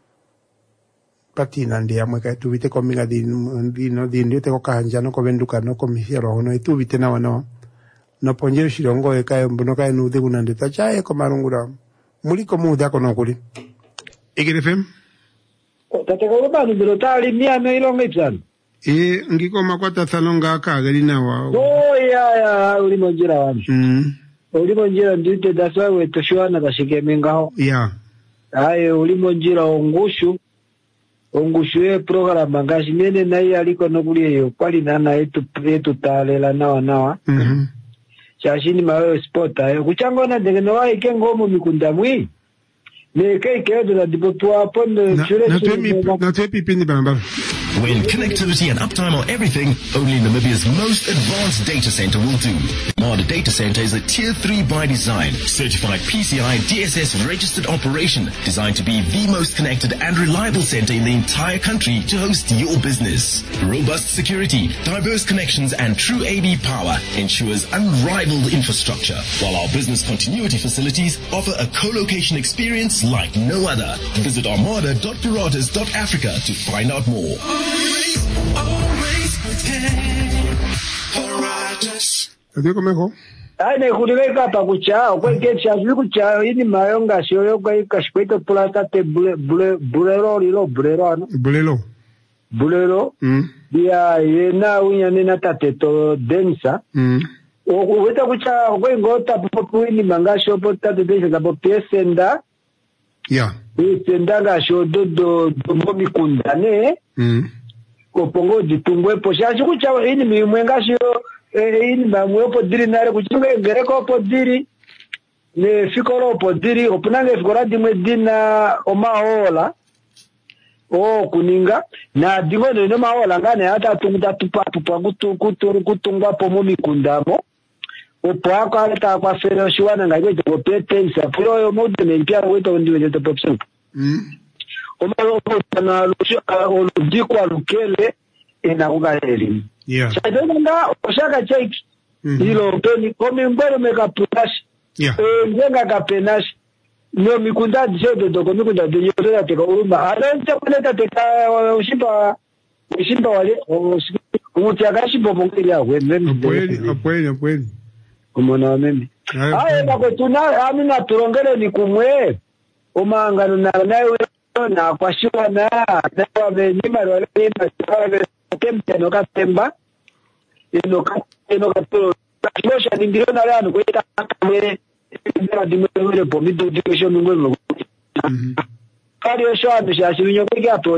pati nandi ya mweka tuvite kominga di di no di ndio te ko kanja no ko benduka no ko misiero no ituvite na wana no ponjero shirongo e kayo mbono kayo nude kunande tachaye ko marungura muri ko muda ko no kuli Igere F M tate ko ba ni bilo tali mia no ilonga ipsan e ngiko makwata salonga ka galina wa oh ya ya uli monjira wani mm uli monjira ndite daswa we toshwana bashike mengaho ya aye uli monjira ongushu ongushu e programa ngashi nene nayi aliko nokuli yo kwali nana etu etu talela nawa nawa mhm chashini mawe sport ayo kuchangona ndege no wa ikengo mu mikunda mwi ne kai kai de la dipotua ponde chure na te pipini bamba. When connectivity and uptime are everything, only Namibia's most advanced data center will do. Armada Data Center is a Tier three by design, certified P C I D S S registered operation, designed to be the most connected and reliable center in the entire country to host your business. Robust security, diverse connections, and true A B power ensures unrivaled infrastructure, while our business continuity facilities offer a co-location experience like no other. Visit armada dot paratas dot africa to find out more. Always, always pretend Paratus. Adiós comejo. Ay ne kulika pa kucha kwa ketcha kucha ini mayonga shoyo kwa kashpeto plata te bule bule bulero lilo bulero no bulero bulero mm dia yena unya nena tateto densa mm o weta kucha kwa ngota popo ini mangasho pota te densa po piesenda ya piesenda gasho do do do mobi kundane mm ko pongo ditungwe po shashi kucha ini mi mwengasho ini bamwe podiri nare kuchunga gereko podiri ne fikoro podiri opunange fikora dimwe dina omaola o kuninga na dingo ne maola ngane hata tungta tupa tupa kutu kutu kutungwa pomo mikundamo opo ako aleta kwa fero shwana ngaje to petensa pro yo mode ne pia weto ndiwe to popsen mm omalo na lucho o dikwa lukele ina kugaleli yeah sadonga oshaka cheki hilo toni komi mbele meka punash yeah eh ngenga ka penash no mikunda jedo dogo mikunda de yoda te ko uruma alenta kuleta te ka ushimba ushimba wale umutiagashi bobo ngilia we mimi kweli kweli kweli kumona mimi aye bako tuna amina turongele ni kumwe umangano na nawe na kwa shua na na wamenyima wale na tembe no katemba ino ino katoro kimosha ningiro na lano kweta kamere ndio dimwe po mido dikesho ngolo kali shwa bisha shinyo kwa to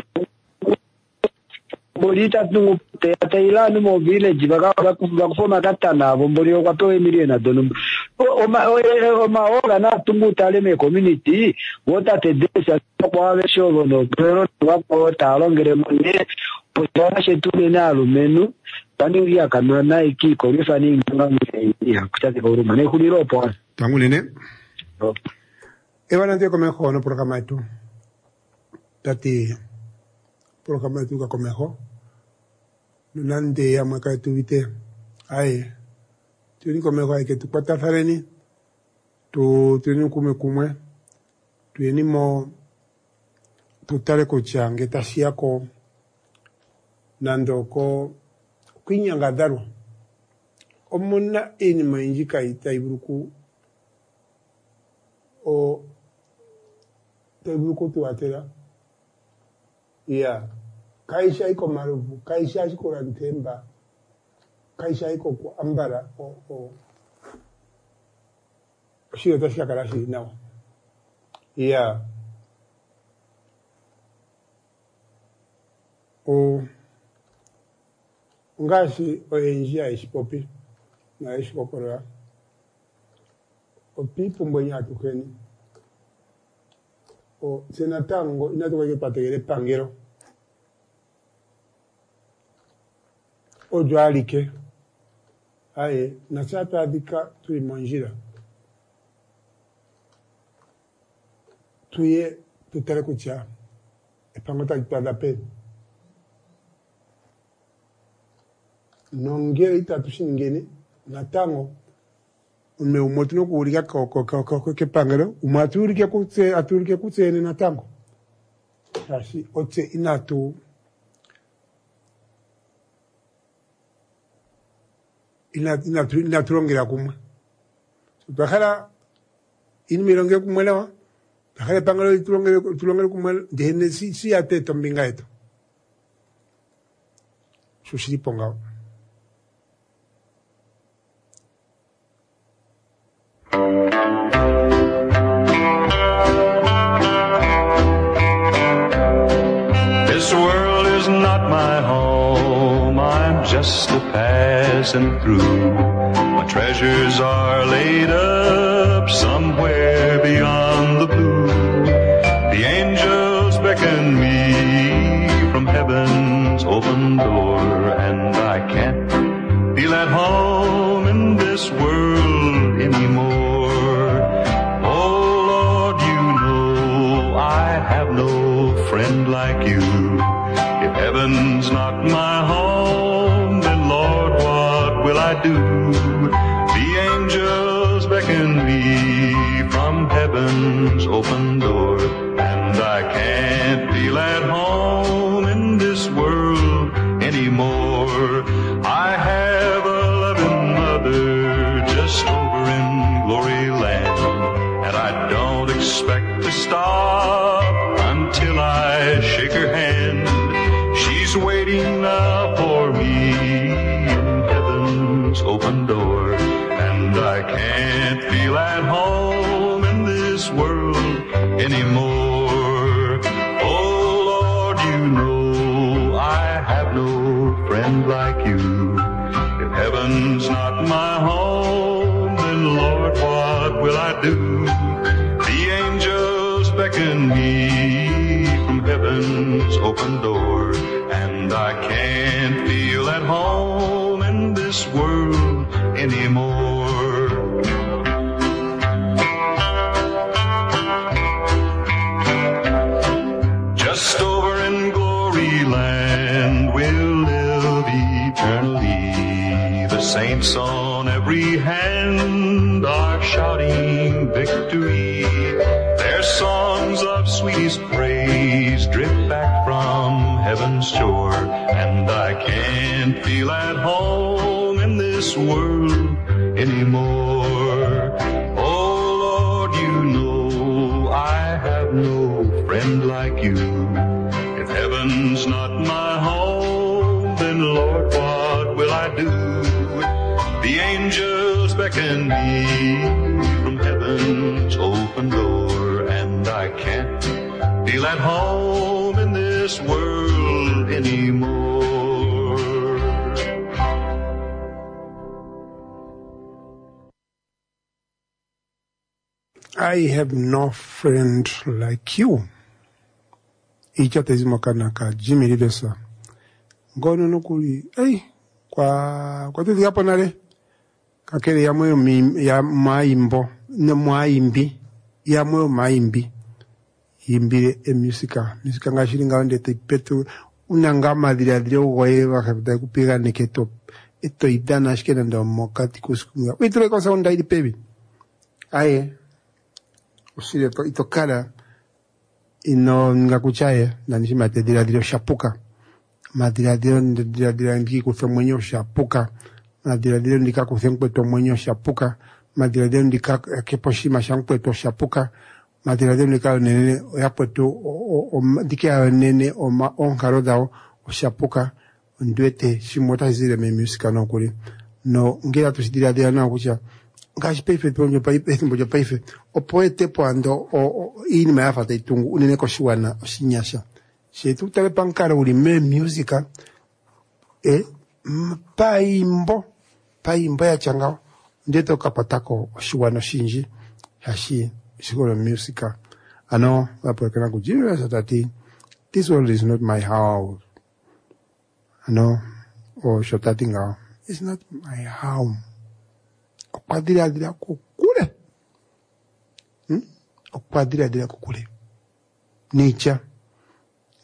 bolita tungu te tailani mo village baka bakufoma katana bombolio kwa to emilie na dono o ma o ma oga na tungu tale me community wota te desa kwa ave shogo no pero wa ko talongere monne potona shetune na lumenu tani ya kanwa na iki ko rifani nganga ya kutate ko ruma ne kuliro po tangu nene ewana ndio komejo no programa tu tati programa tu ka komejo nande ya mwaka tu vite ai tu ni komejo ai que tu pata fareni tu tu ni kume kumwe tu ni mo tu tare ko change tasia ko nando ko kwinyanga daru omuna eni manjika itaiburuku o taiburuku tu atera ya kaisha iko maruvu kaisha iko rantemba kaisha iko kwa ambara o o shio tashika karashi nao ya o ngashi o enjia ispopi na ispopora o pipu mbonya tukeni o senatango inatoka ke pategere pangero o joalike aye na chata dika tu imanjira tuye tutare kucha pangota ipada pe nongere itatu shingene natango ume umotino kuulika ko ko ko ko ke pangero umaturike kutse aturike kutse ne natango asi otse inatu ina ina ina turongera kumwe bakhala inmironge kumwela bakhala pangero turongere turongere kumwe dehne si si ate tombinga eto sushiri ponga. This world is not my home, I'm just a passing through. My treasures are laid up somewhere beyond the blue. The angels beckon me from heaven's open door, and I can't feel at home in this world anymore. Oh Lord, you know I have no friend like you. If heaven's not my home, then Lord, what will I do? The angels beckon me from heaven's open door, and I can't feel at home in this world anymore. I have a loving mother just over in glory land, and I don't expect to stop until I shake her hand. She's waiting now for me in heaven's open door, and I can't feel at home in this world anymore. Oh Lord, you know I have no friend like you. If heaven's not my home, then Lord, what will I do? The angels beckon me from heaven's open door, and I can't feel at home in this world anymore. Just over in glory land we'll live eternally. The saints on every hand are shouting victory. Their songs of sweetest praise drift back from heaven's shore, and I can't feel at home in this world anymore. Oh Lord, you know I have no friend like you. If heaven's not my home, then Lord, what will I do? The angels beckon me from heaven's open door, and I can't feel at home in this world anymore. I have no friend like you. Icha tezimo kanaka Jimmy Rivesa. Ngono nukuli, hey, kwa kwa tuti hapo nale. Kakele ya moyo mi, ya maimbo, na maimbi, ya moyo maimbi. Imbire e musika, musika nga shilinga onde te petu unanga madiri adire ugoye wakapita kupiga neketo. Eto idana ashkena ndo mokati kusikunga. Uiture kosa onda ili pebi. Aye. Usile to itokala ino ngakuchaye na nishima te dira dira shapuka madira dira dira dira ndiki kufe mwenyo shapuka madira dira ndika kufe mkweto mwenyo shapuka madira dira ndika keposhima shankweto shapuka madira dira ndika nene yapweto o ndiki ya nene o ma onkaro o shapuka ndwete shimota zile me musika no kuri no ngira tusidira dira na kucha ngashi peife ponyo paife mbojo paife o poete poando o ini me afata itungu unene ko shiwana oshinyasha she tutale pankara uli me musica e paimbo paimbo ya changao ndeto kapatako oshiwana shinji hashi shigolo musica ano wapo kana kujira satati this world is not my house ano o shotati ngao it's not my home. Okwadiri adira kukule. Hmm? Okwadiri adira kukule. Nature.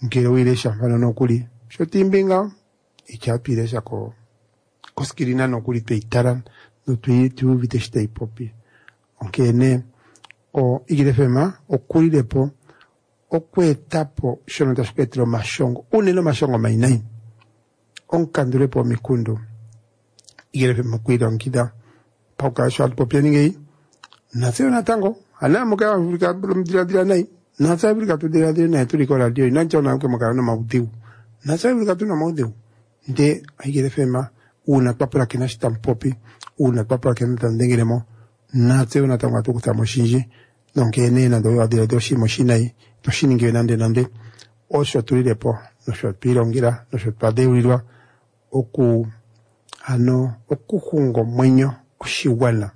ngero ile shambana no kuli shotimbinga ichapire shako koskirina no kuli peitaran no tui tu vite stay popi onkene o igirefema o kuli depo o kwetapo shono taspetro mashongo uneno mashongo mainai on kandure po mikundo igirefema kuida nkida pauka shwat popi ningei naseo natango ana muka Afrika belum dira-dira nai nasa Afrika tu dira-dira nai tu dikola dio nancho na ke makana mautiu nasa Afrika tu na mautiu de igirefema una papura kina stampopi una papura kina tandengiremo naseo natango tu kutamo shinji donc ene na do adira do shi moshinai to shininge nande nande o shoturi depo no shot pirongira no shot padeulwa oku ano oku hungo mwenyo kushiwala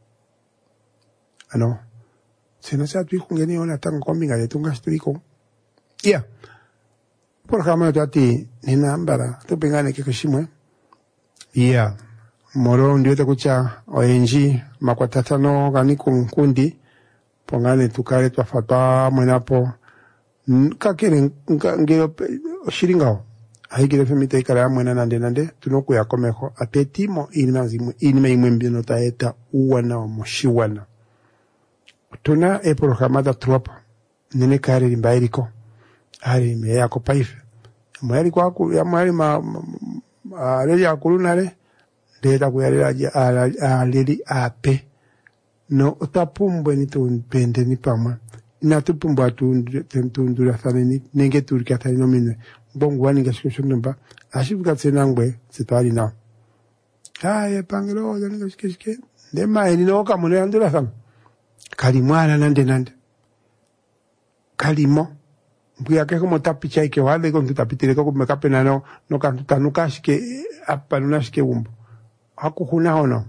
ano sino sa tu hungeni ona tan kominga de tunga historiko ya por kama tati nina ambara to pengane ke kushimwe ya moro ndio takucha oenji makwatatano gani kunkundi pongane tukale twafata mwenapo kakere ngero shiringao haigire femita ikara mwena nande nande tunoku ya komeho apetimo inimazimu inime imwembino taeta uwana wa moshiwana tuna e programada tropa nene kare rimbairiko ari me yako paife mwari kwaku ya mwari ma aleri akulunare ndeta kuyarira aleri ape no tapumbwe ni tumpende ni pama na tupumbwa tu tundura saneni nenge turka tani no minwe bongo wani ngashikosho nomba ashibuka tsenangwe sitwali na haye pangelo yani ngashikishike ndema ni no kamune andura sam kalimwana nande nande kalimo mbuya ke como tapicha ke wale con tu tapitire ko me kapena no no kan tanuka shike apaluna shike umbo hakuhuna hono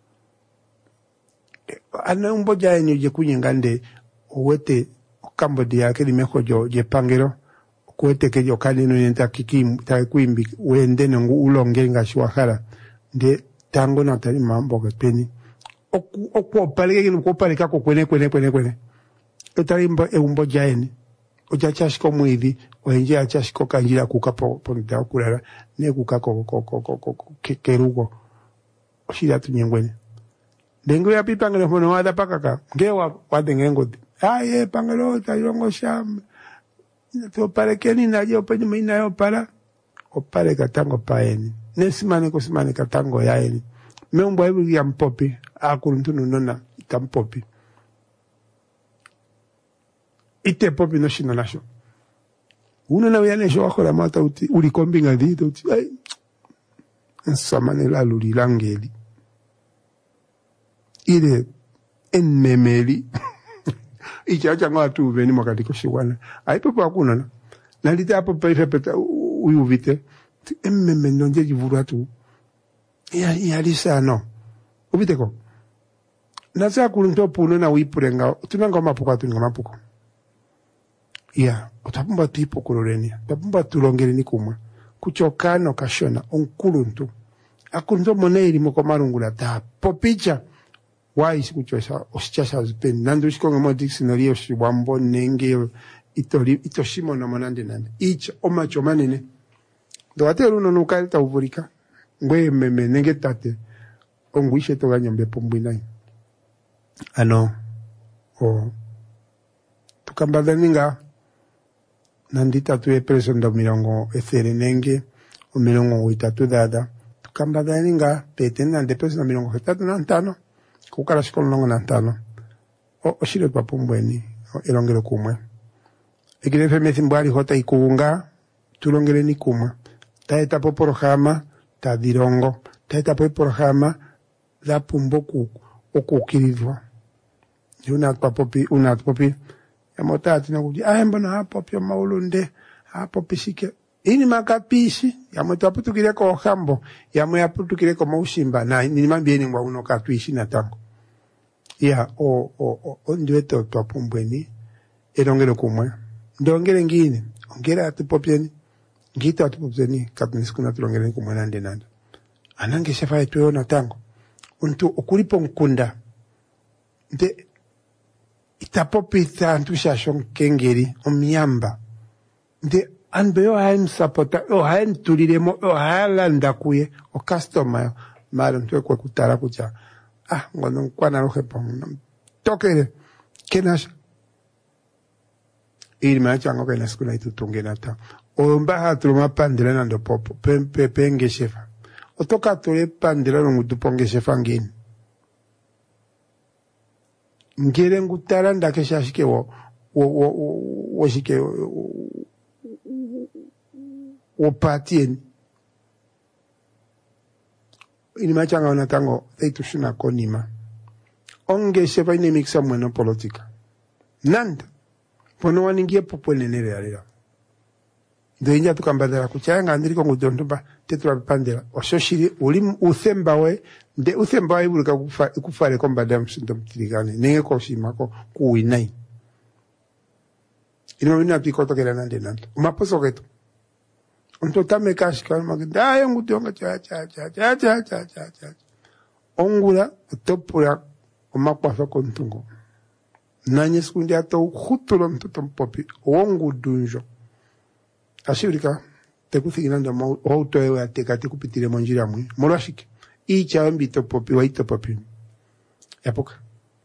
ana umbo jaenyo je kunyengande owete okambo dia ke limejo jo je pangero kwete ke yo kali no yenta kikim ta kwimbi wende ngo ulonge ngashwahara de tango na tali mambo ke peni oku oku pale ke ko pale ka ko kwene kwene kwene kwene etarimba e umbo jaeni oja chashiko mwidi wenje achashiko kanjira kukapo ponta kulala ne kukako ko ko ko kerugo oshira tunyengwene dengo ya pipangelo hono wada pakaka ngewa wadengengo aye pangelo tayongo sham to pare keni na yo pe ni na yo para o pare katango paeni nesimane ko simane katango yaeni membo ebu ya mpopi akuruntu nona tampopi ite popi no shina nasho uno na yana sho akora mata uti uri kombinga dito uti ai nsamane la luli langeli ile enmemeli ichacha ngatu veni makatiko shiwana aipo pa kuna na lita hapo pa ifepeta uyuvite emmeme nonje jivuratu ya ya lisa no ubite ko na sa kulunto puno na wipurenga tunanga mapuka tunanga mapuko ya utapumba tipo kulorenia utapumba tulongere ni kumwa kuchokano kashona onkuluntu akulunto moneri moko marungula ta popicha why sikuchosa osichasa zipeni nando shikonga mo dictionary oshibambo nenge itori itoshimo na monande nande each omacho manene do atero no nukalta uvurika ngwe meme nenge tate ongwishe to ganyambe pombwinai ano o tukambadaninga nandita tuwe preso ndo mirongo efere nenge o mirongo uitatu dada tukambadaninga pete nande preso ndo mirongo fetatu nantano kukala shikono longo nantano o oshire papumbweni ilongero kumwe ikirefe mesimbwali hota ikuunga tulongere ni kumwe taeta po programa ta dirongo taeta po programa la pumboku okukirizwa una papopi una papopi yamotati na kuji ah mbona hapo pia maulunde hapo pisike ini makapishi yamotaputukire ko hambo yamoyaputukire ko maushimba na ni mambieni ngwa uno katwishi na tango ya o o o ndweto twapumbweni elongero kumwe ndongere ngine ongera atupopieni ngita atupopieni kapnisikuna tulongere kumwe nande nande anange shefa etwe na tango untu okulipo nkunda nde itapopita ntushashon kengeri omyamba nde anbe yo hain sapota yo hain tuliremo yo halanda kuye o customer mara mtu kwa kutara kucha ah ngono kwa na rohe pon tokere kenas ili machanga kwa naskuna itutunge nata o mbaha tuluma pandira nando popo pempe penge shefa otoka tole pandira ngutu ponge shefa ngini ngere ngutara ndakesha shike wo wo wo wo shike wo patien ini machanga ona tango teitushuna konima onge shefa ine mixa mweno politika nanda pono waningie popo nenere alera ndoinja tukambadala kuchanga ndiri ko ngudondomba tetura pandela oshoshiri uli uthemba we nde uthemba we bulika kufa kufale kombada msindo mtirigane nenge ko shimako kuwinai ino wina pikoto kela nande nando umaposo keto onto tame kashika magda ya ngudonga cha cha cha cha cha cha cha cha ongula topura umakwafa kontungo nanye skundi ato khuturo mtoto mpopi wongu dunjo ashirika tekuthigiranda mo auto ewe ateka tekupitire monjira mwe molashike icha ambito popi waito popi yapoka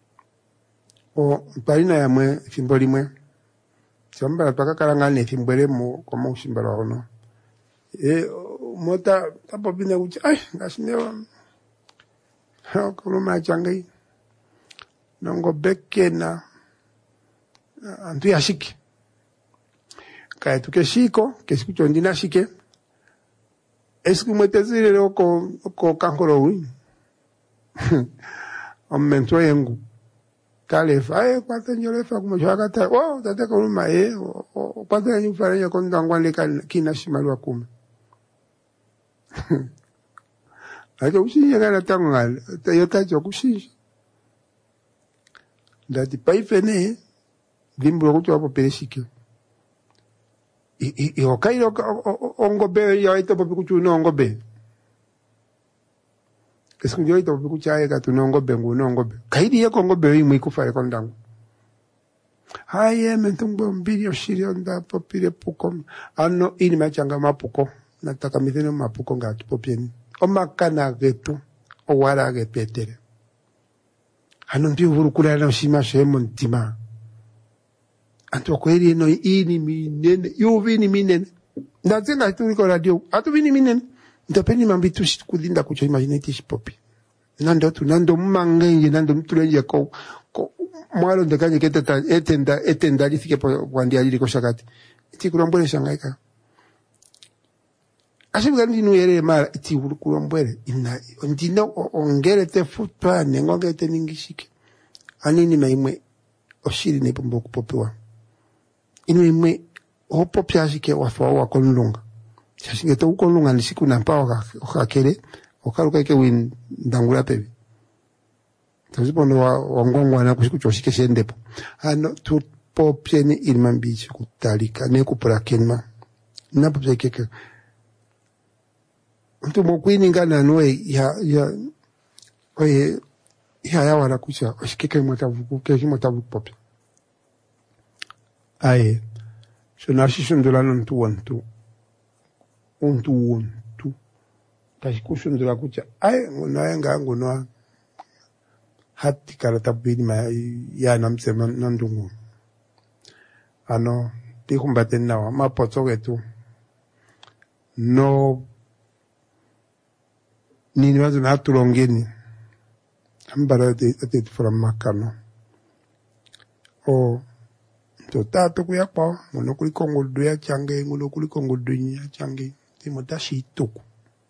o parina ya mwe fimboli mwe chamba paka karangane fimbole mo koma ushimbala ono e mota tapopi na ucha ai ngasinewa ha kono machangai nongo bekena antu yashiki kaya tuke shiko kesikucho ndina shike esku mwetezile leo ko ko kankoro wi omento yengu kale fae kwa tenjole fa kuma shaka ta oh tata ko ma e kwa tenjole fare ya kondangwa le kina shimalwa kuma ajo ushinye kana tangal tayota jo kushinje ndati paifene dimbo kucho hapo peleshike i i i okairo ongobe ya ito popi kuchu no ongobe esku yo ito popi kucha ka tu no ongobe ngu no ongobe kaidi yako ongobe imwe kufare kondangu haye mentumbo mbili oshiri onda popire puko ano ini machanga mapuko nataka mithene mapuko ngatu popieni omakana getu owara gepetere hano ndio vurukula na shima shemo ntima anto kweli no ini minene yo vini minene ndazenga tuliko radio atu vini minene ndapeni mambitu kulinda kucho imaginate shipopi nando tu nando mangenge nando mtulenje ko ko mwalo ndekanye keteta etenda etenda lifike kwa ali liko shakati itikulambole shangaika ashibwa ndinu yere mara itikulambole ina ndino ongere te futwa nengonge te ningishike anini maimwe oshiri ne pombo kupopewa inu imwe opopya shike wafa wa konlunga shashinge to konlunga ni siku na mpawa okakele okaruka ke win ndangula pebi tazipono wa wangongwa na kusiku choshike shendepo ano tu popye ni ilmambichi kutalika ne kupura kenma na popye keke mtu mokwini ngana noe ya ya oye ya ya wala kucha oshikeke mtavuku keshi mtavuku popye aye sonashi shundula ntu wantu untu untu tashikushundula kucha aye ngonaye ngango no hati karata bini ma ya namsema nandungu ano tikumbaten nawa mapoto wetu no nini wazo na tulongeni ambara te te from makano o to tato kuya kwa mono kuliko nguldu ya change ngulo kuliko nguldu ya change timotashi tuku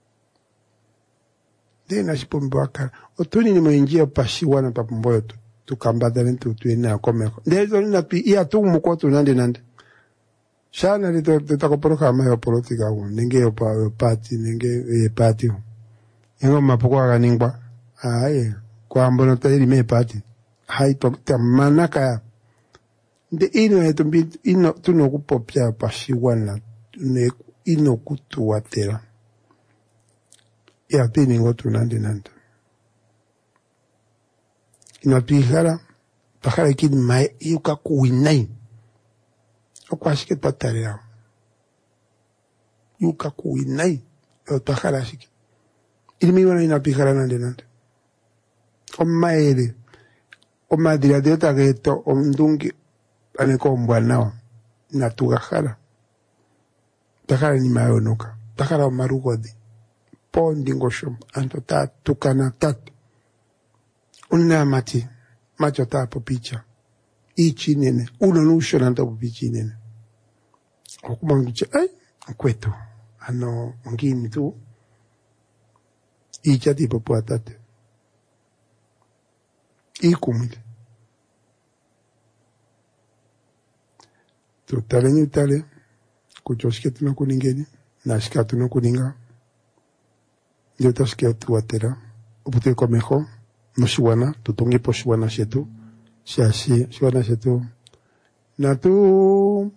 dena shipombo akara otuni ni mwenjia pashiwa na papumboyo tu tukambada nentu tuene akomeko ndezo nina pi iya tu mukotu nande nande shana lito tutakoporoka amayo politika hu nenge yo pa party nenge e party ingo mapoko aganingwa aye kwa mbono tayiri me party hai to manaka ya nde ino eto mbi ino tuno kupopya pashiwa na ne ino kutuwatera ya pini ngotu nande nande ino pihara pakara kini mae yuka kuwinai okwashike tatare yao yuka kuinai otakhala shiki ilimi wana inapikala nande nande omaere omadira de otageto omndungi aneko mbwanawa natugakhala takhala ni mayonoka takhala omarugodi pondi ngoshom anto ta tukana tat unna mati macho ta popicha ichi nene uno lusho nanta popichi nene okuma ngiche ay kwetu ano ngini tu icha tipo puatate ikumile tutale ni utale kuchoshike tuna kuningeni nashika tuna kuninga ndio tashike tuatera upute kwa meho noshiwana tutonge po shiwana shetu shashi shiwana shetu na tu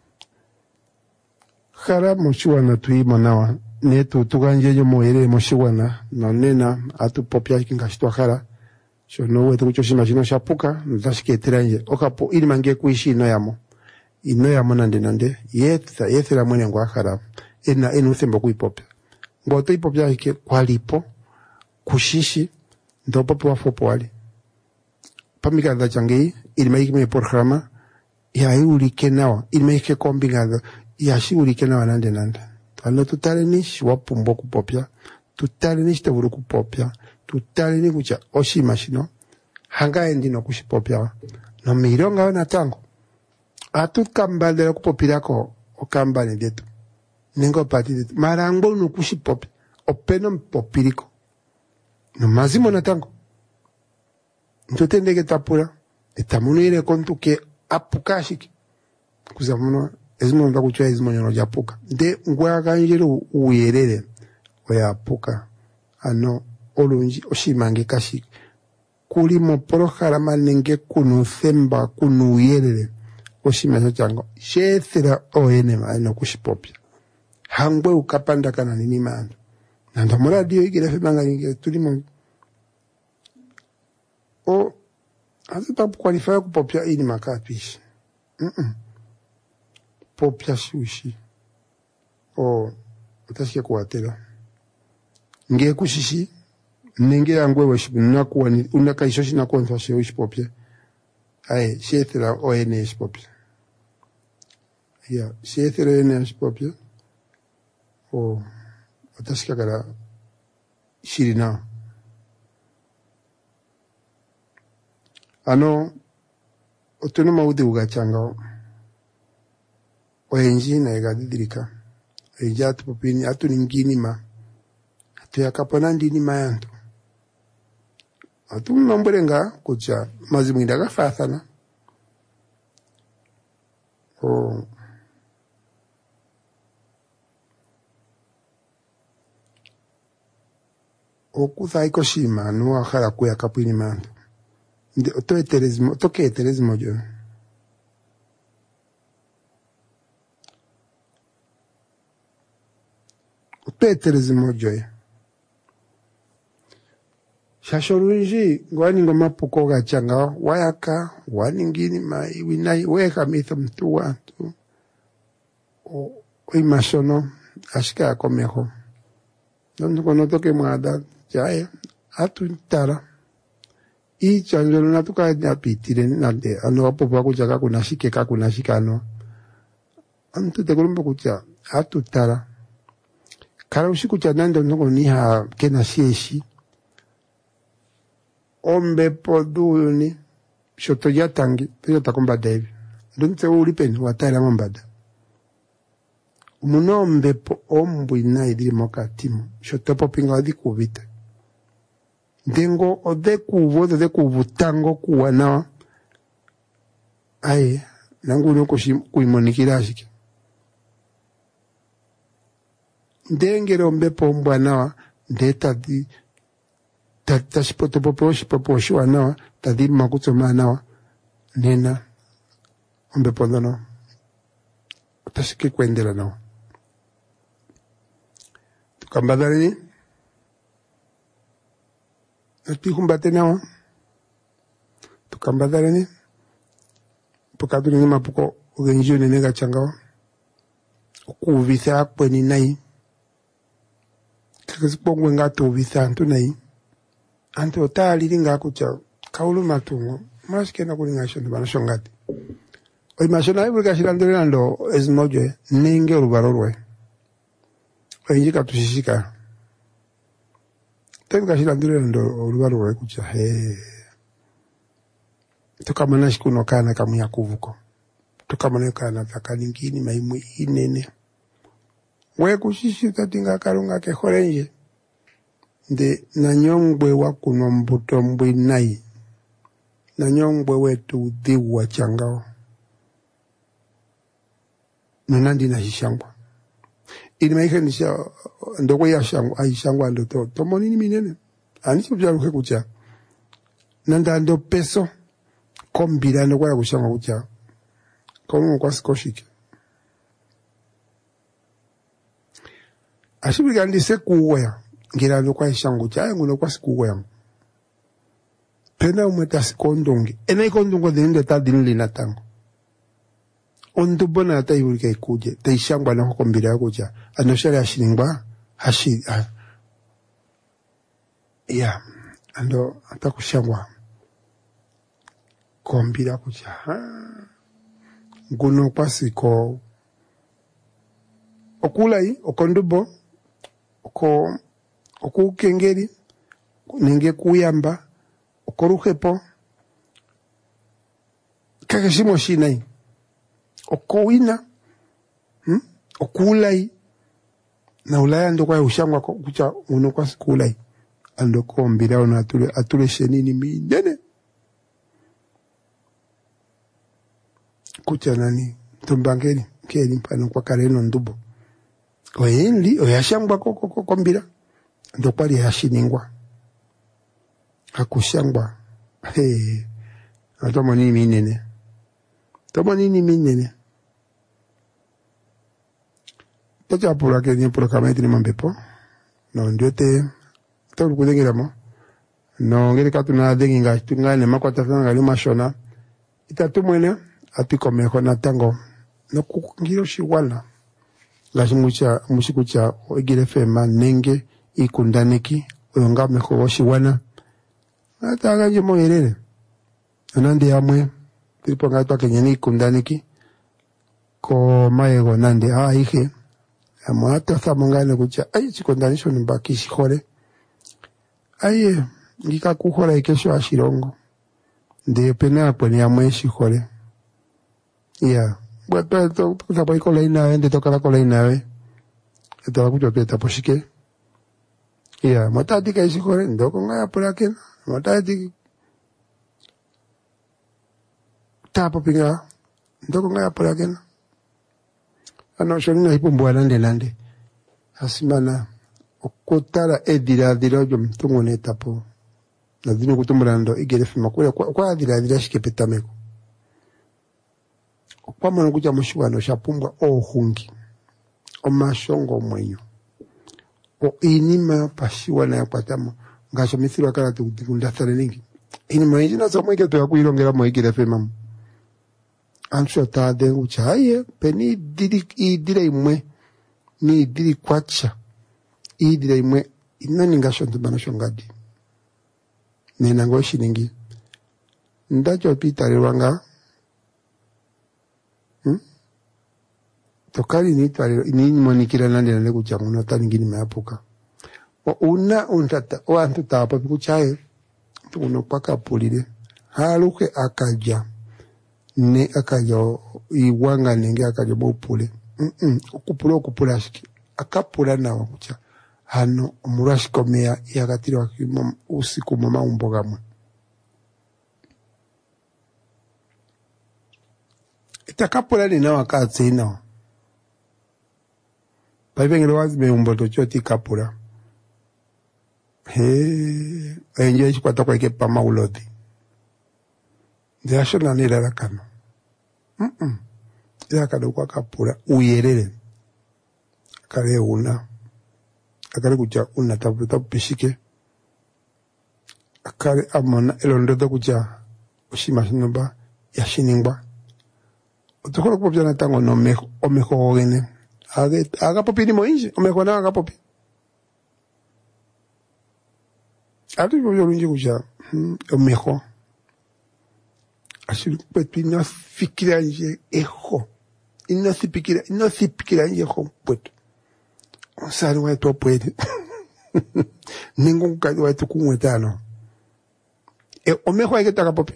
khara moshiwana tui manawa netu tuganje yo moere moshiwana no nena atu popya kinga shitwa khara sho no wetu kuchoshima shino shapuka ndashike teranje okapo ili mange kuishi no yamo ino yamo nande nande yetha yethera mwene ngwa khara ena enu themba kuipopya ngoto ipopya ike kwalipo kushishi ndo popo wa fopo wali pamika da changi ili maiki me programa ya yuli kenawa ili maiki kombinga ya shi uli kenawa nande nande tano tutale nish wapumbo kupopya tutale nish tevuru kupopya tutale ni kucha oshima shino hanga endino kushipopya no mironga wana tango atu kambale kupopirako okambale detu nengo pati detu marango nukushipopya openo mpopiriko no mazimo na tango ntotende ke tapura etamuno ile kontu ke apukashiki kuzamuno ezimo ndo kuchwa ezimo nyono japuka de ngwa kanjiro uyerere oya apuka ano olunji oshimange kashi kuli mo programa nenge kunu themba kunu uyerere oshimange chango shethera oenema ano kushipopya hangwe ukapanda kana nini mando nando muradio igire febanga nge tulimo o azita qualify kupopya ini makapishi mm popya sushi o utashike kuatela nge kushishi nenge yangwe weshi nakuwa ni unakaishoshi na konfa shewishi popya ai shethera oene popya ya shethera oene popya o utashike kala shirina ano otuno maudi ugachanga oenji na egadidrika eja tupopini atu ningini ma atu yakapona ndini mayanto atu nombrenga kucha mazimwinda gafathana o okutha ikoshima no akhala kuya kapini manto de to eterismo to ke eterismo yo to eterismo yo shashorunji ngwani ngoma puko gachanga wayaka waningini mai winai weka mitho mtu watu o imasono ashika komeho ndo kono toke mwada jae atu tara i chanjelo na tuka ya pitire nande ano apopo kuchaka kuna shike ka kuna shikano antu te kulumba kucha atu tara kala usiku cha nando noko ni ha kena shieshi ombe poduni shoto ya tangi pio takomba devi ndunte ulipeni watala mambada umunombe po ombu ina idiri moka timu shoto popinga wadi kubita dengo ode kuvo de kuvu tango kuwana ai nangu no kuimonikira ashike ndengero mbe pomba nawa ndeta di tata shipoto popo shipopo shwa nawa tadi makutso nawa nena mbe pondono tashike kwendela nawa tukambadani ati kumbate nawa tukambadani pokadu ni mapuko ugenjo nene gachangawa okuvisa akweni nai kakasipongwe ngato uvisa antu nai antu otaalili ngakucha kaulu matungo masikena kulinga shondo banashongati oi mashona ibulika shilandele ndo ezimoje nenge rubarorwe oi jika tushishika tenga shilandele ndo rubarorwe kucha he tukamana shikuno kana kamuya kuvuko tukamana kana kakalingini maimu inene we kushishika tinga karunga ke khorenje nde nanyongwe wakuno mbuto mbwi nai nanyongwe wetu dhiwa changao nunandi na shishangwa ili maike nisha ndoko ya shangwa aishangwa ndo to tomo nini minene anicho bjaruke kucha nanda ndo peso kombira ndo kwa kushangwa kucha komo kwa sikoshike ashibika ndise kuwea ngira ndo kwa shangu cha nguno kwa sikuwea pena umeta sikondongi ena ikondongo dinde ta dinli na tango ondo bona ta yulika ikuje ta ishangwa na kombira yako cha anoshara ashingwa hashi ah. ya ando atakushangwa kombira kucha nguno kwa siko okulai okondubo oko okukengeri ninge kuyamba okoruhepo kakashimo shinai okowina hmm? okulai na ulaya ndo kwa ushangwa kucha uno kwa sikulai ando kombira ona atule atule shenini mindene kucha nani tumbangeni keli mpano kwa kareno ndubo oyenli oyashangwa koko kombira ndo pali yashiningwa akushangwa hey atomo nini minene tomo nini minene tocha pura ke ni pura kama itini mambepo no ndiote tolu kudengira mo no ngere katuna dengi nga tungane makwata tanga lima shona itatumwene apiko meho na tango no kungiro shiwala gashi mucha mushikucha ogire fema nenge ikundaniki oyonga meho washiwana ataga jimo yerere anande yamwe tipo ngato kenyeni ikundaniki ko maego nande ah ije amata thamangane kucha ai chikundanisho nimbakishi khore aye ngika kukhora ikesho ashirongo de pena pone yamwe shikhore ya bwato to kusapai kola inawe nde tokala kola inawe eto kucho peta poshike ya matati kai shikhore ndoko ngaya pulakena matati tapo pinga ndoko ngaya pulakena ano shoni na ipumbwa nande nande asimana okotara edira dira jo mtungone tapo na dino kutumulando igere fima kwa kwa dira dira shikepetameko kwa mwana kuja mshuano shapumbwa ohungi omashongo mwenyo o inima pashiwa na yapatamo ngasho mithiro kala tukunda thaleningi inima injina somweke to yakuilongera mo igere fima ansho ta de uchaye peni diri idire imwe ni diri kwacha idire imwe inani ngasho ntubana shongadi nena ngoshi ningi ndacho pitare wanga hmm tokali ni tare ni monikira nande nande kuchamu no tani ngini meapuka o una untata o antu tapa kuchaye tuno paka pulire haluke akaja ne akaja iwanga nenge akaja bopule mm -mm. okupula okupula shiki akapula nawo kucha hano omurashi komea yakatiri wakima usiku mama umbogamwe itakapula ni nawo akatse nawo paibengero wazime umboto choti kapula he enje chikwata kwa ike pama ulodi Ndasho na nira rakano. Mm-mm. Ila kada kwa kapura. Uyerere. Akare una. Akare kucha una tabu tabu pishike. Akare amana elondoda kucha. Ushima shinomba. Yashiningba. Utukolo kupja na tango no meho. Omeho ogene. Aga aga popi ni moinji, omeho na aga popi. Atu yo yo lunji kuja, omeho. Asili petu ina fikira nje eho. Ina fikira, ina fikira nje ho petu. Onsari wa to pwede. Ningu kadi wa to kumwetano. E omeho ege taka popi.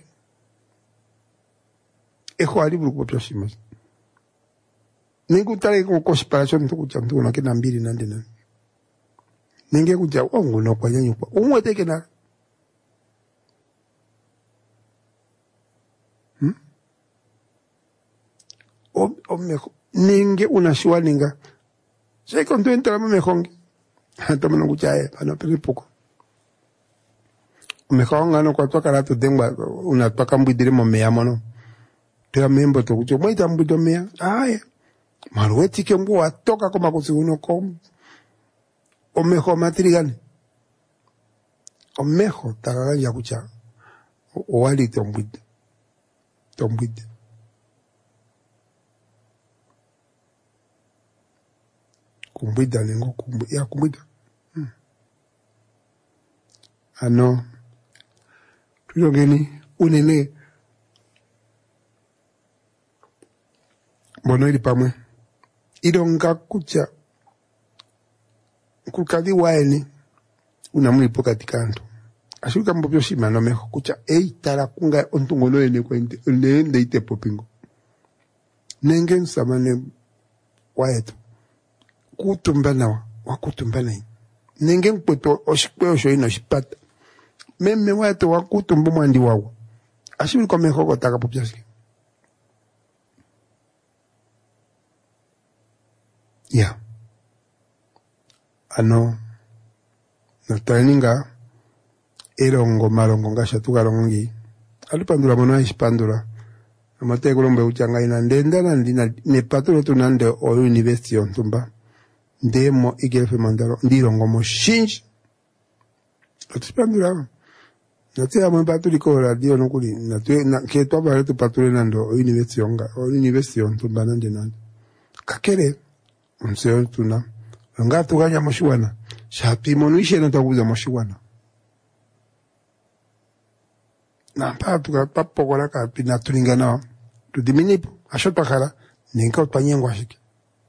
Eho ali bulu popi oshimas. Ningu tale ko conspiration to kuja ntu na kina mbili nande na. Ninge kuja wangu no kwa nyanyu kwa. Umwete kena. Hmm? O o meho ninge unashua ninga. Sai kontu entra me mehongi. Hata mna kuja e pana pili poko. Mehonga no kwa toka ratu dengwa unataka mbidire mo meyamono. Tega membo to kuja mwita mbido meya. Aye. Marueti ke mbu atoka koma kusiuno kom. Omeho matrigani. Omeho tagaganja kucha. Owali tombwide. Tombwide. Kumbwida nengo kumbwida. Ya kumbwida. Hmm. Ano. Tuyo geni. Unene. Bono ili pamwe. Idonga kucha. Kukadi waeni. Unamlipo katika antu. Ashuka mbopyo shima no meho kucha. Ei tara kunga ontungono ene kwa inde. Leende ite popingo. Nengen samane waetu. Kutumbana wa. Wakutumbana hii. Nengen kweto oshikwe osho ino shipata. Meme waetu wakutumbu mwandi wawo. Ashuka meho kotaka popyo shiki. Ya. Ano. Nataninga. Erongo marongo ngasha tukarongi. Alipandura mona ishpandura. Amate kulombe uchanga ina ndenda na ndina nepatulo tunande o university ontumba. Ndemo igefe mandaro ndirongo mo shinji. Atipandura. Nati ya mwempatuli ko radio nukuli. Nati na keto abare tu patule nando o university onga. O university ontumba nande nande. Kakere. Mseo tuna. Nga tuganya moshiwana. Shapi monuishe na taguza moshiwana. Na pa tuka papo kola ka pina tulinga na. Tu diminipo. Asho takara. Ninka utpanyengwa shiki.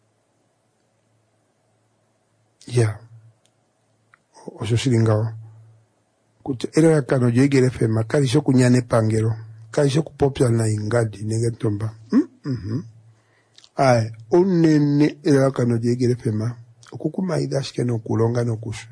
Ya. Osho shilingawa. Kucha ere ya kano jo igere fema. Kari sho kunyane pangero. Kari sho kupopya na ingadi. Nenge tomba. Hmm? Mhm. Aye, unene ila kano jegere fema. Okukuma idashike no kulonga no kushu.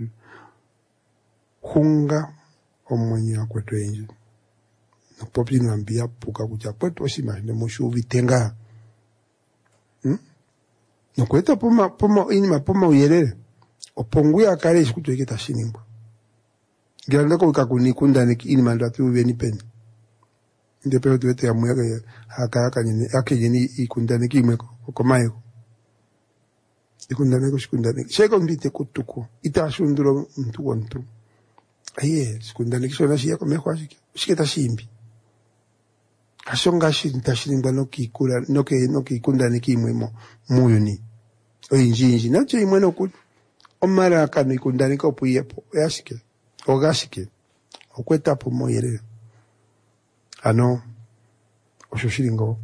Hunga omwenye wa kwetu enji. No popi nambia puka kucha kwetu oshima. Ne mushu vitenga. Hmm? No kweta poma, poma inima poma uyelele. Opongu ya kare ishikutu eke tashinimba. Gilanda kwa kunikunda neki inima ndatu uveni peni. Nde pero tuwete ya mwega haka haka nini. Ake jeni ikundane kimeko. Okomayo. Ikundane ko shikundane. Sheko mbite kutuko. Ita ashunduro mtu wantu. Aye, shikundane kisho na shiya komeko ashike. Shiketa shimbi. Ashonga shi ntashirimba no kikura no ke no kikundane kimwemo muyo ni. Oyinji inji nacho imweno ku omara kanu ikundane ko puyepo. Yashike. Ogashike. Okweta po moyere. Ano oshoshiringo.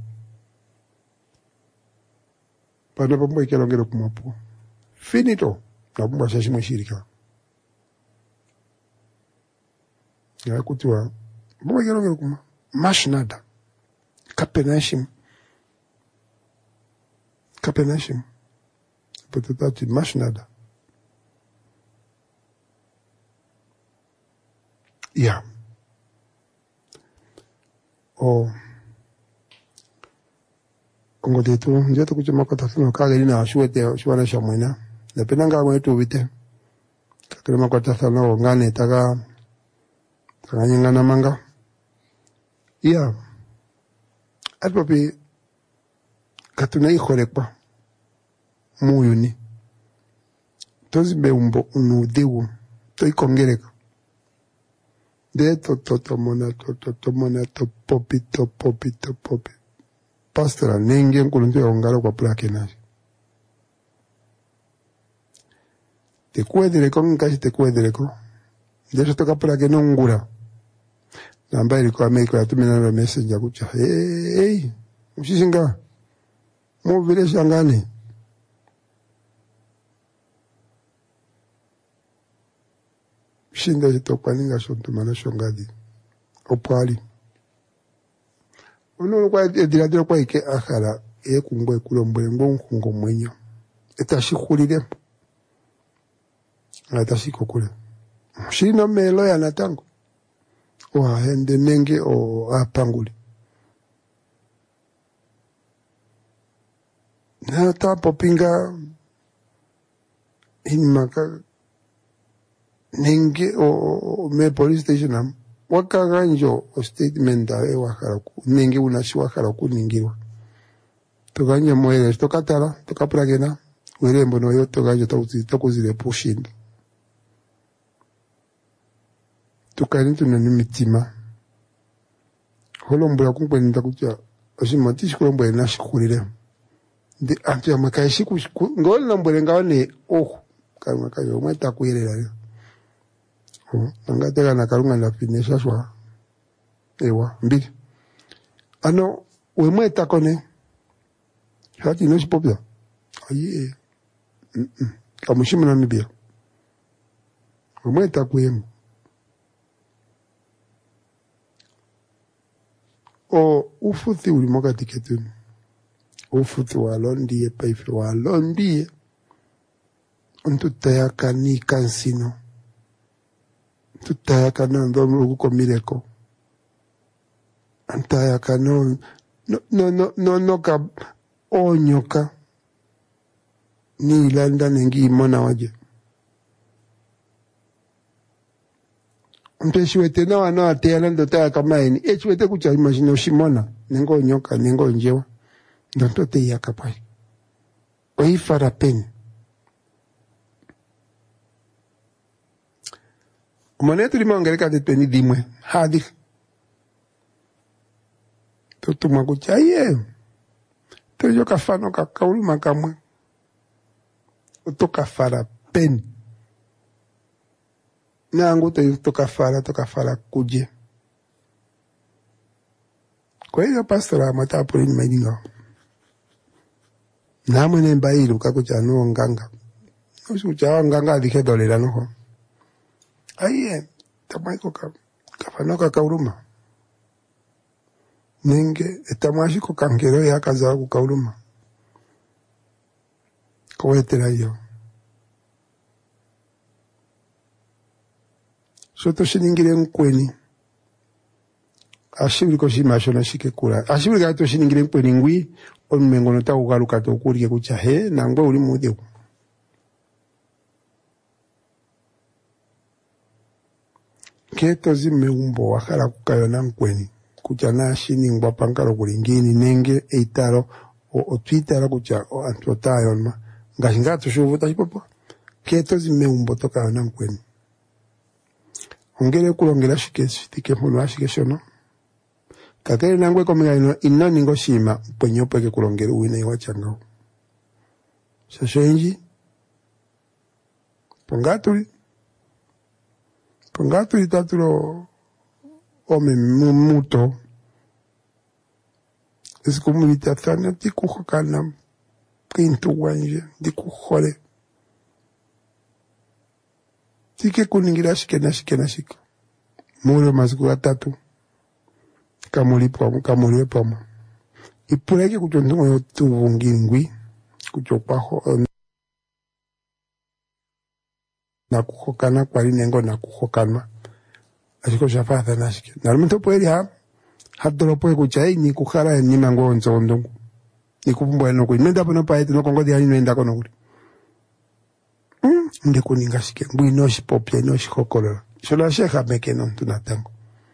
Pano pombo ikelongero kumapo. Finito. Na pombo ashashimwe shirika. Ya kutua. Pombo ikelongero kuma. Mashnada. Kapenashim. Kapenashim. Pototati mashnada. Ya. O. Kongo tetu, njeto kuchuma kwa tafino kageli na shuwete, shuwana shamwena. Napenda nga mwetu ubite. Kakilima kwa tafino ngane taga, taga nyingana manga. Iya. Atpapi, katuna ihorekwa. Muyuni. Tozi be umbo unudiwu. Toi kongereka. De to to to mona to to to mona to popi to popi to popi. Pastora nengi nkuluntu ya ongalo kwa plake nashi. te cuedre con casi te cuedre con de eso toca para que no ungura namba iliko Amerika yatumina na message kucha hey hey ushisinga mo vile shangani shinda jitokwaninga shontumana shongadi opwali uno kwa ediradiro kwa ike akhala ekungwe kulombwe ngonkungo mwenyo etashikulire atashikokule shino melo ya natango wa hende nenge o apanguli na tapo pinga inmaka nenge o me police station am wakaganjo o statement awe wakaraku nenge unashi wakaraku ningiwa toganya moere tokatala tokapragena werembo no yo togajo tokuzile pushinda tukani tunani mitima holombo ya kumpenda kutya osimatishi kolombo ya nashikulire ndi antu ya makaishi ngoli nambole ngaone oh kama kayo mweta kuirela yo oh nangateka na karunga na finisha shwa ewa mbili ano we mweta kone hati no shipopya aye mm -mm. kamushima na mibia we mweta kuyemu o ufuthi ulimoka tiketuni ufuthi walondie paife walondie ntutayaka ni kansino ntutayaka no ndomu ukukomireko antayaka no no no no no no ka onyoka ni ilanda nengi imona waje mpeshiwete na wana atela ndota kamaini echiwete kucha imagine ushimona nengo nyoka nengo njewa ndoto te yakapai oifara peni umanetu limongereka de peni dimwe hadi tutuma kucha ye toyo kafano kakaulu makamwe utoka fara peni nangu te tokafala tokafala kuje kwa hiyo pastora mata polini maininga namwe nemba ilu kakucha no nganga usucha nganga dije dolera no aye tamaiko ka kafano ka kauruma nenge etamashi ko kankero ya kaza ku kauruma ko etera yo soto shiningire nkweni ashibiri ko shimasho na shike kula ashibiri ga to shiningire nkweni ngwi onmengo nota ugaruka to kurike kucha he nangwe uri mudyo keto zime umbo wakala kukayona nkweni kucha na shiningwa pankaro kulingini nenge eitaro o, o twitter kucha o antotayo ma ngashinga to shuvuta hipopo keto zime umbo tokayona nkweni ongere kulongera shikesi tike muno ashikeshono kakere nangwe komega ino ino ningo shima pwenyo peke kulongera uwina iwa changao shashenji pongaturi pongaturi tatulo ome muto esikumulita thana tikuhokana pintu wanje dikuhole tike kuningira shike na shike na shike mure masiku atatu kamulipo kamulipo ipureke kuchondungo yotuvungingwi kuchokwaho na kuhokana kwali nengo na kuhokana ashiko shafatha na shike narumuntu pweli ha hadolo pwe kuchai ni kukhara ni mango nzondongo ni kupumbwa no kuimenda pono paete no kongo diani no enda kono kuli mm ndi kuninga shike ngwi no shipopya no shikokolora shola shekha mekeno tunatango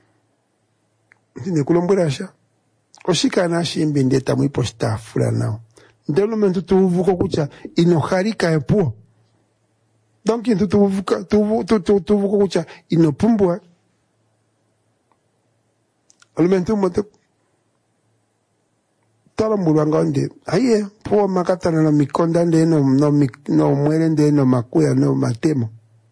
ndine kulombwera sha oshika na shimbi ndeta mwipo stafula nao ndelo mento tuvuko kucha inoharika epuo donc ntu tuvuka tuvu tuvuko kucha inopumbwa alimento moto tala mbulwanga onde aye po makatana no mikonda nde no no mik- no mwere nde no makuya no matemo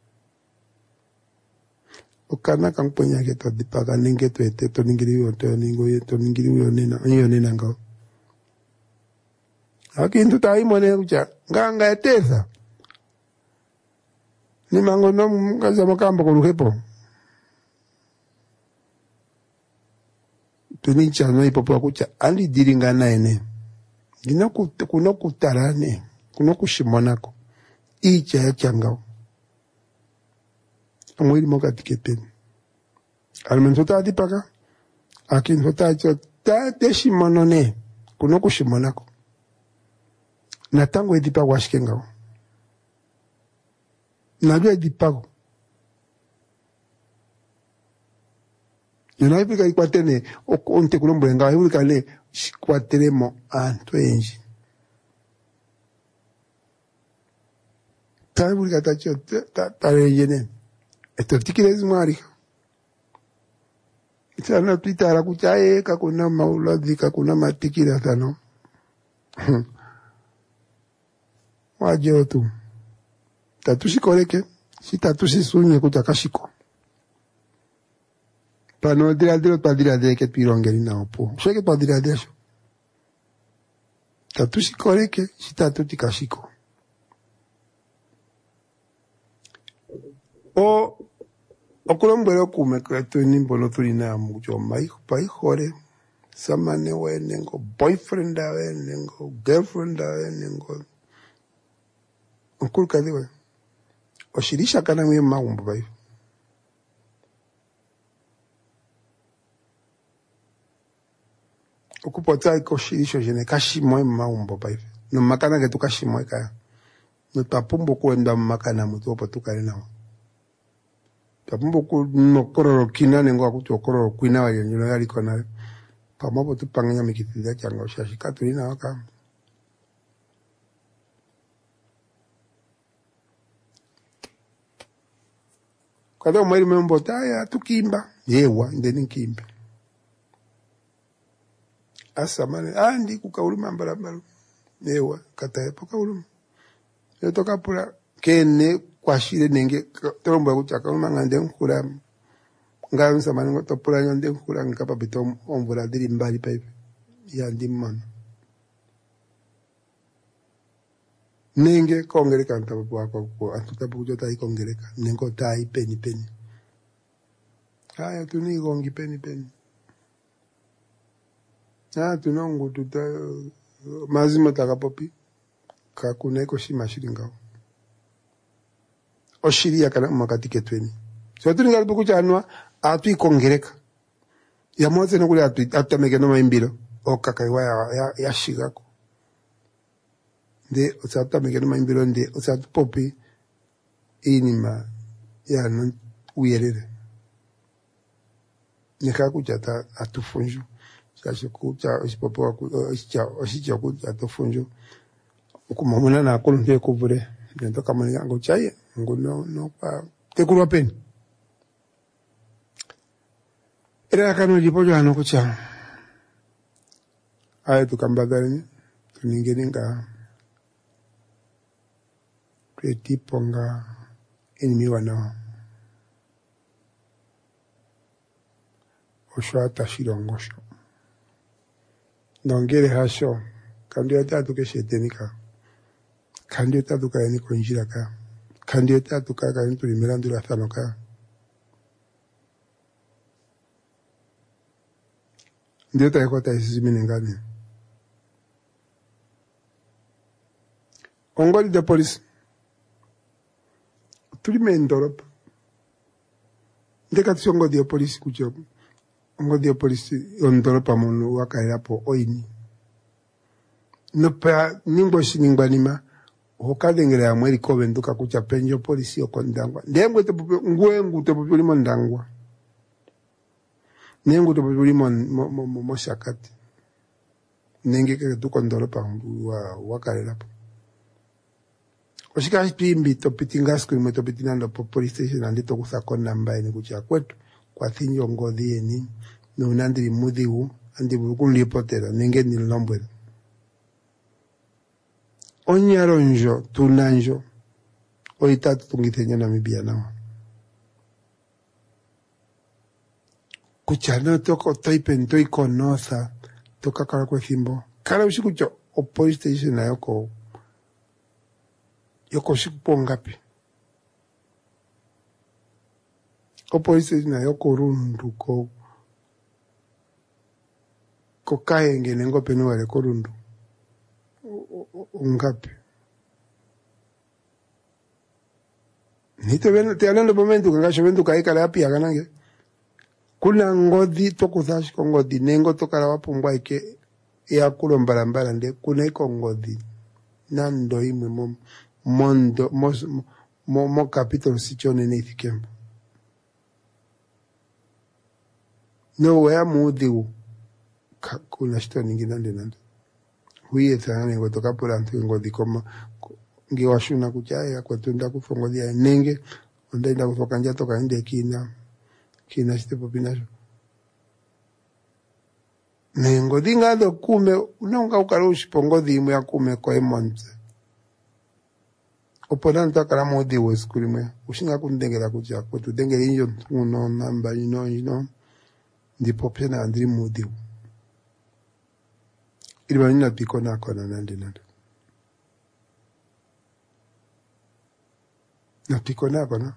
okana kamponya ke to dipaka ninge to ete to ningiri yo to ningo ye to ningiri yo nena yo nena ngo akintu tai mone kucha nganga etesa ni mango no ngaza makambo kuluhepo tunincha no ipopo kucha ali diringana ene gina kuno kutarane kuno kushimonako icha ya changao amwili moka tiketeni almensota dipaka akin hota cho ta deshimonone kuno kushimonako na tango edipa washkengao najua edipago Yona ipika ikwatene onte kulombo nga ibulika le kwateremo anto enji ta ibulika ta cho ta ta yene eto tikirezi mwari itana twitara kuchaye kakuna mauladi kakuna matikira tano waje tu tatusikoreke si tatusisunye kutakashiko pano dira dira pa dira de ke pirongeri na opo so ke pa dira de so tatusikoreke si tatutikashiko o okulombwera kume kreto ni mbono tulina mucho mai pai hore samane we nengo boyfriend awe nengo girlfriend awe nengo okulka diwe oshirisha kana mwe maumbo bai okupota ko shirisho jene kashimo maumbo bai no makana ke tukashimo ka no tapumbo kwenda makana mutu opotukale nawo tapumbo ku no kororo kina nengo akuto kororo kwina wa yenyo yali kona pamopo tupanganya mikitida changa shashika tulina waka kada mweri membota ya tukimba yewa ndeni kimbe asa mane andi kukauluma mbalambalo yewa kata epo kauluma yotoka pula kene kwashire nenge torombo kuchaka umangande nkula ngayo samane ngotopula nyonde nkula ngapa bito omvula diri mbali paipe ya ndimman nenge kongereka ntapo wako ko atutapo kujota ikongereka nengo tai peni peni haya tuni gongi peni peni ah tunongo tuta mazima takapopi kakuneko shimashiringa oshiria kana makatike tweni so tuni ngalipo kuchanwa atu ikongereka ya mwaze nokule atu atameke no maimbiro okakaiwa ya, ya, ya shigako de osata mekeno maimbiro nde osata popi inima ya non uyerere nika kuchata atufunju sasho kucha isipopo osicha osicha kucha atufunju ukumamuna na kolonde kubure ndio kama ni ngo chaye ngo no no pa tekulwa peni era kanu lipojo ano kucha ayo tukambadani tuningeninga kwetiponga enimi wana oshwata shirongosho nongere hasho kandi yatatu keshetenika kandi yatatu kayani konjiraka kandi yatatu kayani tulimirandura thanoka ndio taikota isizimine ngani ongoli de police tulime ndoropa ndeka tsongo de police kucho ngo de police ondoropa mono wakairapo oini no pa ningo shiningbanima hokadengera ya mweri kobe nduka kucha penjo police okondangwa ndengwe te ngwengu te populimo ndangwa nengu te populimo mo mo mo shakati nenge ke tukondoropa wa wakairapo oshika pimbi to pitingas ku meto pitinando po police station andi to kusako namba ene kucha kwetu kwa thinyo ngodi eni no nandi mudhiu andi bukun lipotera nenge ni lombwera onyaronjo tunanjo oitatu tungitenya Namibia nawa kuchana toko toipen toi konoza toka kala kwa thimbo kala usiku cho o police station na yoko yoko siku ngapi o police station na yoko rundu ko ko kaenge nengo peno wale ko rundu ngapi nito beno te hablando momento que ngacho bendo kai kala apia kanange kuna ngodi tokuzashi ko ngodi nengo tokala wapumbwa ike ya kulo mbalambala nde kuna iko ngodi nando imwe mo mondo mo mo, mo capítulo sichone ne thikembo no wea mudiu kuna shito ningi nande nande huye tsana ngo tokapura ntu ngodi koma ngi washuna kuchaya kwa tunda kufongolia nenge ndaenda kutoka nja toka inde kina kina shite popinasho nengo dinga do kume unonga ukarushi pongodhi imu ya kume kwa emonze oponanta kala modi wo skuli mwe ushinga kundengera kucha kwa tudengera injo uno namba ino ino ndipo pena andri modi ilwa nina piko na kona nandi nandi na piko na kona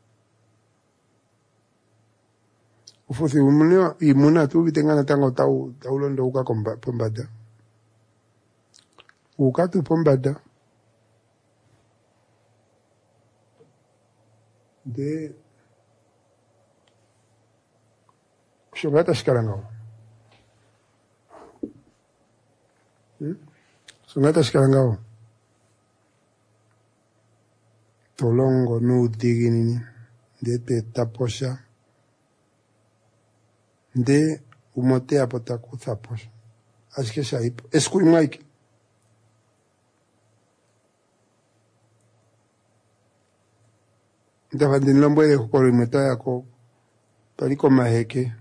ufuthi umunio imuna tu bitengana tango tau taulondo uka komba pombada uka tu pombada de shogata shikarangao hmm? Shogata shikarangao tolongo nu digini de te taposha de umotea potaku tapos acho que sai escuri Mike ndava ndinlombo ile ko rimeta yako taliko maheke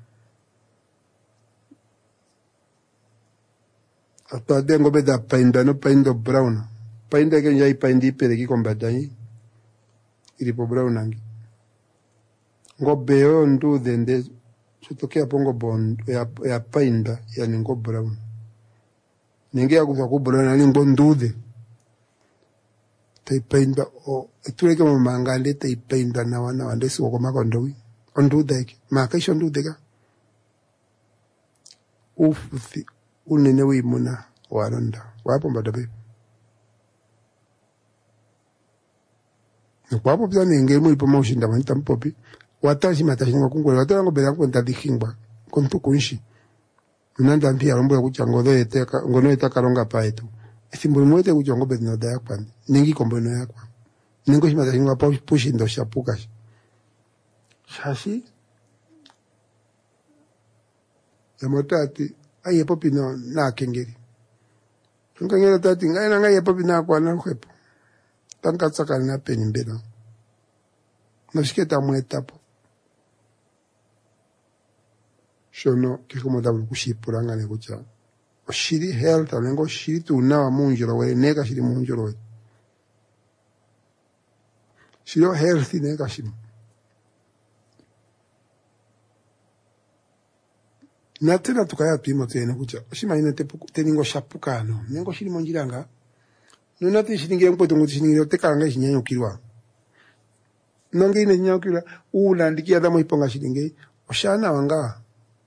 ata dengo beda painda no paindo brown painda ke njai paindi pere ki kombadai ili po brown angi ngo beo ndu dende sotokea pongo bond ya ya painda ya ningo brown ninge ya kuza ku brown ali ngo ndude te painda o etule ke mangale te painda na wana wande si ko makondowi ondude ke makisho ndude ka ufuthi unene wimuna waronda wapo mbadabe Nukwapo pia ninge mu ipo maushinda manta mpopi watashi matashinga kungole watala ngo bela kwenta dikingba kontu kunshi nanda mpia rombo ya kuchango do eteka ngono etaka ronga paetu esimbo mwete kuchango bedno da yakwa ningi kombono yakwa ningo shimatashinga pa pushindo shapuka shashi yamotati aye popi no na kengeri ngangera tati ngaina ngaye popi na kwa na kwepo tanka tsaka na peni mbela noshiketa mwetapo shono kikomo dabu kushipuranga ne kucha oshiri health alengo shiri tunawa munjoro we neka shiri munjoro we shiro health neka shiri natena tukaya pimo tene kucha shima ine teningo shapukano nengo shiri monjiranga nonati shiringire mpoto nguti shiringire tekanga shinyanyo kirwa nonge ine nyanyo kirwa ulandikia damo iponga shiringe oshana wanga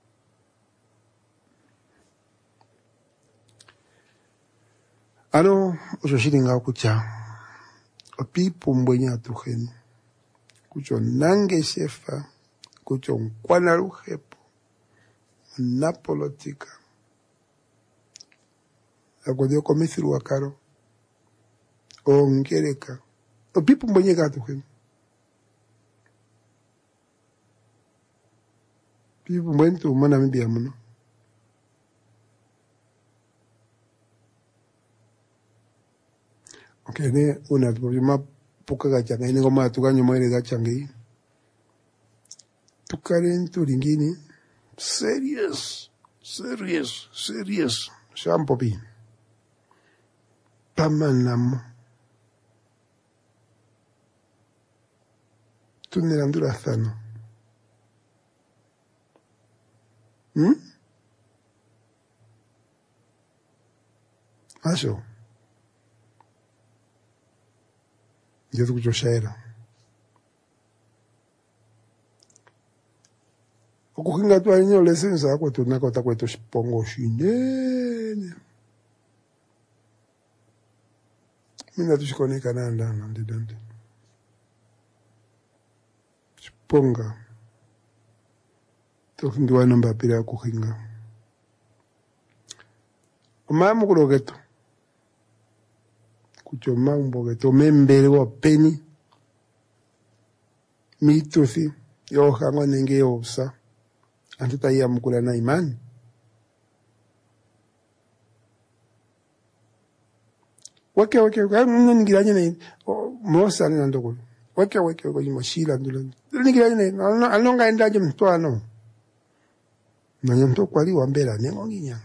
ano osho shiringa kucha opipu mbwenya tukheni kucho nange shefa kucho nkwana ruhepo na politika akodio komisiru wakaro ongereka opipu mbonyeka tukheni pipu mbwentu mwana mbia muno okay ne una problema puka gachanga ine ngoma tukanyo mwele gachangi tukaren turingini serious serious serious shampopi pamanamo tunelandulathano hmm? Acho ndizo kuchoshaira okuhinga twalinyo lesenza yako tunakota kwetu shipongo shinene mina tushikonika nandana ndidande shiponga tokindiwa nomba pira ya kuhinga omamu kulogeto kucho mambo geto membele wa peni mituthi yohango nenge yosa antuta iya mukula na imani wake wake kwa mna ningiranye na mosa ni ndoko wake wake kwa mashila ndula ningiranye na alonga endaje mtwano na nyamto kwali wambela nengo nginya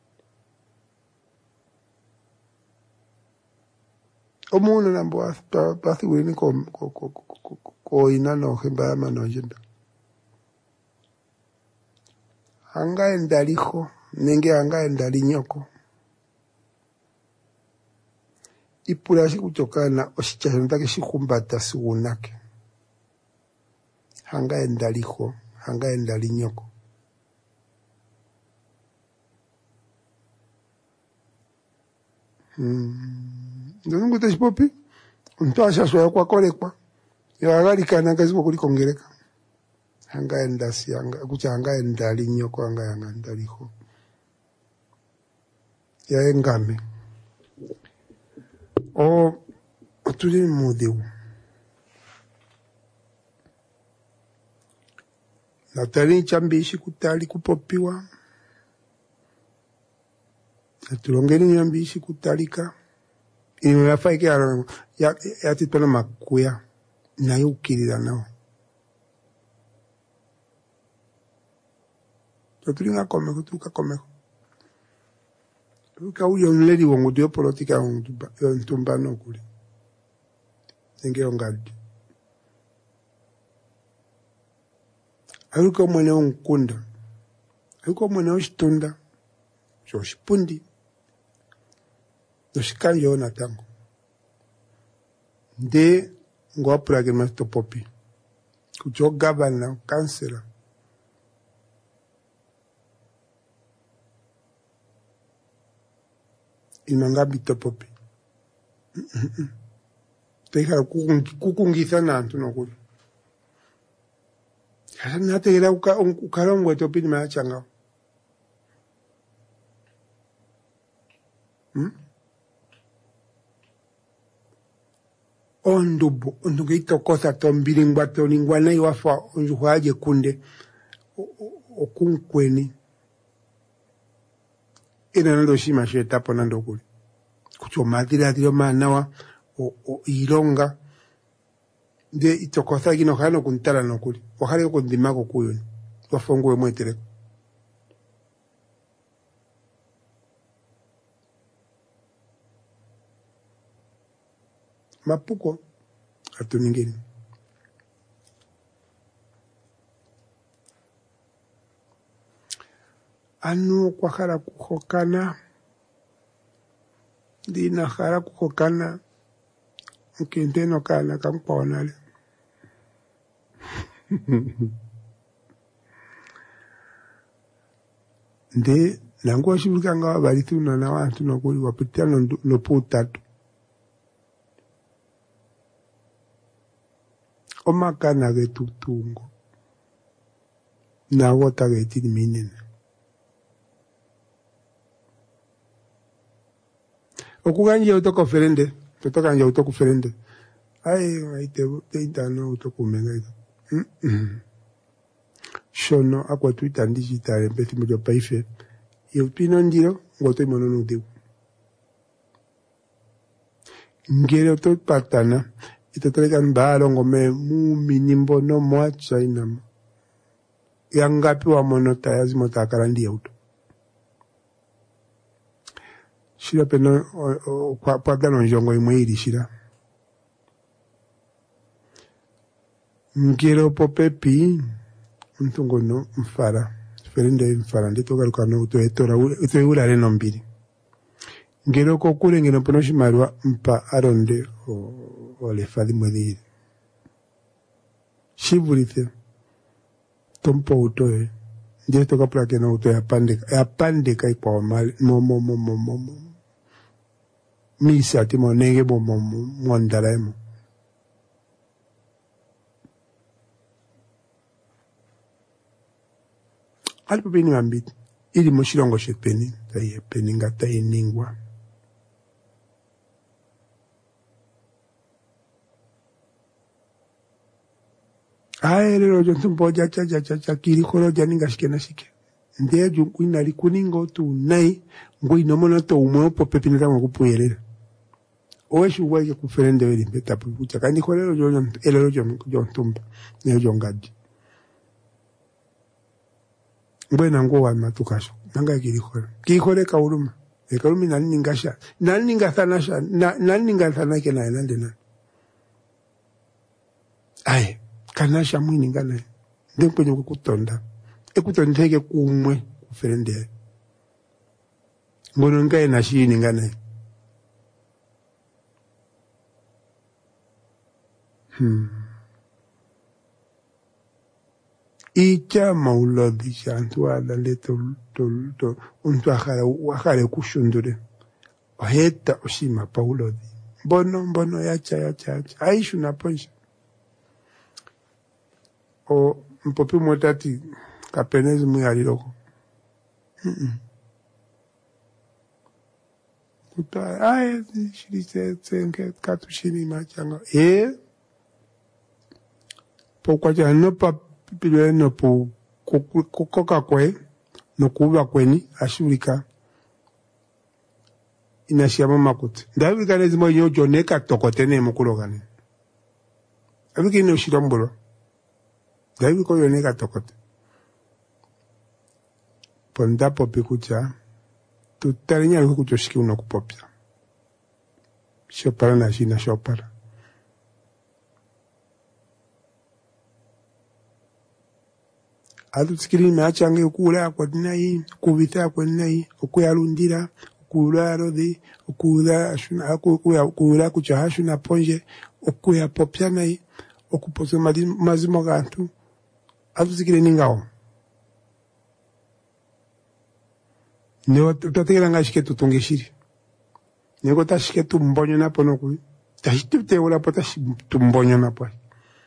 omuno nambo pathi wini ko ko ko ko ina no hemba mano jenda anga endaliho nenge anga endalinyoko ipula shikuchokana oshichahenda ke shikumbata sigunake anga endaliho anga endalinyoko hmm ndongo teshipopi ntwasha swa kwa kolekwa yagarikana kazi kulikongereka anga endasi anga kucha anga endali nyoko anga anga ndaliho ya engame o tuli mudiu natali chambishi kutali kupopiwa atulongeni nyambishi kutalika ino yafaike ya ya, ya titona makuya nayo ukirira nao tulinga komeko tuka komeko tuka uyo nleri wongo dio politika ontumba ontumba no kuli nge ongaldi ayuko mwene onkunda ayuko mwene oshtunda so shipundi noshikanjo na tango nde ngwapura ke masto popi kucho governor councilor inanga bito popi teha kukungisa nantu nokuli hasa nategera ukalongwe topi ni maachanga hmm? Ondubu, ondubu ito kosa tombilingwa toningwa na iwafa onjuhaje kunde okunkweni ina nando shima shetapo nando kuli kucho madira dio manawa o, o ilonga de ito kosa kino hano kuntala no kuli wahale kundimako kuyo wafongwe mwetere mapuko atuningeni anu kwa hara kuhokana dina hara kuhokana mkinteno kana kampaonale nde nangu washibulika nga wabaritu na na wantu nokuli wapitia no putatu omakana getutungo na wota getini minene okuganja utoko ferende totoka nja utoko ferende ai aite teita no utoko menga mm -mm. Shono akwa Twitter digital mpeti mojo paife yopino ndiro ngoto imono nude ngere to patana itotoleka mbalo ngome mu minimbo no mwacha inama yangapi wa monota yazimo takara ndi auto shira peno kwa kwa dalo njongo imwe iri shira ngero popepi mtungo no mfara ferende mfara ndito garuka no to etora to ura reno mbiri ngero ko kule ngeno pono shimarwa mpa aronde o ole fadi mwedi shivurite tompo utoe ndiye toka plake na utoe apandeka apandeka ipo mal mo mo mo mo mo misa timo nege bo mo mondalemo alipo bini mambiti ili moshilongo shepeni taye peni ngata iningwa ae lero jontu mboja cha cha cha cha kiri koro jani ngashike na shike ndiye jungu inali kuningo tu nai ngui nomono to umwe popepi ndango kupuyelera oeshu waje kuferende weli beta pucha kandi kolero jontu elero jontu mba ne jongadi mbena ngo wa matukasho nanga kiri koro kiri kore ka uruma e karumi nani ningasha nani ningathana sha nani ningathana ke na nande na ai kanasha mwini ngana ndempo nyoko kutonda ekutondeke kumwe kuferende ngono ngai na shini ngana hmm icha maulodi shantu ala leto to to untu akara wakare kushundure oheta oshima paulodi bono bono yacha yacha yacha aishu na ponja o mpopi motati kapenezi muyaliloko mm kuta aye shirite tsenke katushini machanga e pokwa cha no pa pilwe no po kokoka kwe no kuba kweni ashurika inashiyama makuti ndavi kanezi mo nyojo neka tokotene mukulogane abiki no shirambolo Davi ko yone ka tokote. Ponda popi kucha. Tutarinya luku kuchoshiki uno kupopia. Shopara na shina shopara. Adu tsikiri meachange ukula kwa dinai, kuvita kwa dinai, ukuya lundira, ukula rodi, ukula ashuna, ukula kuchahashuna ponje, ukuya popia nai, okupose mazimo gantu. Adu sikile ningao. Nyo utatekela nga shiketu tungeshiri. Nyo ta shiketu mbonyo na pono kui. Ta shitute wala pota shitu mbonyo na po.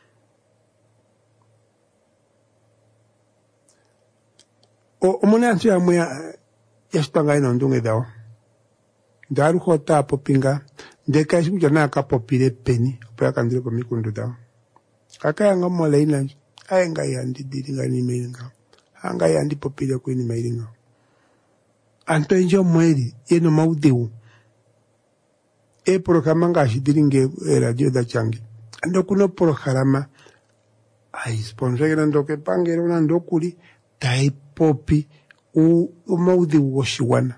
O omuna antu ya mwe ya shpanga ina ndunge dao. Daru hota popinga. Ndeka shikuja na kapopile peni. Opaya kandile kwa mikundu dao. Kaka yanga mwala ina nju. Ayenga yandi diringa ni meiringa. Anga yandi popile kweni meiringa. Anto enjo mweri, yeno maudeu. E programa ngashi diringe radio da changi. Ando kuno programa. Ai sponsor na ndoke pangero na ndokuli. Tai popi. U, u maudeu washiwana.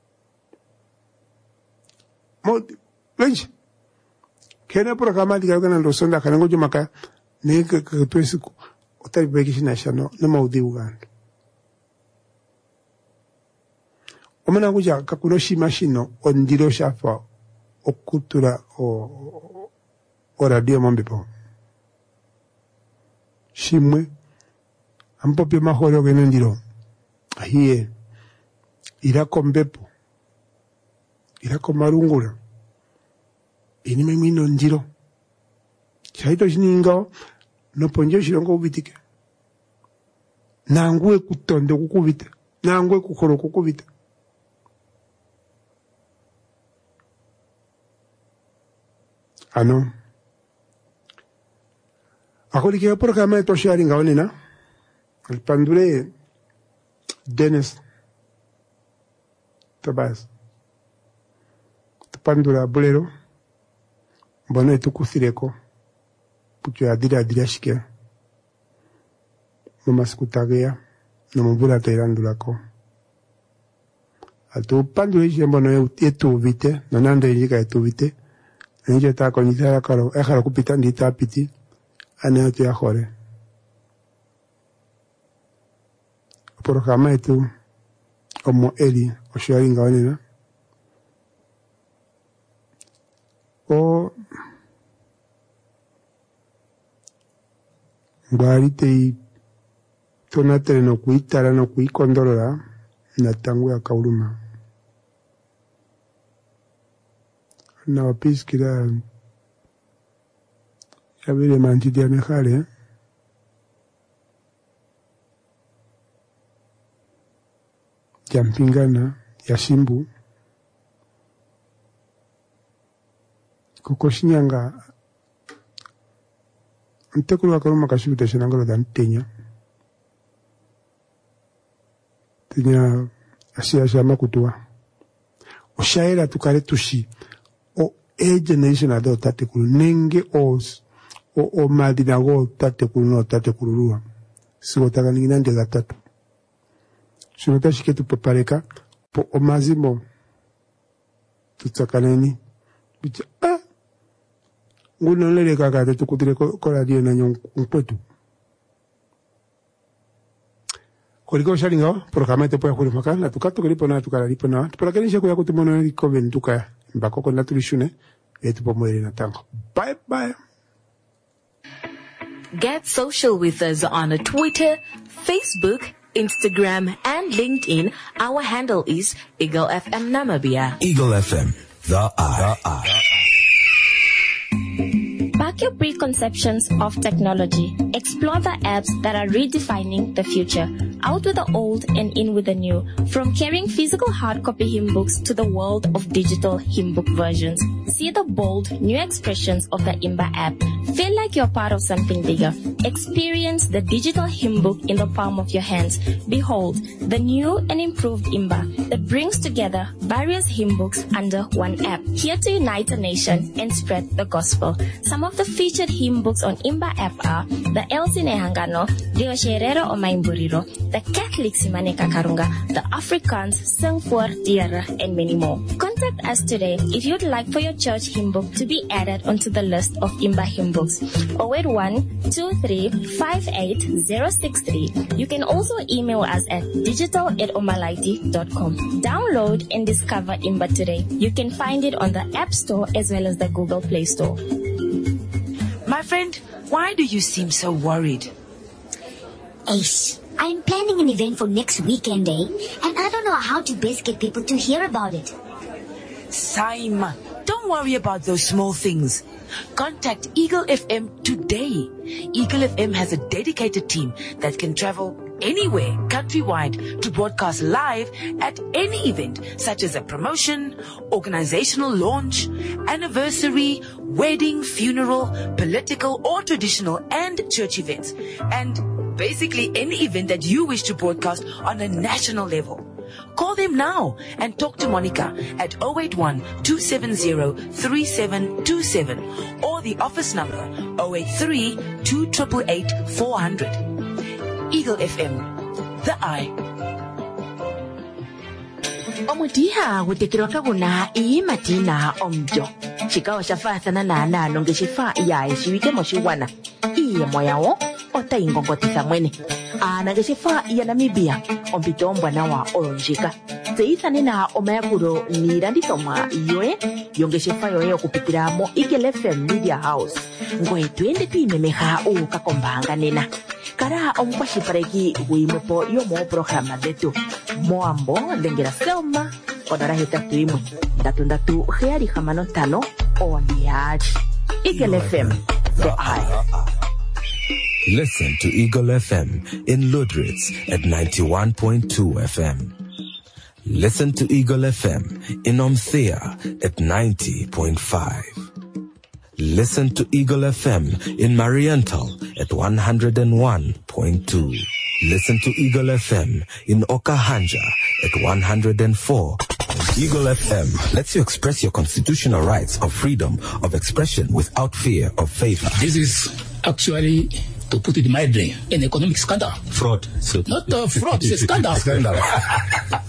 Maudeu. Lenche. Kena programa diga kana ndo sonda kana ngojo maka. Neka katuesiku. Otabi bekishi na shano. Na maudeu ganda. Omana kuja kakunoshi mashino ondiro shafa okutura o o radio mambepo. Shimwe ampope mahoro gene ndiro. Ahie irako mbepo. Irako marungura. Inime mino ndiro. Chaito shiningao no ponjo shirongo ubitike. Nangwe kutondo kukubita. Nangwe kukoro kukubita. Ano. Ako likiya programa ito sharing nga onina. Alpandure Dennis Tobias. Tupandura Bolero. Bono ito kusireko. Pucho adira adira shike. Mama skutagea. Namubula tairandula ko. Atu pandu ishi mbono etu vite, nanande yika etu vite. Nje ta konita ya karo, e karo kupita ndita piti. Ane atu ya khore. Programa etu omo eli o sharinga wanina. O ngwari te tonatere no kuitara no kuikondorora na tangu ya kauruma. Na wapisi kila ya vile manjidi ya mekale eh? Ya mpingana ya simbu kukoshinyanga ntekulu wakaruma kashuta shenangolo da ntenya tenya asia shama kutua oshaira tukare tushi o e generation ado tatekulu nenge os o o madina go tatekulu no tatekulu ruwa sigo taganina ndega tatu Shunota shiketu papareka po omazimo tutsakaneni bicha ah nguno lele kaka tukutire ko radio na nyon mpetu koliko shalinga programa te poya kuri makana tukato kalipo na tukala lipo na tupakanisha kuya kutumono liko ventuka mbako ko naturishune etu pomwele na tango. Bye bye. Get social with us on Twitter, Facebook, Instagram, and LinkedIn. Our handle is Eagle F M Namibia. Eagle F M, the eye. The eye. Back your preconceptions of technology. Explore the apps that are redefining the future. Out with the old and in with the new. From carrying physical hard copy hymn books to the world of digital hymn book versions. See the bold, new expressions of the Imba app. Feel like you're part of something bigger. Experience the digital hymn book in the palm of your hands. Behold, the new and improved Imba that brings together various hymn books under one app. Here to unite a nation and spread the gospel. Some of the featured hymn books on Imba app are the Elsie Nehangano, Dio Sherero o Maimburiro, the Catholic Simane Kakarunga, the Afrikaans Sing for Diara, and many more. Contact us today if you'd like for your church hymn book to be added onto the list of Imba hymn books. zero eight one, two three five eight zero six three. You can also email us at digital at omalaiti dot com. Download and discover Imba today. You can find it on the App Store as well as the Google Play Store. My friend, why do you seem so worried? Ace, I'm planning an event for next weekend, eh? And I don't know how to best get people to hear about it. Saima, don't worry about those small things. Contact Eagle F M today. Eagle F M has a dedicated team that can travel anywhere countrywide to broadcast live at any event, such as a promotion, organizational launch, anniversary, wedding, funeral, political or traditional and church events, and basically any event that you wish to broadcast on a national level. Call them now and talk to Monica at zero eight one, two seven zero, three seven two seven or the office number zero eight three, two eight eight, four hundred. Eagle F M, the eye. Omutiha wutekirwa kaguna ii matina omjo. Chikawa shafasa na nana longe shifa ya ishiwike moshiwana. Iye moyao ota ingongotisa mwene. Anange shifa ya Namibia ompito mbwana wa oronjika. Zeisa nina omayakuro ni randisomwa yoe yonge shifa yoe okupitira mo Eagle F M Media House. Ngoe tuende tuimemeha uka kombanga nena. Kara omkwashi pareki huimepo yomo programa detu. Moambo lengera selma onara hetatu imwe. Datu ndatu heari hamano tano oniaji. Eagle F M, the eye. Listen to Eagle F M in Ludritz at ninety-one point two F M. Listen to Eagle F M in Omthea at ninety point five. Listen to Eagle F M in Mariental at one hundred one point two. Listen to Eagle F M in Okahanja at one hundred four. Eagle F M lets you express your constitutional rights of freedom of expression without fear of favor. This is actually, to put it mildly, an economic scandal. Fraud. So Not a fraud, it's a scandal. Scandal.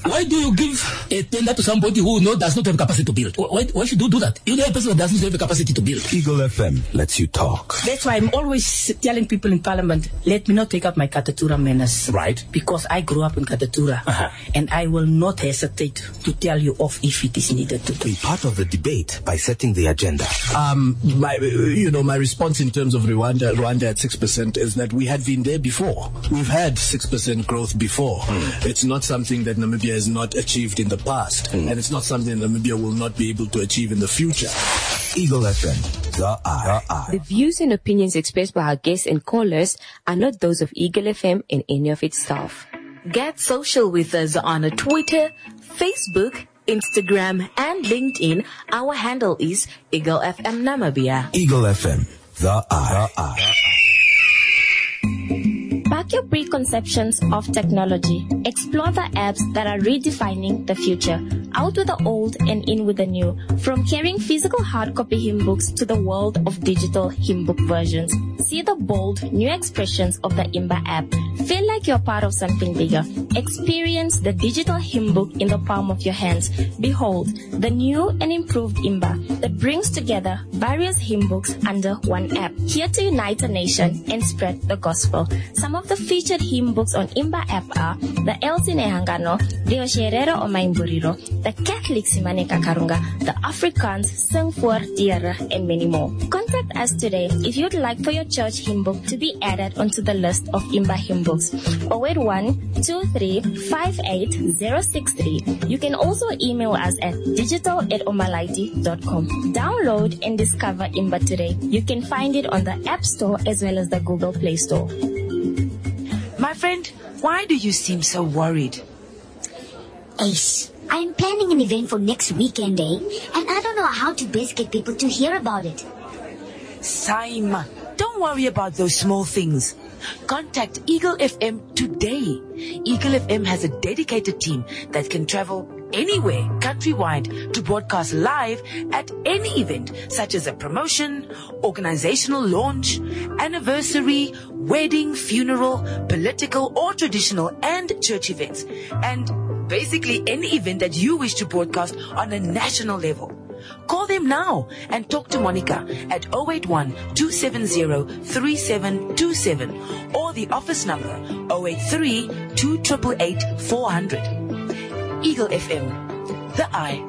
Why do you give a tender to somebody who no, does not have capacity to build? Why, why should you do that? You know a person that doesn't have the capacity to build. Eagle F M lets you talk. That's why I'm always telling people in Parliament, let me not take up my Katatura menace. Right. Because I grew up in Katatura. Uh-huh. And I will not hesitate to tell you off if it is needed to. Be part of the debate by setting the agenda. Um, my, you know, my response in terms of Rwanda, Rwanda at six percent is that we had been there before. We've had six percent growth before. Mm. It's not something that Namibia has not achieved in the past. Mm. And it's not something Namibia will not be able to achieve in the future. Eagle F M, the eye. The eye. The views and opinions expressed by our guests and callers are not those of Eagle F M and any of its staff. Get social with us on Twitter, Facebook, Instagram, and LinkedIn. Our handle is Eagle F M Namibia. Eagle F M, the eye. The eye. Back your preconceptions of technology. Explore the apps that are redefining the future. Out with the old and in with the new. From carrying physical hard copy hymn books to the world of digital hymn book versions. See the bold, new expressions of the Imba app. Feel like you're part of something bigger. Experience the digital hymn book in the palm of your hands. Behold, the new and improved Imba that brings together various hymn books under one app. Here to unite a nation and spread the gospel. Some of the featured hymn books on Imba app are the Elsie Nehangano, Deo Sherero Omaimburiro, the Catholic Simane Kakarunga, the Afrikaans Sing for Diere, and many more. Contact us today if you'd like for your church hymn book to be added onto the list of Imba hymn books. zero eight one, two three five eight zero six three. You can also email us at digital at omalaiti dot com. Download and discover Imba today. You can find it on the App Store as well as the Google Play Store. My friend, why do you seem so worried? Ace, I'm planning an event for next weekend, eh? And I don't know how to best get people to hear about it. Saima, don't worry about those small things. Contact Eagle F M today. Eagle F M has a dedicated team that can travel anywhere countrywide to broadcast live at any event, such as a promotion, organizational launch, anniversary, wedding, funeral, political or traditional and church events, and basically any event that you wish to broadcast on a national level. Call them now and talk to Monica at zero eight one, two seven zero, three seven two seven or the office number zero eight three, two eight eight, four hundred. Eagle F M, the eye.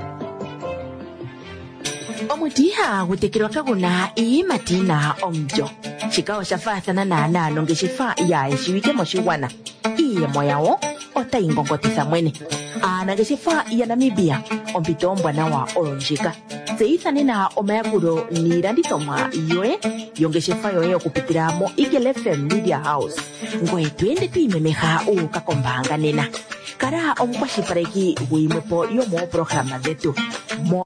Omutiha wutekirwa kaguna ii matina omjo. Chikao shafathana na nalo ngeshifa ya ishiwike moshiwana. Iye moyao ota ingongotisa mwene. Ana ngeshifa ya Namibia ompito mbwana wa oronjika. Zeithane na omayakuro ni randitoma yoe yongeshifa yoe okupitira mo Eagle F M Media House. Ngoe twende tuimemeha ukakombanga nena. Kara omukwashipareki wimepo yomo programa zetu. Mo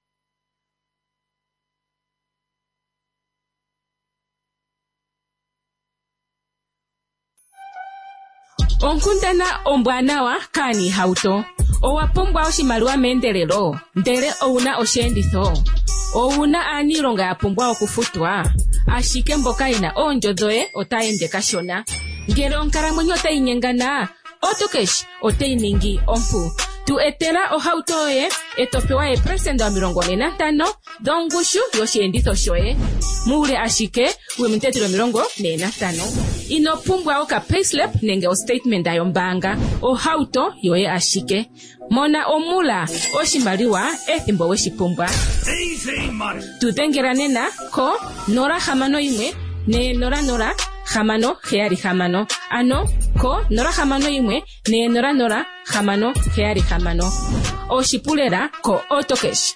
Onkundana ombwanawa kani hauto. Owapumbwa oshimaliwa meendelelo. Ndele ouna oshenditho. Ouna aanilonga yapumbwa okufutwa. Ashike mboka ina oondjo dhoye otaende kashona. Ngele onkalamwenyo otayinyengana, Autocash otainingi ompu. Tu etela ohauto yoye etopewa epresenda wa mirongo ine na ntano dhongushu yoshenditho shoye. Muule ashike wemintetilo mirongo ine na ntano. Inopumbwa oka payslip nenge o statement yombanga. Ohauto yoye ashike. Mona omula oshimaliwa ethimbo weshipumbwa. Tudengera nena ko nora hamano imwe ne nora nora hamano heari hamano. Ano ko nora hamano imwe ne nora nora hamano heari hamano. Oshipulera ko Autocash.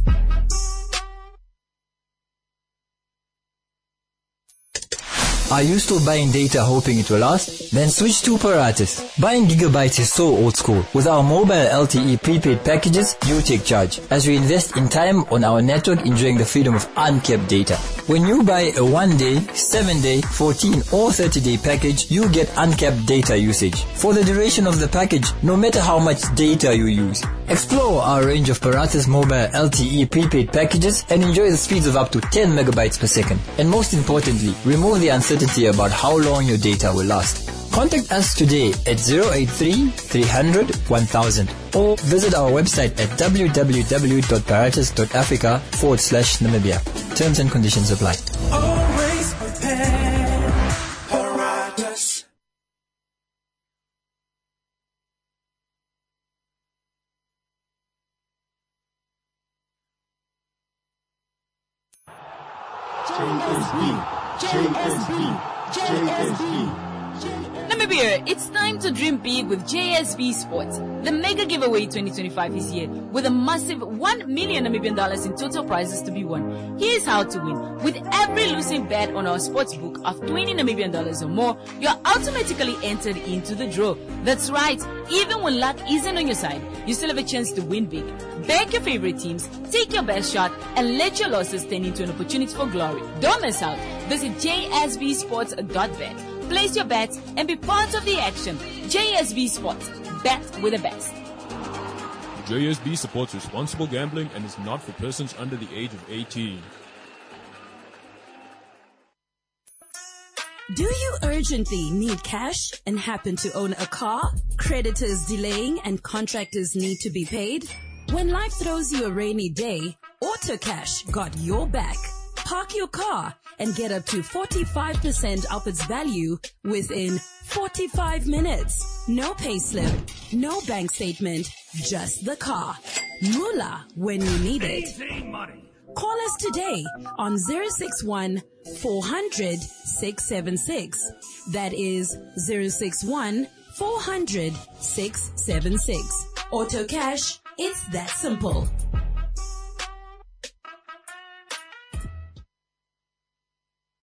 Are you still buying data hoping it will last? Then switch to Paratus. Buying gigabytes is so old school. With our mobile L T E prepaid packages, you take charge, as we invest in time on our network enjoying the freedom of unkept data. When you buy a one-day, seven-day, fourteen or thirty-day package, you get uncapped data usage for the duration of the package, no matter how much data you use. Explore our range of Paratus mobile L T E prepaid packages and enjoy the speeds of up to ten megabytes per second. And most importantly, remove the uncertainty about how long your data will last. Contact us today at zero eight three, three hundred, one thousand or visit our website at www.paratus.africa forward slash Namibia. Terms and conditions apply. Always prepared. Paratus. J S B, J S B, J S B. Namibia, it's time to dream big with J S B Sports. The Mega Giveaway twenty twenty-five is here with a massive one million Namibian dollars in total prizes to be won. Here's how to win. With every losing bet on our sports book of twenty Namibian dollars or more, you're automatically entered into the draw. That's right. Even when luck isn't on your side, you still have a chance to win big. Back your favorite teams, take your best shot, and let your losses turn into an opportunity for glory. Don't miss out. Visit j s b sports dot bet. Place your bets and be part of the action. J S B Sports. Bet with the best. J S B supports responsible gambling and is not for persons under the age of eighteen. Do you urgently need cash and happen to own a car? Creditors delaying and contractors need to be paid? When life throws you a rainy day, AutoCash got your back. Park your car and get up to forty-five percent of its value within forty-five minutes. No payslip, no bank statement, just the car. Moolah when you need it. Call us today on zero six one, four hundred, six seven six. That is zero six one, four hundred, six seven six. AutoCash, it's that simple.